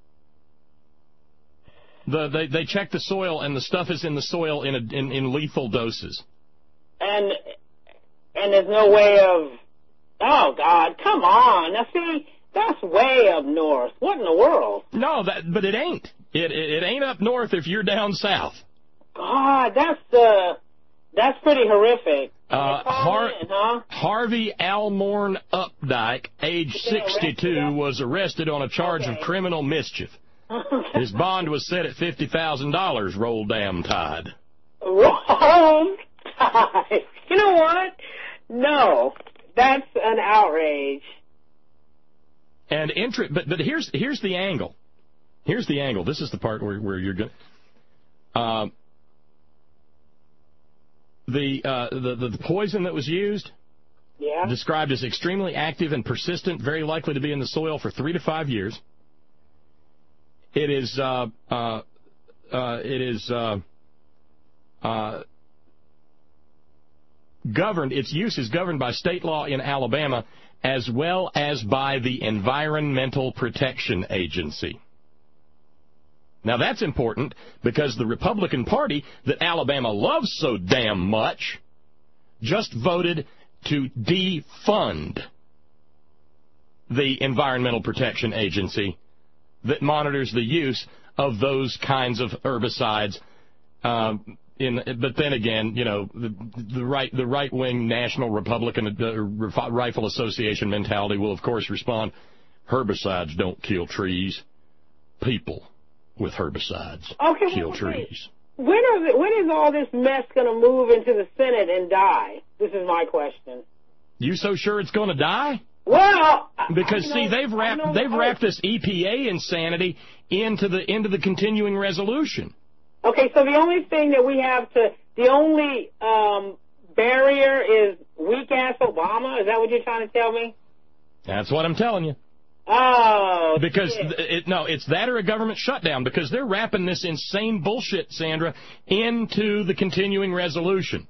They check the soil, and the stuff is in the soil in lethal doses. And there's no way of... Oh, God, come on. Now, see, that's way up north. What in the world? No, but it ain't. It ain't up north if you're down south. God, that's pretty horrific. Harvey Almorn Updike, age 62, was arrested on a charge of criminal mischief. His bond was set at $50,000, Roll damn Tide. Roll Tide. You know what? No. That's an outrage. And but here's the angle. Here's the angle. This is the part where you're going. The poison that was used, described as extremely active and persistent, very likely to be in the soil for 3 to 5 years. It is governed. Its use is governed by state law in Alabama as well as by the Environmental Protection Agency. Now, that's important because the Republican Party that Alabama loves so damn much just voted to defund the Environmental Protection Agency that monitors the use of those kinds of herbicides. But then again, the right-wing National Republican Rifle Association mentality will, of course, respond, herbicides don't kill trees. People with herbicides kill trees. When is all this mess going to move into the Senate and die? This is my question. You so sure it's going to die? Well, because they've wrapped this EPA insanity into the continuing resolution. Okay, so the only thing that we have the only barrier is weak-ass Obama? Is that what you're trying to tell me? That's what I'm telling you. Oh, because it's that or a government shutdown, because they're wrapping this insane bullshit, Sandra, into the continuing resolution.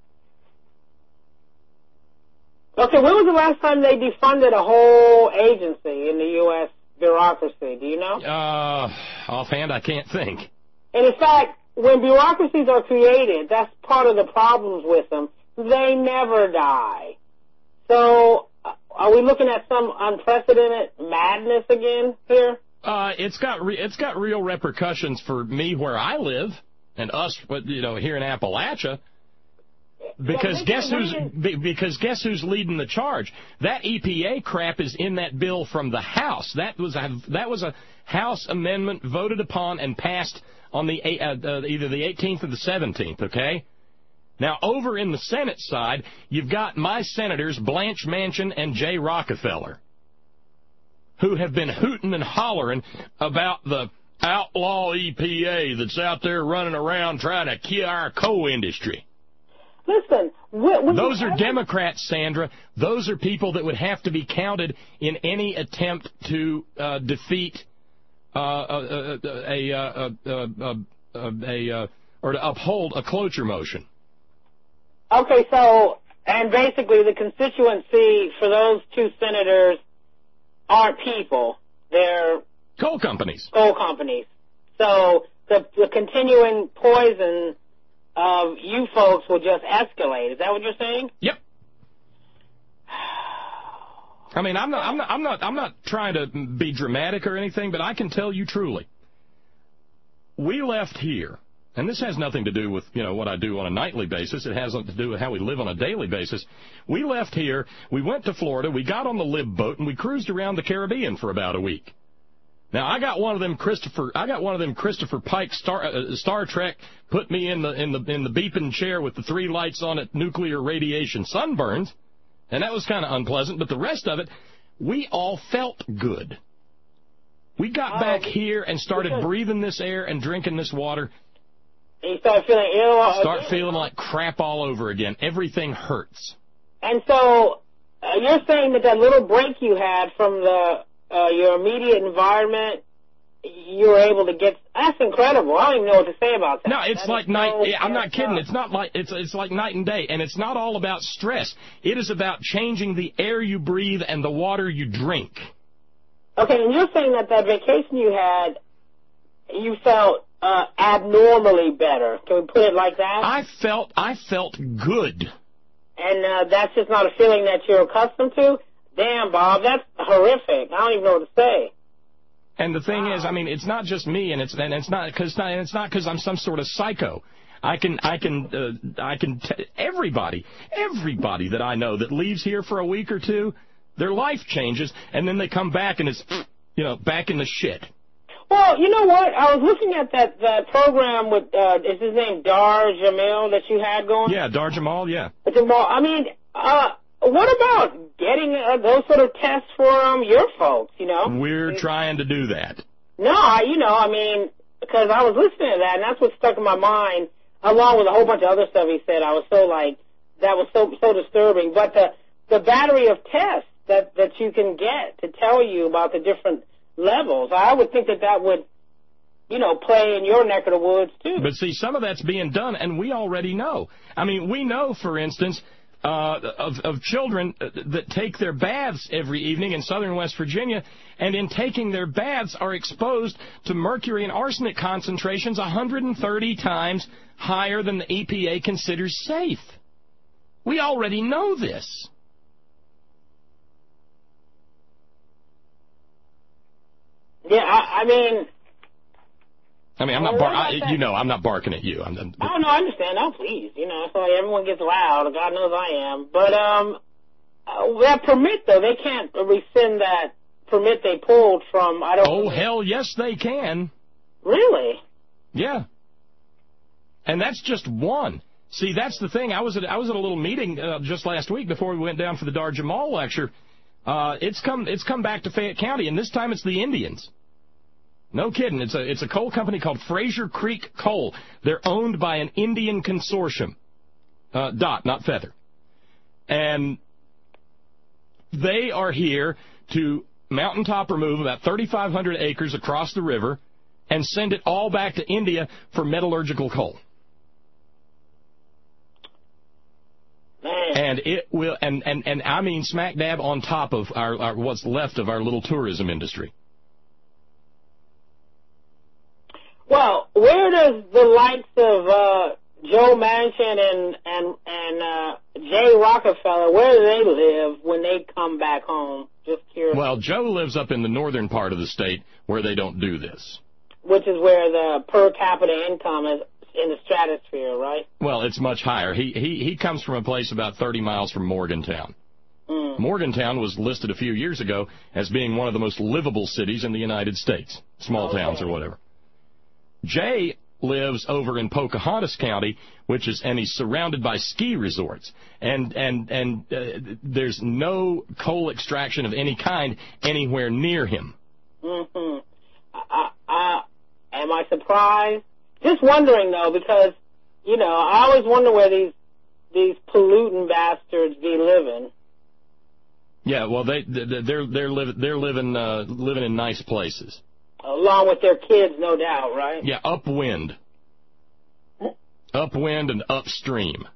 Okay, when was the last time they defunded a whole agency in the U.S. bureaucracy? Do you know? Offhand, I can't think. And in fact, when bureaucracies are created, that's part of the problems with them. They never die. So, are we looking at some unprecedented madness again here? It's got real repercussions for me where I live and us, here in Appalachia. Because guess who's leading the charge? That EPA crap is in that bill from the House. That was a House amendment voted upon and passed on the either the 18th or the 17th. Okay. Now over in the Senate side, you've got my senators Blanche Manchin and Jay Rockefeller, who have been hooting and hollering about the outlaw EPA that's out there running around trying to kill our coal industry. Listen, those are Democrats, Sandra. Those are people that would have to be counted in any attempt to defeat or to uphold a cloture motion. Okay, so, and basically the constituency for those two senators aren't people. They're coal companies. Coal companies. So the continuing poison of you folks will just escalate. Is that what you're saying? Yep. I mean, I'm not trying to be dramatic or anything, but I can tell you truly. We left here, and this has nothing to do with, what I do on a nightly basis. It has to do with how we live on a daily basis. We left here, we went to Florida, we got on the Lib boat, and we cruised around the Caribbean for about a week. Now, I got one of them Christopher Pike Star Trek, put me in the beeping chair with the 3 lights on it, nuclear radiation sunburns, And that was kind of unpleasant, but the rest of it, we all felt good. We got back here and started breathing this air and drinking this water. And you start feeling ill. Start feeling like crap all over again. Everything hurts. And so you're saying that little break you had from your immediate environment, you were able to get. That's incredible. I don't even know what to say about that. No, it's that like night. I'm not kidding. It's not like it's like night and day, and it's not all about stress. It is about changing the air you breathe and the water you drink. Okay, and you're saying that vacation you had, you felt abnormally better. Can we put it like that? I felt good. And that's just not a feeling that you're accustomed to? Damn, Bob, that's horrific. I don't even know what to say. And the thing is, I mean, it's not just me, and it's not because I'm some sort of psycho. Everybody that I know that leaves here for a week or two, their life changes, and then they come back and it's, back in the shit. Well, you know what? I was looking at that program with, is his name Dar Jamal that you had going? Yeah, Dar Jamal, yeah. Jamal, I mean, what about getting those sort of tests for your folks, We're trying to do that. No, I mean, because I was listening to that, and that's what stuck in my mind, along with a whole bunch of other stuff he said. I was so, that was so disturbing. But the battery of tests that you can get to tell you about the different levels, I would think that would, play in your neck of the woods, too. But see, some of that's being done, and we already know. I mean, we know, for instance, of children that take their baths every evening in southern West Virginia, and in taking their baths are exposed to mercury and arsenic concentrations 130 times higher than the EPA considers safe. We already know this. Yeah, I mean, I'm not I'm not barking at you. Oh, no, I understand. Oh, please. So everyone gets loud. God knows I am. But that permit, though, they can't rescind that permit they pulled from, Oh, hell yes, they can. Really? Yeah. And that's just one. See, that's the thing. I was at a little meeting just last week before we went down for the Dar Jamal lecture. It's come back to Fayette County, and this time it's the Indians. No kidding. It's a coal company called Fraser Creek Coal. They're owned by an Indian consortium. Dot, not Feather. And they are here to mountaintop remove about 3,500 acres across the river and send it all back to India for metallurgical coal. And it will, and I mean smack dab on top of our what's left of our little tourism industry. Well, where does the likes of Joe Manchin and Jay Rockefeller, where do they live when they come back home? Just curious. Well, Joe lives up in the northern part of the state where they don't do this. Which is where the per capita income is in the stratosphere, right? Well, it's much higher. He comes from a place about 30 miles from Morgantown. Morgantown was listed a few years ago as being one of the most livable cities in the United States, small towns or whatever. Jay lives over in Pocahontas County, and he's surrounded by ski resorts, and there's no coal extraction of any kind anywhere near him. Am I surprised? Just wondering though, because I always wonder where these polluting bastards be living. Yeah, well, they're living in nice places. Along with their kids, no doubt, right? Yeah, upwind and upstream.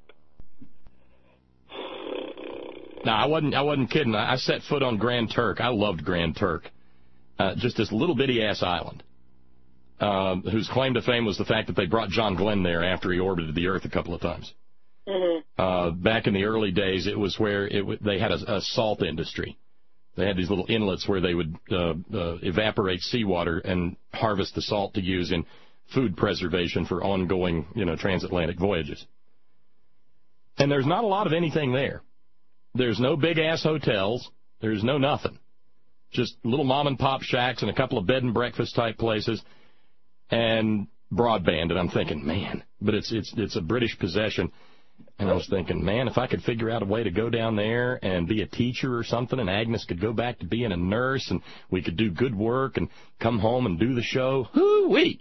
No, I wasn't kidding. I set foot on Grand Turk. I loved Grand Turk. Just this little bitty ass island, whose claim to fame was the fact that they brought John Glenn there after he orbited the Earth a couple of times. Mm-hmm. Back in the early days, it was where they had a salt industry. They had these little inlets where they would evaporate seawater and harvest the salt to use in food preservation for ongoing, transatlantic voyages. And there's not a lot of anything there. There's no big-ass hotels. There's no nothing. Just little mom-and-pop shacks and a couple of bed-and-breakfast-type places and broadband. And I'm thinking, man, but it's a British possession. And I was thinking, man, if I could figure out a way to go down there and be a teacher or something, and Agnes could go back to being a nurse, and we could do good work and come home and do the show, hoo-wee.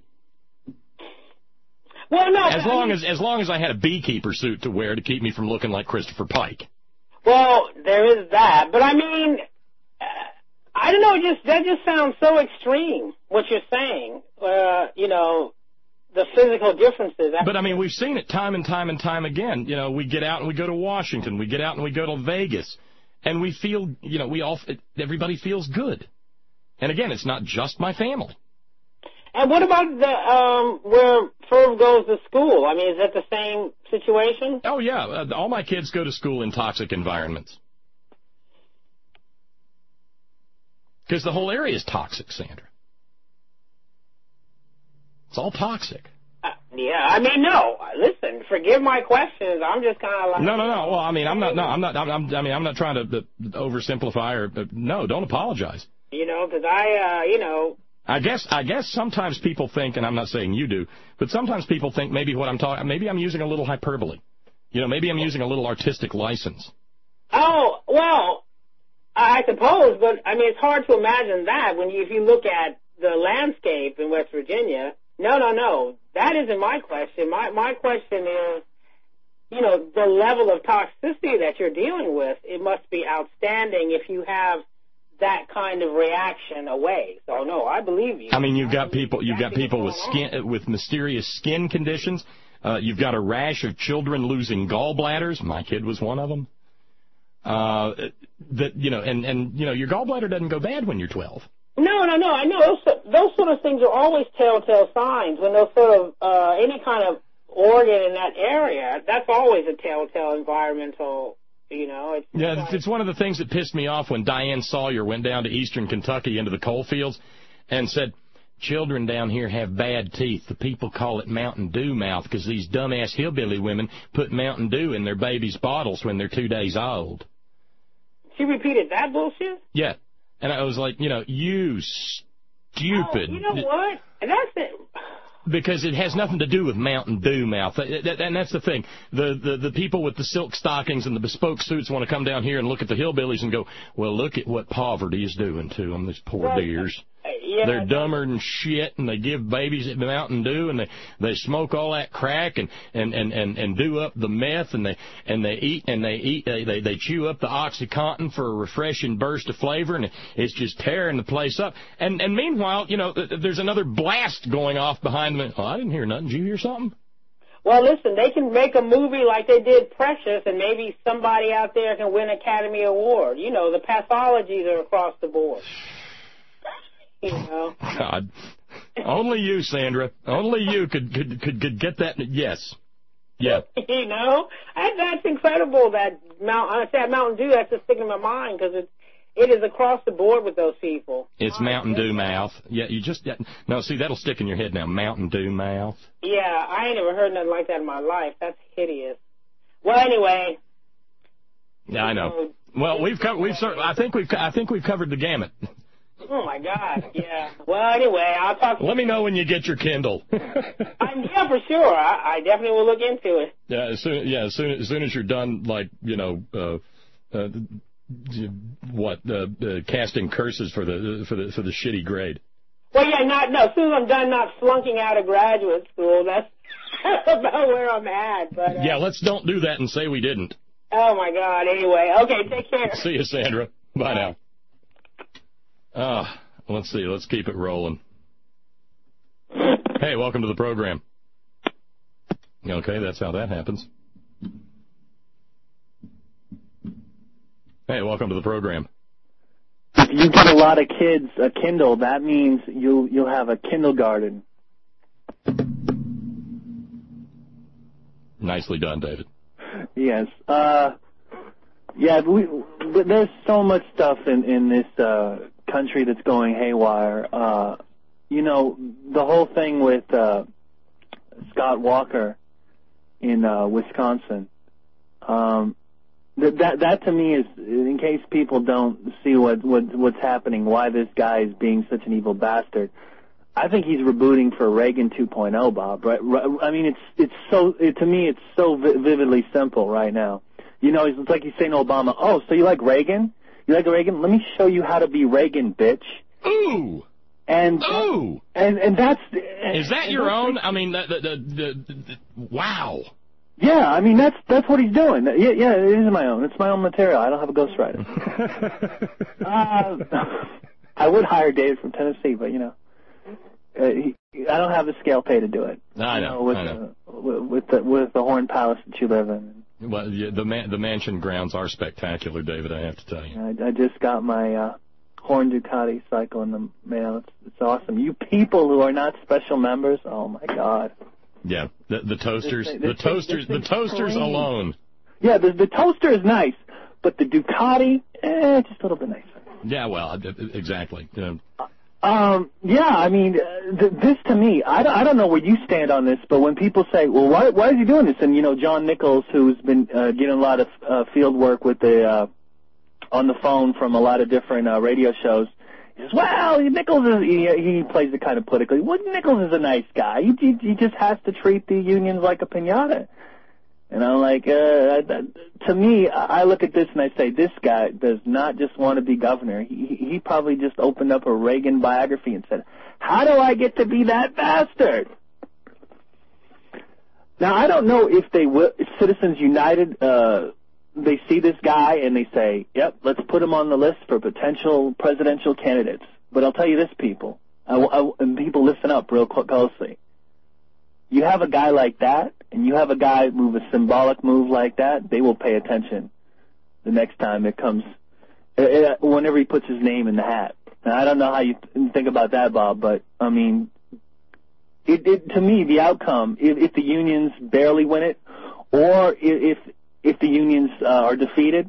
Well, no. As long as I had a beekeeper suit to wear to keep me from looking like Christopher Pike. Well, there is that. But, I mean, I don't know, that just sounds so extreme, what you're saying. You know, the physical differences. But, I mean, we've seen it time and time and time again. You know, we get out and we go to Washington. We get out and we go to Vegas. And we feel, you know, everybody feels good. And, again, it's not just my family. And what about where Ferb goes to school? I mean, is that the same situation? Oh, yeah. All my kids go to school in toxic environments. Because the whole area is toxic, Sandra. It's all toxic. Yeah, I mean, no. Listen, forgive my questions. I'm just kind of like... No. Well, I mean, I'm not trying to oversimplify or... No, don't apologize. You know, because I guess sometimes people think, and I'm not saying you do, but sometimes people think maybe maybe I'm using a little hyperbole. You know, maybe I'm using a little artistic license. Oh, well, I suppose, but, I mean, it's hard to imagine that if you look at the landscape in West Virginia. No. That isn't my question. My question is, you know, the level of toxicity that you're dealing with, it must be outstanding if you have that kind of reaction away. So no, I believe you. I mean, you've got people with mysterious skin conditions. You've got a rash of children losing gallbladders. My kid was one of them. That you know, and you know, your gallbladder doesn't go bad when you're 12. No. I know those sort of things are always telltale signs when those sort of any kind of organ in that area. That's always a telltale environmental. You know, it's one of the things that pissed me off when Diane Sawyer went down to eastern Kentucky into the coal fields and said, children down here have bad teeth. The people call it Mountain Dew mouth because these dumbass hillbilly women put Mountain Dew in their babies' bottles when they're 2 days old. She repeated that bullshit? Yeah. And I was like, you know, you stupid. Oh, you know what? That's it. Because it has nothing to do with Mountain Dew mouth. And that's the thing. The people with the silk stockings and the bespoke suits want to come down here and look at the hillbillies and go, well, look at what poverty is doing to them, these poor dears. Yeah, they're dumber than shit, and they give babies Mountain Dew, and they smoke all that crack and do up the meth, and they chew up the OxyContin for a refreshing burst of flavor, and it's just tearing the place up. And meanwhile, you know, there's another blast going off behind them. Oh, I didn't hear nothing. Did you hear something? Well, listen, they can make a movie like they did Precious, and maybe somebody out there can win Academy Award. You know, the pathologies are across the board. You know. God, only you, Sandra. Only you could get that. Yes, yeah. You know, that's incredible. That Mountain Dew. That's just sticking in my mind because it is across the board with those people. It's Mountain Dew mouth. Yeah, no. See, that'll stick in your head now. Mountain Dew mouth. Yeah, I ain't never heard nothing like that in my life. That's hideous. Well, anyway. Yeah, I know. Well, I think we've covered the gamut. Oh, my God, yeah. Well, anyway, I'll talk to you. Let me know when you get your Kindle. Yeah, for sure. I definitely will look into it. Yeah, as soon as you're done, like, you know, casting curses for the shitty grade. Well, yeah, as soon as I'm done not flunking out of graduate school, that's about where I'm at. But yeah, don't do that and say we didn't. Oh, my God, anyway. Okay, take care. See you, Sandra. Bye now. Let's see. Let's keep it rolling. Hey, welcome to the program. Okay, that's how that happens. Hey, welcome to the program. You get a lot of kids a Kindle. That means you'll have a kindergarten. Nicely done, David. Yes. Yeah, there's so much stuff in this country that's going haywire. You know, the whole thing with Scott Walker in Wisconsin. That to me is, in case people don't see what's happening, why this guy is being such an evil bastard. I think he's rebooting for Reagan 2.0, Bob. Right? I mean, to me, it's so vividly simple right now. You know, it's like he's saying to Obama, "Oh, so you like Reagan? You like Reagan? Let me show you how to be Reagan, bitch." Ooh. And that's is that your own? I mean, wow. Yeah, I mean that's what he's doing. Yeah, it is my own. It's my own material. I don't have a ghostwriter. I would hire David from Tennessee, but you know, I don't have the scale pay to do it. I know. With the Horn Palace that you live in. Well, yeah, the mansion grounds are spectacular, David. I have to tell you. I just got my Horn Ducati cycle in the mail. It's awesome. You people who are not special members, oh my God. Yeah, the toasters, the toasters alone. Yeah, the toaster is nice, but the Ducati, just a little bit nicer. Yeah, well, exactly. Yeah, I mean, this to me, I don't know where you stand on this, but when people say, well, why is he doing this? And, you know, John Nichols, who's been getting a lot of field work with on the phone from a lot of different radio shows, he says, well, Nichols is, he plays it kind of politically. Well, Nichols is a nice guy. He just has to treat the unions like a piñata. And I'm like, to me, I look at this and I say, this guy does not just want to be governor. He probably just opened up a Reagan biography and said, how do I get to be that bastard? Now, I don't know if if Citizens United, they see this guy and they say, yep, let's put him on the list for potential presidential candidates. But I'll tell you this, people, and people listen up real closely. You have a guy like that, and you have a guy move a symbolic move like that, they will pay attention the next time it comes, whenever he puts his name in the hat. Now, I don't know how you think about that, Bob, but, I mean, to me, the outcome, if the unions barely win it, or if the unions are defeated,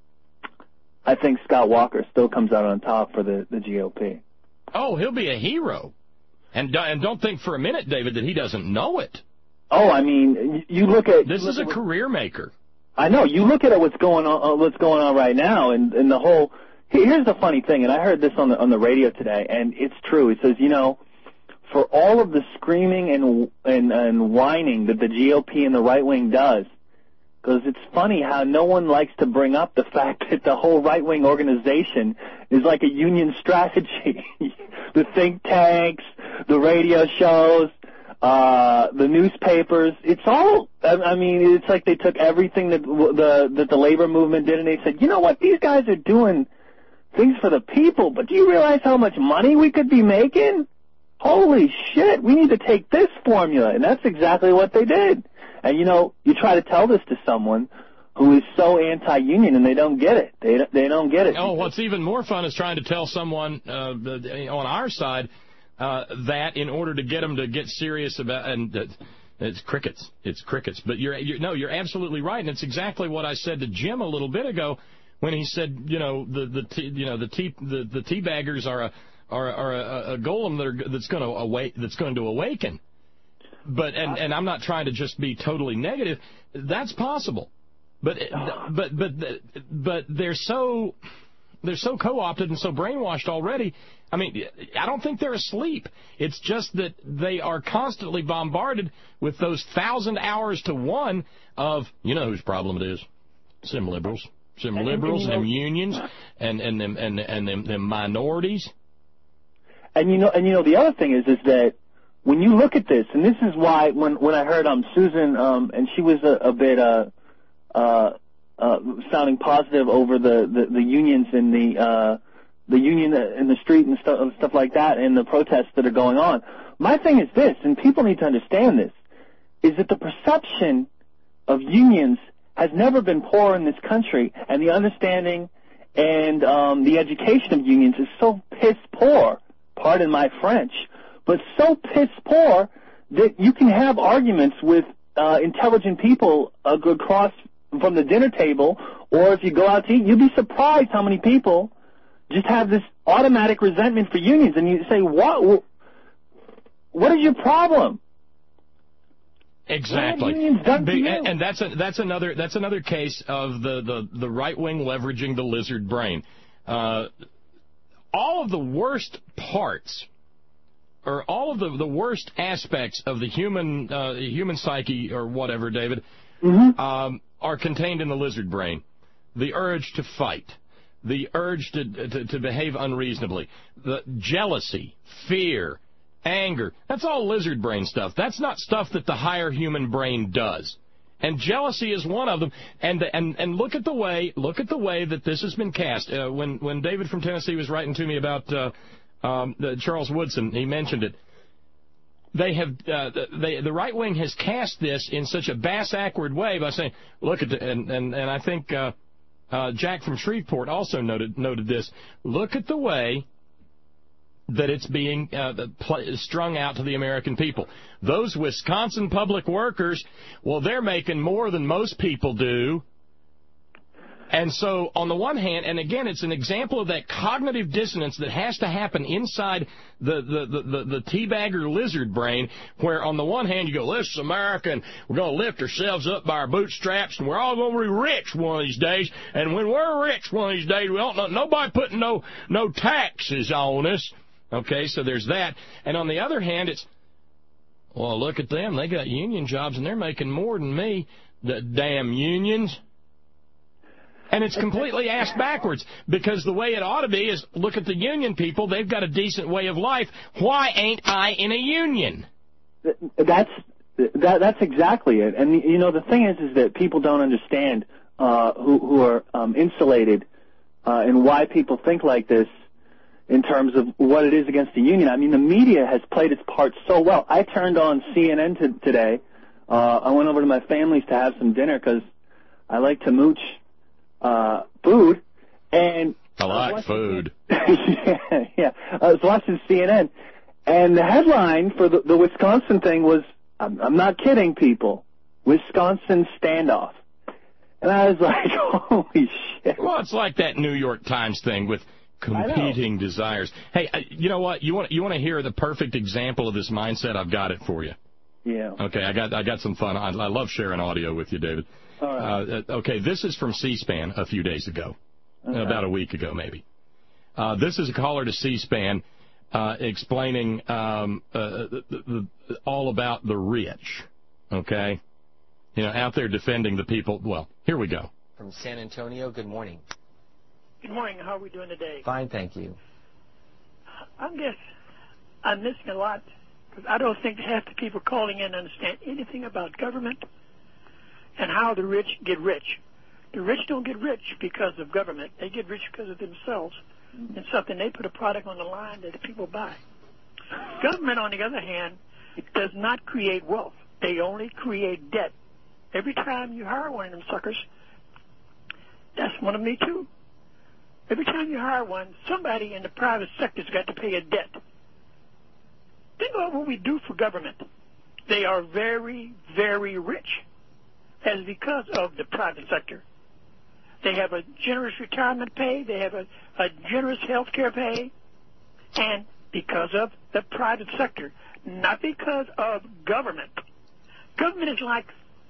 I think Scott Walker still comes out on top for the GOP. Oh, he'll be a hero. And don't think for a minute, David, that he doesn't know it. Oh, I mean, you look at... This is a career maker. I know. You look at what's going on right now, and the whole... Here's the funny thing, and I heard this on the radio today, and it's true. It says, you know, for all of the screaming and whining that the GOP and the right wing does, because it's funny how no one likes to bring up the fact that the whole right-wing organization is like a union strategy. The think tanks, the radio shows, the newspapers, it's all, I mean, it's like they took everything that the labor movement did and they said, you know what, these guys are doing things for the people, but do you realize how much money we could be making? Holy shit, we need to take this formula, and that's exactly what they did. And, you know, you try to tell this to someone who is so anti-union, and they don't get it. They don't get it. Oh, what's even more fun is trying to tell someone on our side that in order to get them to get serious about, and it's crickets. It's crickets. But you're absolutely right, and it's exactly what I said to Jim a little bit ago when he said, you know, the teabaggers are a golem that's going to awaken. But and I'm not trying to just be totally negative. That's possible, but they're so co-opted and so brainwashed already. I mean, I don't think they're asleep. It's just that they are constantly bombarded with those 1,000 hours to one of, you know whose problem it is? Some liberals, them unions, and them minorities. And you know the other thing is that when you look at this, and this is why when I heard Susan, and she was a bit sounding positive over the unions and the union in the street and stuff like that, and the protests that are going on. My thing is this, and people need to understand this, is that the perception of unions has never been poor in this country, and the understanding and the education of unions is so piss poor, pardon my French, but so piss poor that you can have arguments with intelligent people across from the dinner table, or if you go out to eat, you'd be surprised how many people just have this automatic resentment for unions, and you say, what is your problem? Exactly. And that's another case of the right wing leveraging the lizard brain. All of the worst parts or all of the worst aspects of the human psyche or whatever, David, are contained in the lizard brain. The urge to fight, the urge to behave unreasonably, the jealousy, fear, anger. That's all lizard brain stuff. That's not stuff that the higher human brain does. And jealousy is one of them. And look at the way that this has been cast. When David from Tennessee was writing to me about Charles Woodson, he mentioned it. The right wing has cast this in such a bass-ackward way by saying, look at and I think Jack from Shreveport also noted this. Look at the way that it's being strung out to the American people. Those Wisconsin public workers, well, they're making more than most people do. And so, on the one hand, and again, it's an example of that cognitive dissonance that has to happen inside the teabagger lizard brain, where on the one hand you go, this is America, and we're going to lift ourselves up by our bootstraps, and we're all going to be rich one of these days. And when we're rich one of these days, we don't nobody putting no taxes on us. Okay, so there's that. And on the other hand, it's, well, look at them. They got union jobs, and they're making more than me. The damn unions. And it's completely ass backwards, because the way it ought to be is, look at the union people. They've got a decent way of life. Why ain't I in a union? That's exactly it. And, you know, the thing is that people don't understand who are insulated and why people think like this in terms of what it is against the union. I mean, the media has played its part so well. I turned on CNN today. I went over to my family's to have some dinner because I like to mooch food, and I like food. yeah. I was watching CNN, and the headline for the Wisconsin thing was, I'm not kidding, people, Wisconsin standoff. And I was like, holy shit. Well, it's like that New York Times thing with competing desires. Hey, you know what? You want to hear the perfect example of this mindset? I've got it for you. Yeah. Okay, I got some fun. I love sharing audio with you, David. All right. Okay, this is from C-SPAN a few days ago, about a week ago maybe. This is a caller to C-SPAN explaining all about the rich, okay? You know, out there defending the people. Well, here we go. From San Antonio, good morning. Good morning. How are we doing today? Fine, thank you. I'm missing a lot, because I don't think half the people calling in understand anything about government and how the rich get rich. The rich don't get rich because of government. They get rich because of themselves and something. They put a product on the line that the people buy. Government, on the other hand, does not create wealth. They only create debt. Every time you hire one of them suckers, that's one of me too. Every time you hire one, somebody in the private sector's got to pay a debt. Think about what we do for government. They are very, very rich. As because of the private sector. They have a generous retirement pay, they have a generous health care pay, and because of the private sector, not because of government. Government is like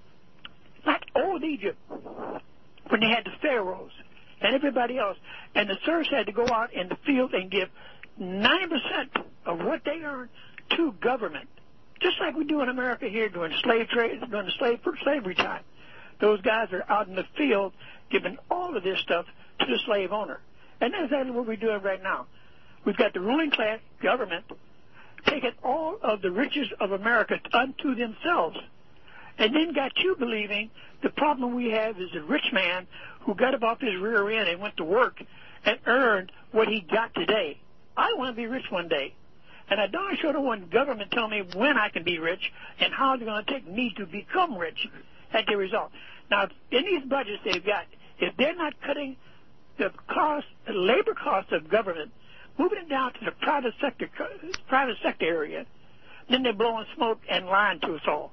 old Egypt, when they had the pharaohs and everybody else, and the serfs had to go out in the field and give 90% of what they earned to government. Just like we do in America here during slave trade, during the slavery time. Those guys are out in the field giving all of this stuff to the slave owner. And that's exactly what we're doing right now. We've got the ruling class, government, taking all of the riches of America unto themselves. And then got you believing the problem we have is a rich man who got up off his rear end and went to work and earned what he got today. I want to be rich one day. And I darn sure don't want government to tell me when I can be rich and how they're going to take me to become rich as a result. Now, in these budgets they've got, if they're not cutting the labor cost of government, moving it down to the private sector area, then they're blowing smoke and lying to us all.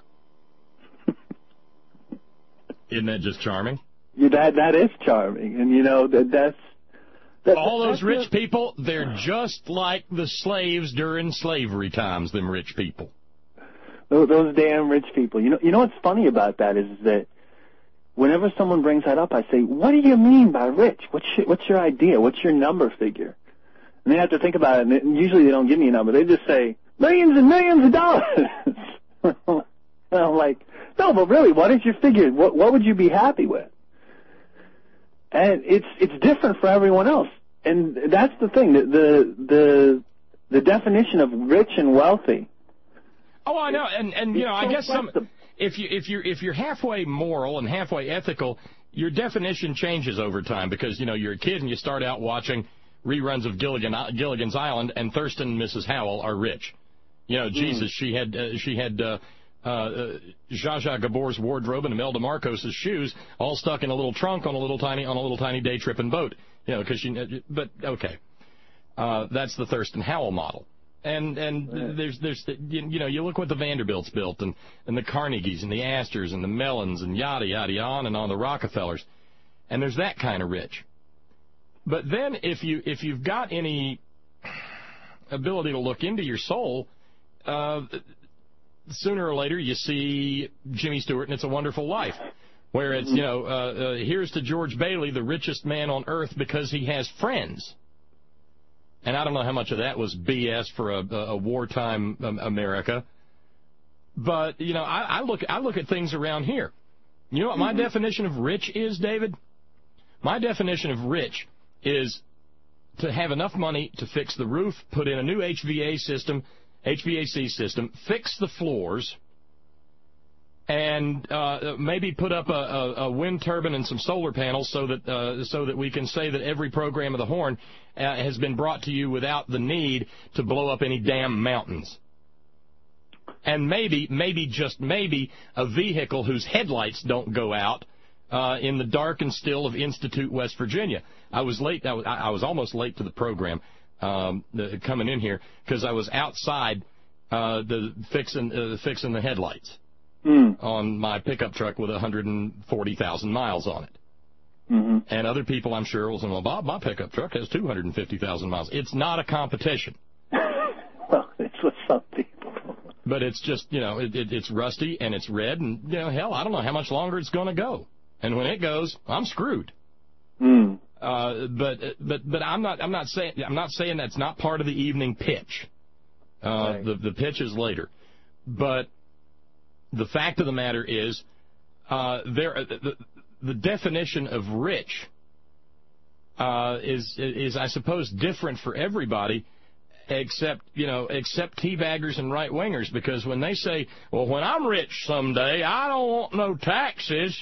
Isn't that just charming? Yeah, that is charming. And, you know, that's all those rich people, they're just like the slaves during slavery times, them rich people. Those damn rich people. You know what's funny about that is that whenever someone brings that up, I say, what do you mean by rich? What's your idea? What's your number figure? And they have to think about it, and usually they don't give me a number. They just say, millions and millions of dollars. And I'm like, no, but really, what did you figure? What would you be happy with? And it's different for everyone else. And that's the thing, the definition of rich and wealthy. Oh, I know, and you know, I guess if you're halfway moral and halfway ethical, your definition changes over time because, you know, you're a kid and you start out watching reruns of Gilligan's Island, and Thurston and Mrs. Howell are rich. You know, Jesus, she had Zsa Zsa Gabor's wardrobe and Imelda Marcos's shoes all stuck in a little trunk on a little tiny day tripping boat. You know, because but okay, that's the Thurston Howell model. And there's you know, you look what the Vanderbilts built and the Carnegies and the Astors and the Mellons and yada yada on and on, the Rockefellers, and there's that kind of rich. But then if you've got any ability to look into your soul, sooner or later you see Jimmy Stewart and It's a Wonderful Life, where it's, you know, here's to George Bailey, the richest man on earth because he has friends. And I don't know how much of that was BS for a wartime America. But, you know, I look at things around here. You know what my definition of rich is, David? My definition of rich is to have enough money to fix the roof, put in a new HVAC system, fix the floors, and maybe put up a wind turbine and some solar panels so that we can say that every program of the Horn has been brought to you without the need to blow up any damn mountains. And maybe just maybe a vehicle whose headlights don't go out in the dark and still of Institute, West Virginia. I was late. I was almost late to the program coming in here because I was outside fixing the headlights on my pickup truck with 140,000 miles on it. Mm-hmm. And other people, I'm sure, will say, well, Bob, my pickup truck has 250,000 miles. It's not a competition. Well, it's with some people. But it's just, you know, it's rusty and it's red, and, you know, hell, I don't know how much longer it's going to go. And when it goes, I'm screwed. But I'm not saying that's not part of the evening pitch. Right. The pitch is later. But the fact of the matter is, the definition of rich is I suppose different for everybody, except teabaggers and right wingers, because when they say, well, when I'm rich someday, I don't want no taxes.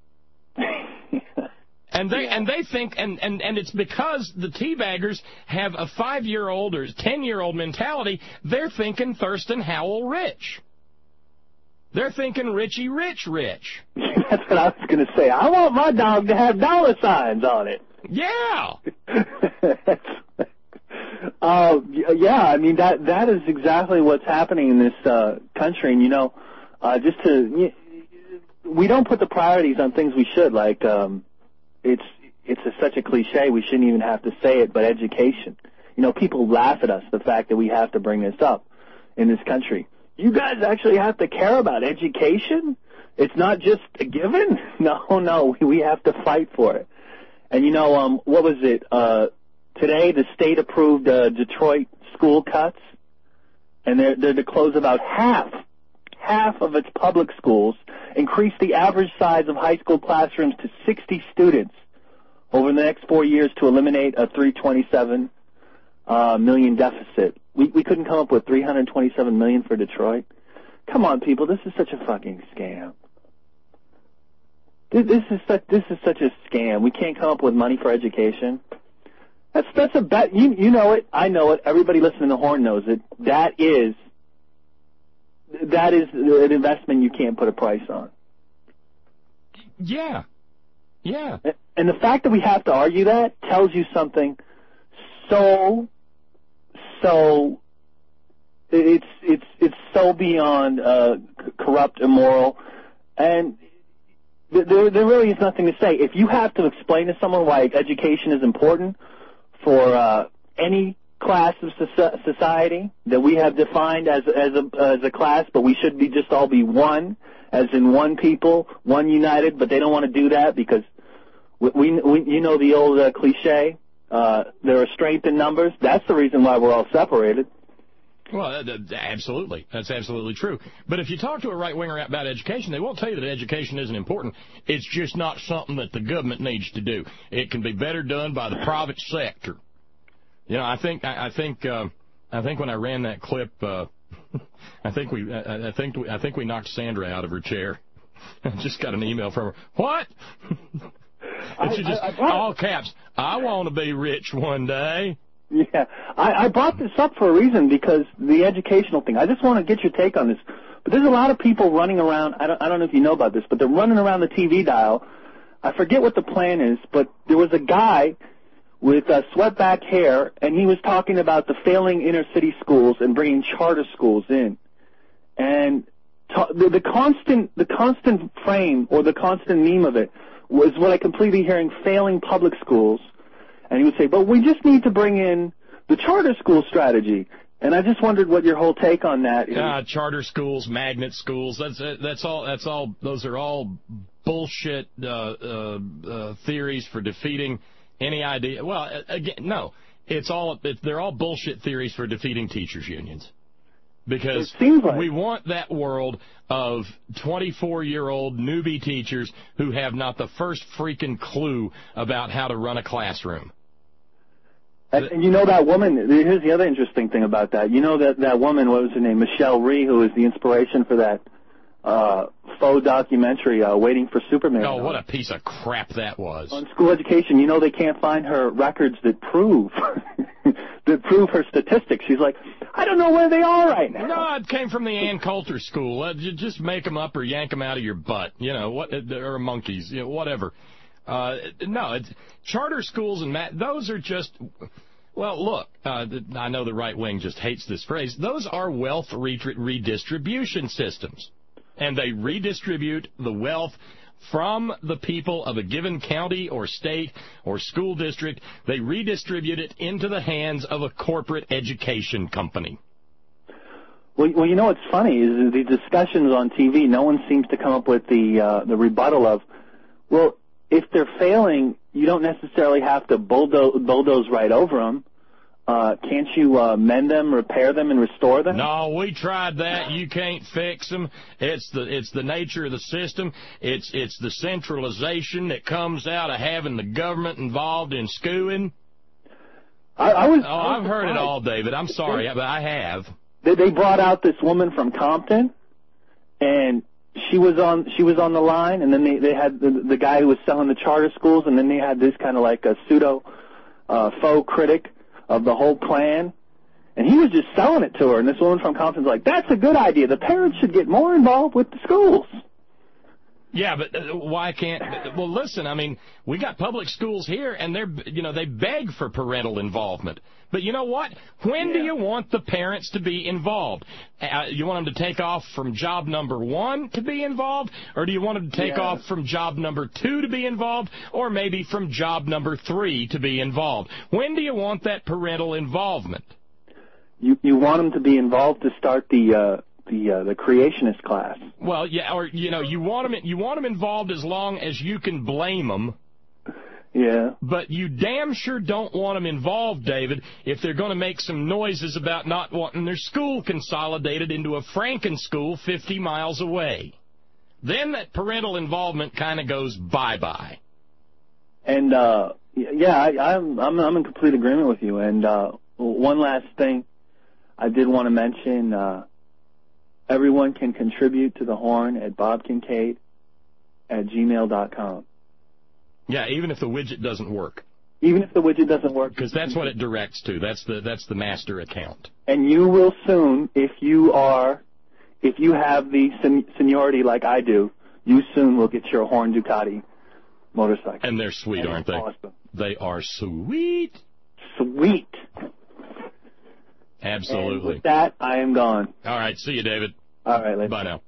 And they think, and it's because the teabaggers have a 5-year-old or 10-year-old mentality. They're thinking Thurston Howell rich. They're thinking Richie Rich. That's what I was going to say. I want my dog to have dollar signs on it. Yeah. Yeah, I mean, that is exactly what's happening in this country. And, you know, we don't put the priorities on things we should, like it's such a cliche, we shouldn't even have to say it, but education. You know, people laugh at us, the fact that we have to bring this up in this country. You guys actually have to care about education? It's not just a given? No, we have to fight for it. And, you know, what was it? Today the state approved Detroit school cuts, and they're to close about half of its public schools, increase the average size of high school classrooms to 60 students over the next 4 years to eliminate a $327 million deficit. We couldn't come up with $327 million for Detroit. Come on, people, this is such a fucking scam. This is such a scam. We can't come up with money for education. That's a bet. You know it. I know it. Everybody listening to Horn knows it. That is an investment you can't put a price on. Yeah. And the fact that we have to argue that tells you something so it's so beyond corrupt, immoral, and there really is nothing to say. If you have to explain to someone why education is important for any class of society that we have defined as a class, but we should just all be one, as in one people, one united, but they don't want to do that because we you know the old cliche, There are strength in numbers. That's the reason why we're all separated. Well, absolutely. That's absolutely true. But if you talk to a right-winger about education, they won't tell you that education isn't important. It's just not something that the government needs to do. It can be better done by the private sector. You know, I think when I ran that clip, I think we knocked Sandra out of her chair. I just got an email from her. What? And she just, all caps, I want to be rich one day. Yeah, I brought this up for a reason, because the educational thing. I just want to get your take on this. But there's a lot of people running around. I don't know if you know about this, but they're running around the TV dial. I forget what the plan is, but there was a guy with swept-back hair, and he was talking about the failing inner-city schools and bringing charter schools in. And the constant frame, or the constant meme of it, was what I completely hearing, failing public schools. And he would say, but we just need to bring in the charter school strategy. And I just wondered what your whole take on that is. Charter schools, magnet schools, that's all. Those are all bullshit theories for defeating any idea. Well, again, no, they're all bullshit theories for defeating teachers' unions. Because we want that world of 24-year-old newbie teachers who have not the first freaking clue about how to run a classroom. And you know that woman, here's the other interesting thing about that. You know that woman, what was her name, Michelle Rhee, who was the inspiration for that faux documentary, Waiting for Superman. Oh, what a piece of crap that was. On school education, you know they can't find her records that prove her statistics. She's like, I don't know where they are right now. No, it came from the Ann Coulter school. Just make them up or yank them out of your butt, or monkeys, whatever. No, it's charter schools and those are just, well, look, I know the right wing just hates this phrase. Those are wealth redistribution systems, and they redistribute the wealth from the people of a given county or state or school district. They redistribute it into the hands of a corporate education company. Well, you know what's funny is the discussions on TV, no one seems to come up with the rebuttal of, well, if they're failing, you don't necessarily have to bulldoze right over them. Can't you mend them, repair them, and restore them? No, we tried that. You can't fix them. It's the nature of the system. It's the centralization that comes out of having the government involved in schooling. I've heard it all, David. I'm sorry, but I have. They brought out this woman from Compton, and she was on the line, and then they had the guy who was selling the charter schools, and then they had this kind of like a pseudo faux critic of the whole plan, and he was just selling it to her, and this woman from Compton's like, that's a good idea. The parents should get more involved with the schools. Yeah, but why can't? Well, listen, I mean, we got public schools here, and they beg for parental involvement. But you know what? When do you want the parents to be involved? You want them to take off from job number 1 to be involved, or do you want them to take off from job number 2 to be involved, or maybe from job number 3 to be involved? When do you want that parental involvement? You want them to be involved to start the creationist class. Well, yeah, or you want them involved as long as you can blame them. Yeah. But you damn sure don't want them involved, David, if they're going to make some noises about not wanting their school consolidated into a Franken school 50 miles away. Then that parental involvement kind of goes bye-bye. And I'm in complete agreement with you. And one last thing I did want to mention. Everyone can contribute to the Horn at bobkincaid@gmail.com. Yeah, even if the widget doesn't work. Even if the widget doesn't work. Because that's what it directs to. That's the master account. And you will soon, if you have the seniority like I do, you soon will get your Horn Ducati motorcycle. And they're sweet, aren't they? Awesome. They are sweet. Sweet. Absolutely. And with that, I am gone. All right. See you, David. All right. Later. Bye now.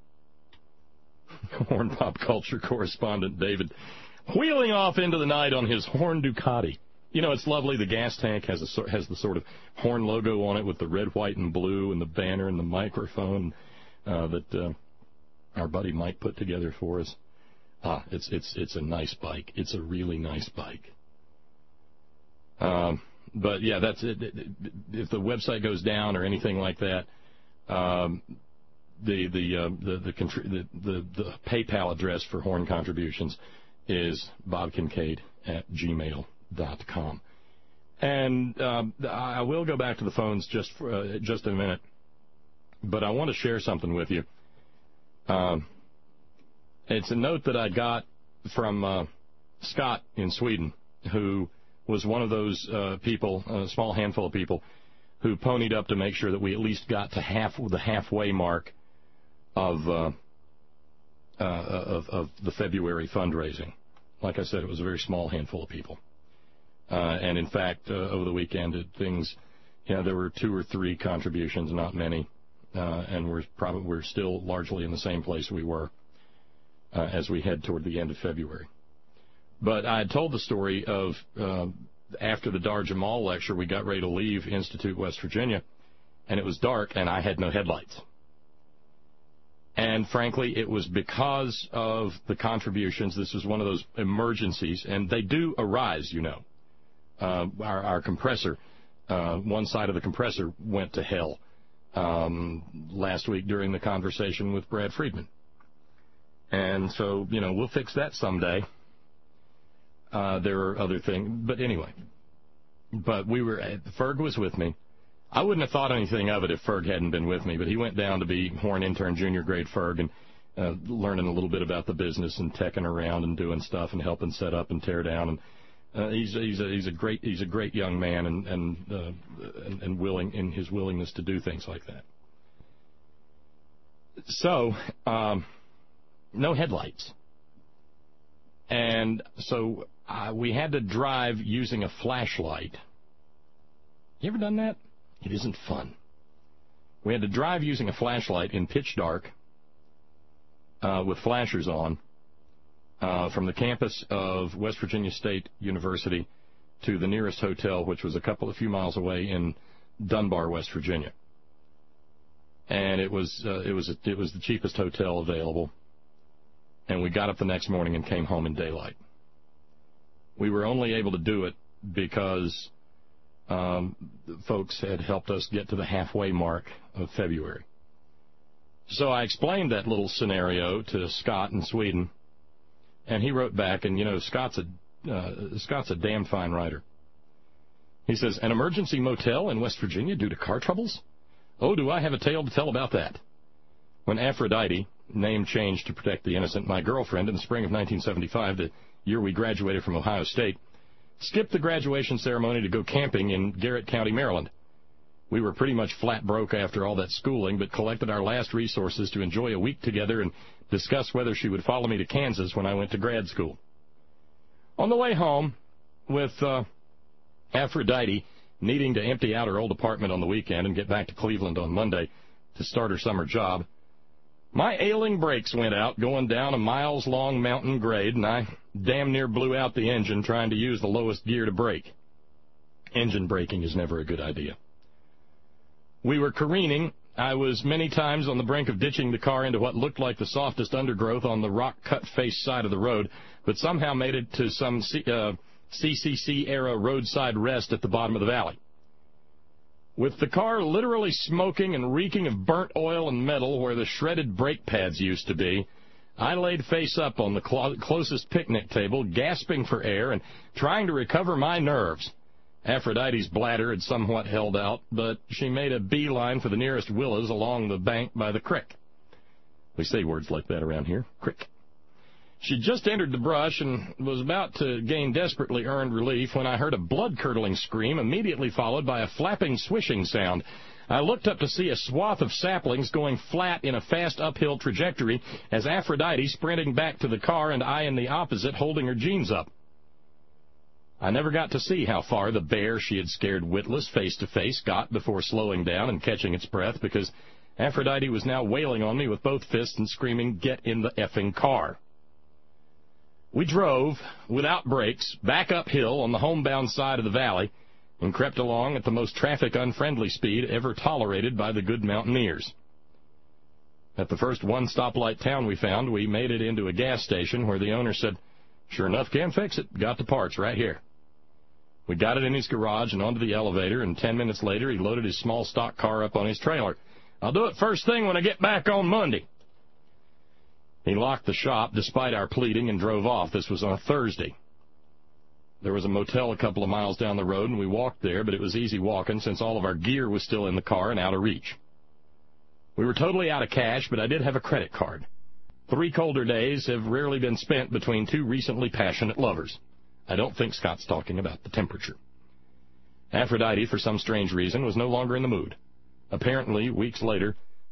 Horn pop culture correspondent David wheeling off into the night on his Horn Ducati. You know, it's lovely. The gas tank has the sort of Horn logo on it with the red, white, and blue, and the banner and the microphone that our buddy Mike put together for us. It's a nice bike. It's a really nice bike. But yeah, that's it. If the website goes down or anything like that, the PayPal address for Horn contributions is bobkincaid@gmail.com. And I will go back to the phones just in a minute, but I want to share something with you. It's a note that I got from Scott in Sweden, who was one of those people, a small handful of people, who ponied up to make sure that we at least got to the halfway mark of the February fundraising. Like I said, it was a very small handful of people. And in fact, over the weekend, there were 2 or 3 contributions, not many, and we're still largely in the same place we were as we head toward the end of February. But I had told the story of after the Dar Jamal lecture, we got ready to leave Institute, West Virginia, and it was dark, and I had no headlights. And frankly, it was because of the contributions. This was one of those emergencies, and they do arise, you know. Our compressor, one side of the compressor went to hell last week during the conversation with Brad Friedman. And so, we'll fix that someday. There are other things, but anyway. But Ferg was with me. I wouldn't have thought anything of it if Ferg hadn't been with me, but he went down to be Horn intern junior grade Ferg and learning a little bit about the business and teching around and doing stuff and helping set up and tear down. And he's a great young man and willing in his willingness to do things like that. So, no headlights. And so we had to drive using a flashlight. You ever done that? It isn't fun. We had to drive using a flashlight in pitch dark with flashers on from the campus of West Virginia State University to the nearest hotel, which was a few miles away in Dunbar, West Virginia. And it was the cheapest hotel available. And we got up the next morning and came home in daylight. We were only able to do it because folks had helped us get to the halfway mark of February. So I explained that little scenario to Scott in Sweden, and he wrote back, and Scott's a damn fine writer. He says, an emergency motel in West Virginia due to car troubles? Oh, do I have a tale to tell about that? When Aphrodite, name changed to protect the innocent, my girlfriend in the spring of 1975, the year we graduated from Ohio State, skipped the graduation ceremony to go camping in Garrett County, Maryland. We were pretty much flat broke after all that schooling, but collected our last resources to enjoy a week together and discuss whether she would follow me to Kansas when I went to grad school. On the way home, with Aphrodite needing to empty out her old apartment on the weekend and get back to Cleveland on Monday to start her summer job, my ailing brakes went out going down a miles-long mountain grade, and I damn near blew out the engine trying to use the lowest gear to brake. Engine braking is never a good idea. We were careening. I was many times on the brink of ditching the car into what looked like the softest undergrowth on the rock-cut-face side of the road, but somehow made it to some CCC-era roadside rest at the bottom of the valley. With the car literally smoking and reeking of burnt oil and metal where the shredded brake pads used to be, I laid face up on the closest picnic table, gasping for air and trying to recover my nerves. Aphrodite's bladder had somewhat held out, but she made a beeline for the nearest willows along the bank by the creek. We say words like that around here, creek. She just entered the brush and was about to gain desperately earned relief when I heard a blood-curdling scream, immediately followed by a flapping, swishing sound. I looked up to see a swath of saplings going flat in a fast uphill trajectory as Aphrodite sprinting back to the car and I in the opposite, holding her jeans up. I never got to see how far the bear she had scared witless face-to-face got before slowing down and catching its breath, because Aphrodite was now wailing on me with both fists and screaming, "Get in the effing car." We drove, without brakes, back uphill on the homebound side of the valley and crept along at the most traffic-unfriendly speed ever tolerated by the good mountaineers. At the first one-stoplight town we found, we made it into a gas station where the owner said, "Sure enough, can fix it. Got the parts right here." We got it in his garage and onto the elevator, and 10 minutes later he loaded his small stock car up on his trailer. I'll do it first thing when I get back on Monday. He locked the shop despite our pleading and drove off. This was on a Thursday. There was a motel a couple of miles down the road, and we walked there, but it was easy walking since all of our gear was still in the car and out of reach. We were totally out of cash, but I did have a credit card. 3 colder days have rarely been spent between 2 recently passionate lovers. I don't think Scott's talking about the temperature. Aphrodite, for some strange reason, was no longer in the mood. Apparent weeks later,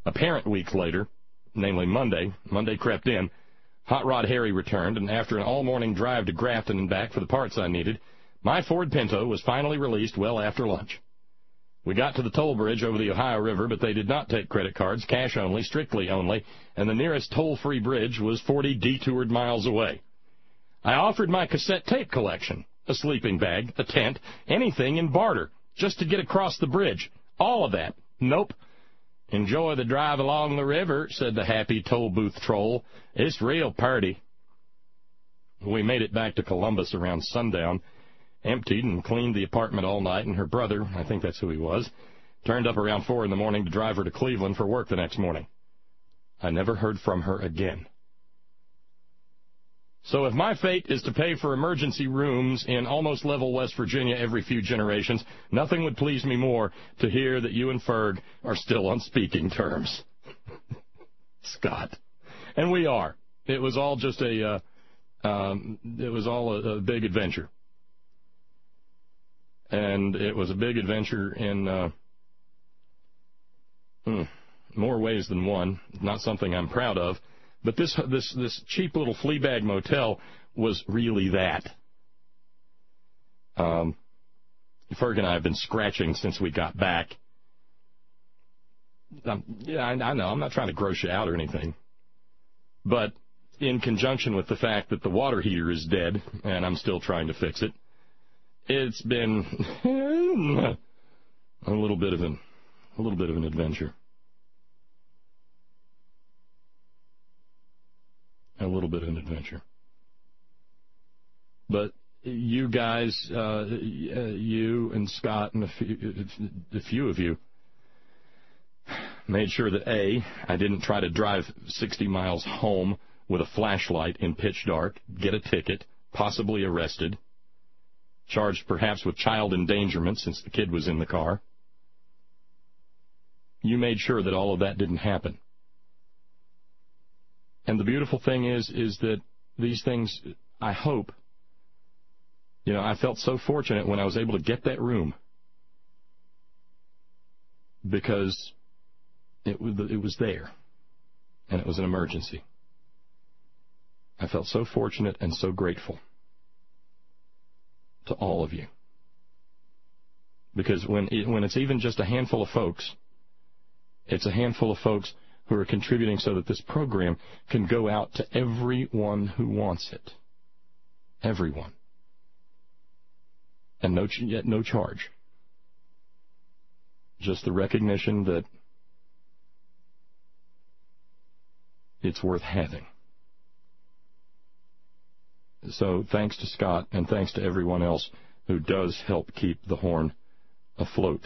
namely Monday crept in, Hot Rod Harry returned, and after an all-morning drive to Grafton and back for the parts I needed, my Ford Pinto was finally released well after lunch. We got to the toll bridge over the Ohio River, but they did not take credit cards, cash only, strictly only, and the nearest toll-free bridge was 40 detoured miles away. I offered my cassette tape collection, a sleeping bag, a tent, anything in barter, just to get across the bridge. All of that. Nope. Enjoy the drive along the river, said the happy toll booth troll. It's real purty. We made it back to Columbus around sundown, emptied and cleaned the apartment all night, and her brother, I think that's who he was, turned up around 4 in the morning to drive her to Cleveland for work the next morning. I never heard from her again. So if my fate is to pay for emergency rooms in almost level West Virginia every few generations, nothing would please me more to hear that you and Ferg are still on speaking terms. Scott. And we are. It was all just a big adventure. And it was a big adventure in more ways than one. Not something I'm proud of. But this cheap little flea bag motel was really that. Ferg and I have been scratching since we got back. I know, I'm not trying to gross you out or anything. But in conjunction with the fact that the water heater is dead, and I'm still trying to fix it, it's been a little bit of an adventure. A little bit of an adventure. But you guys, you and Scott and a few of you made sure that, A, I didn't try to drive 60 miles home with a flashlight in pitch dark, get a ticket, possibly arrested, charged perhaps with child endangerment since the kid was in the car. You made sure that all of that didn't happen. And the beautiful thing is that these things, I hope, I felt so fortunate when I was able to get that room because it was there, and it was an emergency. I felt so fortunate and so grateful to all of you. Because when it's even just a handful of folks, it's a handful of folks who are contributing so that this program can go out to everyone who wants it. Everyone. And no charge. Just the recognition that it's worth having. So thanks to Scott and thanks to everyone else who does help keep the Horn afloat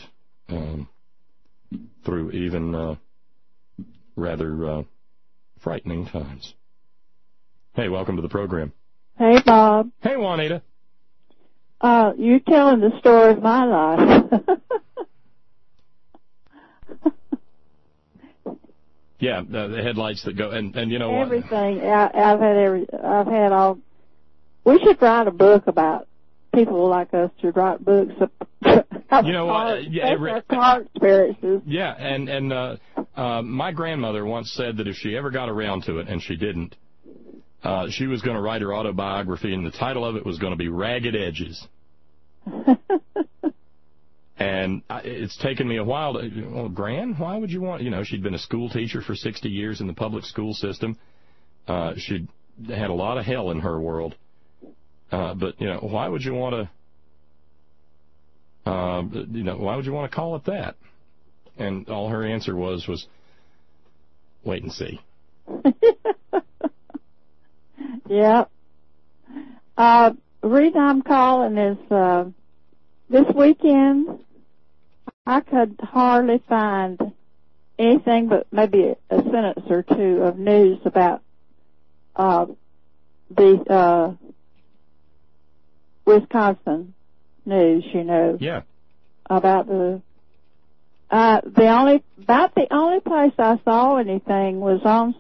through even rather frightening times. Hey, welcome to the program. Hey, Bob. Hey, Juanita. You're telling the story of my life. Yeah, the headlights that go, and you know everything. I've had all. We should write a book about people like us to write books. You know what? Our car experiences. Yeah, and my grandmother once said that if she ever got around to it, and she didn't, she was going to write her autobiography, and the title of it was going to be Ragged Edges. And it's taken me a while to, well, Gran, why would you want, she'd been a school teacher for 60 years in the public school system. She'd had a lot of hell in her world. But, why would you want to, why would you want to call it that? And all her answer was wait and see. Yeah. The reason I'm calling is, this weekend, I could hardly find anything but maybe a sentence or two of news about the Wisconsin news, you know. Yeah. About the only place I saw anything was on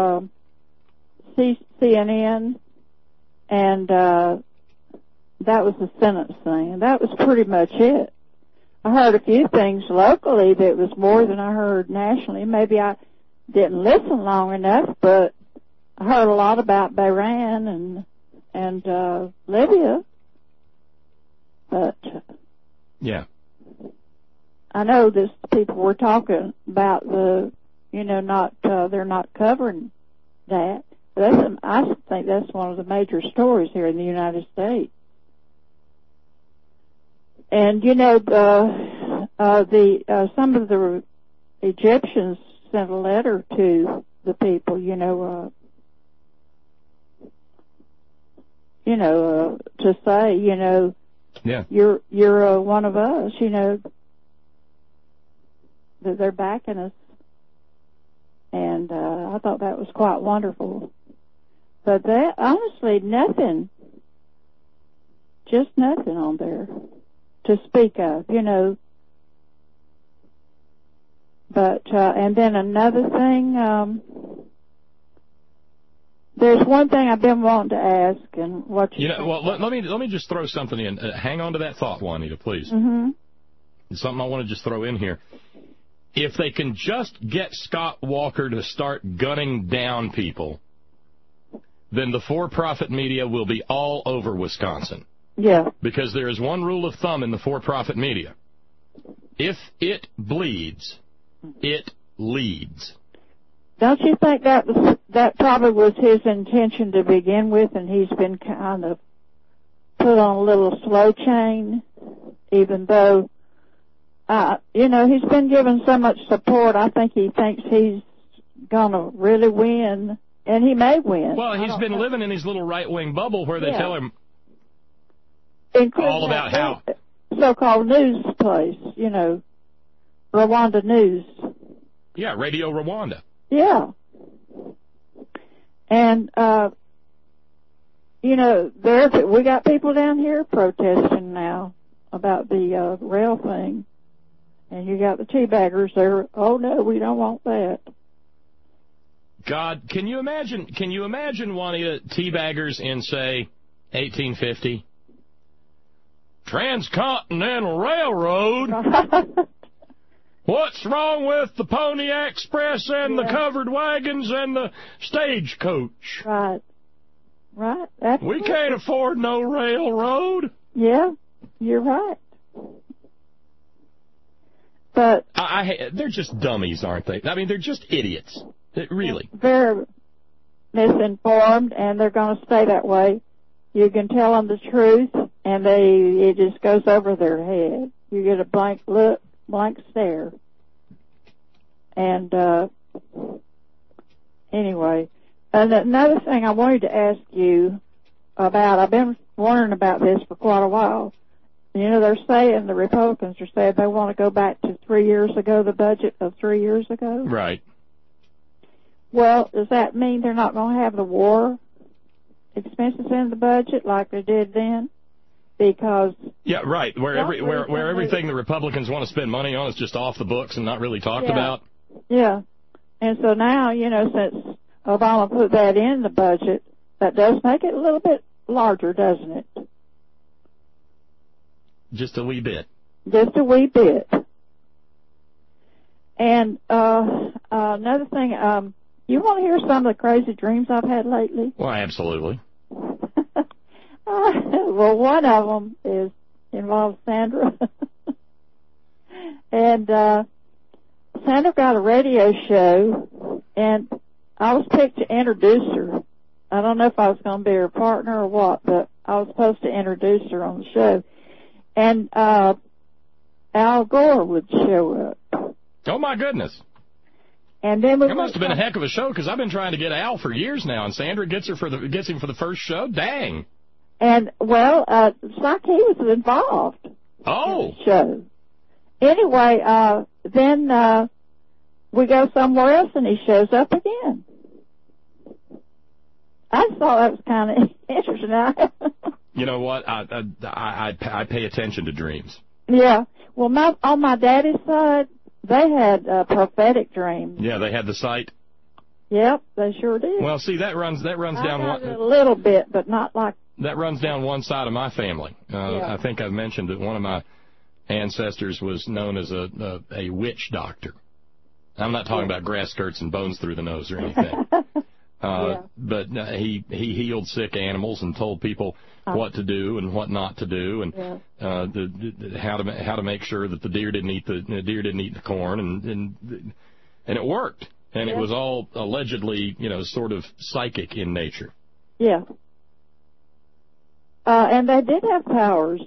CNN, and that was the sentence thing, and that was pretty much it. I heard a few things locally that was more than I heard nationally. Maybe I didn't listen long enough, but I heard a lot about Bahrain and Libya. But yeah, I know this people were talking about they're not covering that. But I think that's one of the major stories here in the United States. And some of the Egyptians sent a letter to the people, to say, yeah, you're one of us, that they're backing us. And I thought that was quite wonderful. But honestly, just nothing on there to speak of, But, and then another thing, there's one thing I've been wanting to ask, and what you well, let me just throw something in. Hang on to that thought, Juanita, please. Mm-hmm. It's something I want to just throw in here. If they can just get Scott Walker to start gunning down people, then the for-profit media will be all over Wisconsin. Yeah. Because there is one rule of thumb in the for-profit media. If it bleeds, it leads. Don't you think that probably was his intention to begin with, and he's been kind of put on a little slow chain, even though, he's been given so much support. I think he thinks he's going to really win, and he may win. Well, he's been living in his little right-wing bubble where they tell him all about how so-called news place, Rwanda News. Yeah, Radio Rwanda. Yeah. And, we got people down here protesting now about the rail thing. And you got the teabaggers there. Oh, no, we don't want that. God, can you imagine, Juanita, teabaggers in, say, 1850? Transcontinental Railroad. What's wrong with the Pony Express and the covered wagons and the stagecoach? Right. Absolutely. We can't afford no railroad. Yeah, you're right. But they're just dummies, aren't they? I mean, they're just idiots. Really. They're misinformed, and they're going to stay that way. You can tell them the truth, and it just goes over their head. You get a blank look, blank stare. And anyway, and another thing I wanted to ask you about, I've been wondering about this for quite a while. They're saying, the Republicans are saying they want to go back to 3 years ago, the budget of 3 years ago. Right. Well, does that mean they're not going to have the war expenses in the budget like they did then? Because right, where everything the Republicans want to spend money on is just off the books and not really talked about. Yeah, and so now since Obama put that in the budget, that does make it a little bit larger, doesn't it? Just a wee bit. Just a wee bit. And another thing, you want to hear some of the crazy dreams I've had lately? Well, absolutely. Well, one of them involves Sandra. And Sandra got a radio show, and I was picked to introduce her. I don't know if I was going to be her partner or what, but I was supposed to introduce her on the show. And Al Gore would show up. Oh, my goodness. And then it must have been a heck of a show, because I've been trying to get Al for years now, and Sandra gets him for the first show. Dang. And, it's like he was involved. Oh. Show. Anyway, then we go somewhere else, and he shows up again. I just thought that was kind of interesting. You know what? I pay attention to dreams. Yeah. Well, on my daddy's side, they had prophetic dreams. Yeah, they had the sight. Yep, they sure did. Well, see, that runs down a little bit, but not like. That runs down one side of my family. I think I've mentioned that one of my ancestors was known as a witch doctor. I'm not talking about grass skirts and bones through the nose or anything. But he healed sick animals and told people what to do and what not to do, and how to make sure that the deer didn't eat the corn, and it worked. And it was all allegedly, sort of psychic in nature. Yeah. And they did have powers.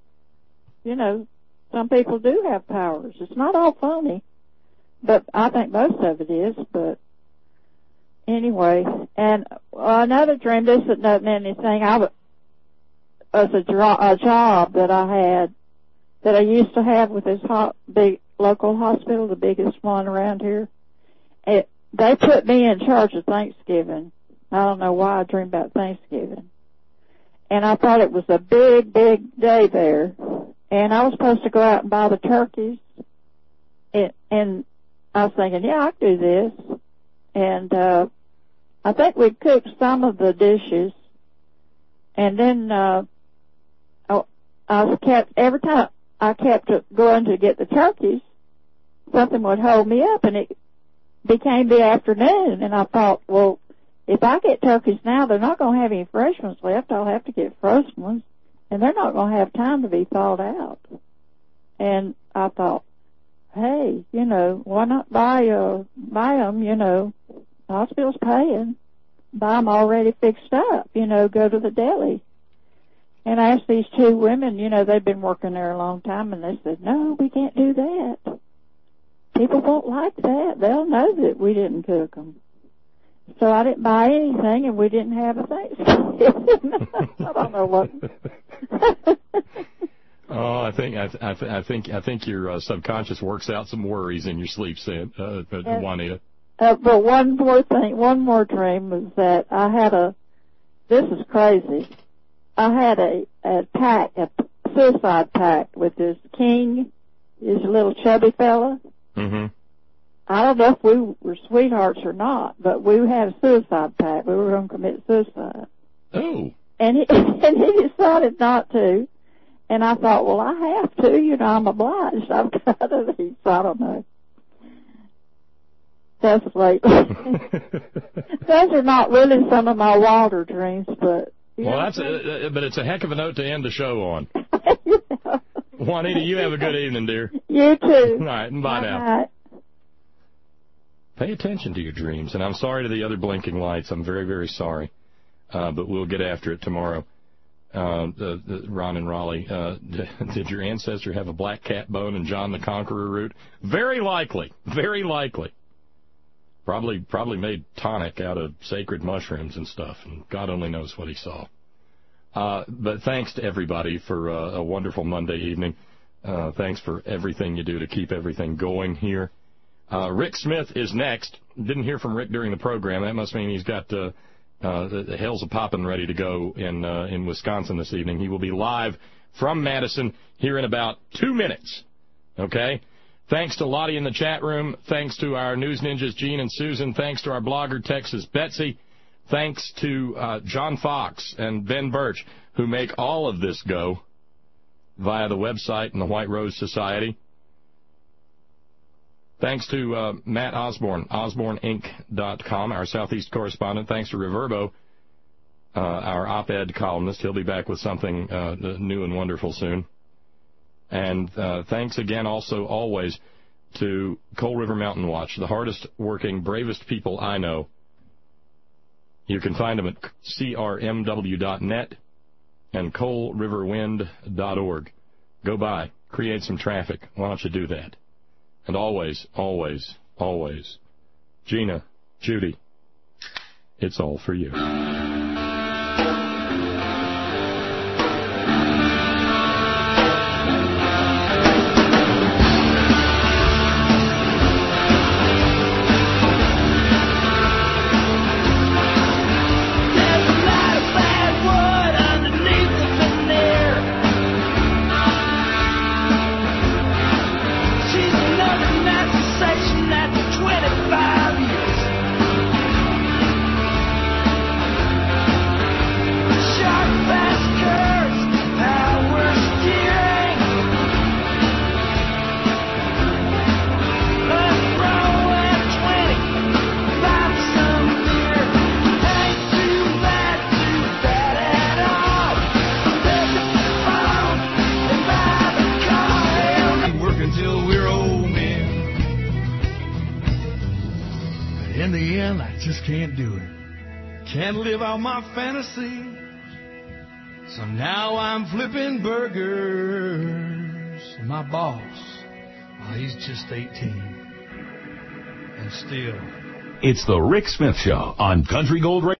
Some people do have powers. It's not all phony, but I think most of it is. But anyway, and another dream, this isn't anything. It was a job that I had, that I used to have with this big local hospital, the biggest one around here. They put me in charge of Thanksgiving. I don't know why I dreamed about Thanksgiving. And I thought it was a big, big day there. And I was supposed to go out and buy the turkeys. And I was thinking, yeah, I can do this. And I think we cooked some of the dishes. And then every time I kept going to get the turkeys, something would hold me up, and it became the afternoon. And I thought, well, if I get turkeys now, they're not going to have any fresh ones left. I'll have to get frozen ones, and they're not going to have time to be thawed out. And I thought, hey, why not buy them? The hospital's paying. Buy them already fixed up. Go to the deli. And I asked these two women, they've been working there a long time, and they said, no, we can't do that. People won't like that. They'll know that we didn't cook them. So I didn't buy anything, and we didn't have a Thanksgiving. I don't know what. Oh, I think your subconscious works out some worries in your sleep, Juanita. But one more dream was that I had this is crazy. I had a suicide pact with this king, this little chubby fella. Mm-hmm. I don't know if we were sweethearts or not, but we had a suicide pact. We were going to commit suicide. Oh. And he decided not to. And I thought, well, I have to. I'm obliged. I've got to. So I don't know. That's late. Those are not really some of my wilder dreams, but. Well, but it's a heck of a note to end the show on. Juanita, you have a good evening, dear. You too. All right, bye now. Pay attention to your dreams, and I'm sorry to the other blinking lights. I'm very, very sorry, but we'll get after it tomorrow. Ron and Raleigh, did your ancestor have a black cat bone and John the Conqueror root? Very likely, very likely. Probably made tonic out of sacred mushrooms and stuff, and God only knows what he saw. But thanks to everybody for a wonderful Monday evening. Thanks for everything you do to keep everything going here. Rick Smith is next. Didn't hear from Rick during the program. That must mean he's got the hell's a-poppin' ready to go in Wisconsin this evening. He will be live from Madison here in about 2 minutes. Okay? Thanks to Lottie in the chat room. Thanks to our news ninjas, Gene and Susan. Thanks to our blogger, Texas Betsy. Thanks to John Fox and Ben Birch, who make all of this go via the website and the White Rose Society. Thanks to Matt Osborne, OsborneInc.com, our Southeast correspondent. Thanks to Reverbo, our op-ed columnist. He'll be back with something new and wonderful soon. And thanks again also always to Coal River Mountain Watch, the hardest working, bravest people I know. You can find them at crmw.net and coalriverwind.org. Go by, create some traffic. Why don't you do that? And always, always, always, Gina, Judy, it's all for you. in the end, I just can't do it. Can't live out my fantasy. So now I'm flipping burgers. And my boss, well, he's just 18. And still. It's the Rick Smith Show on Country Gold Radio.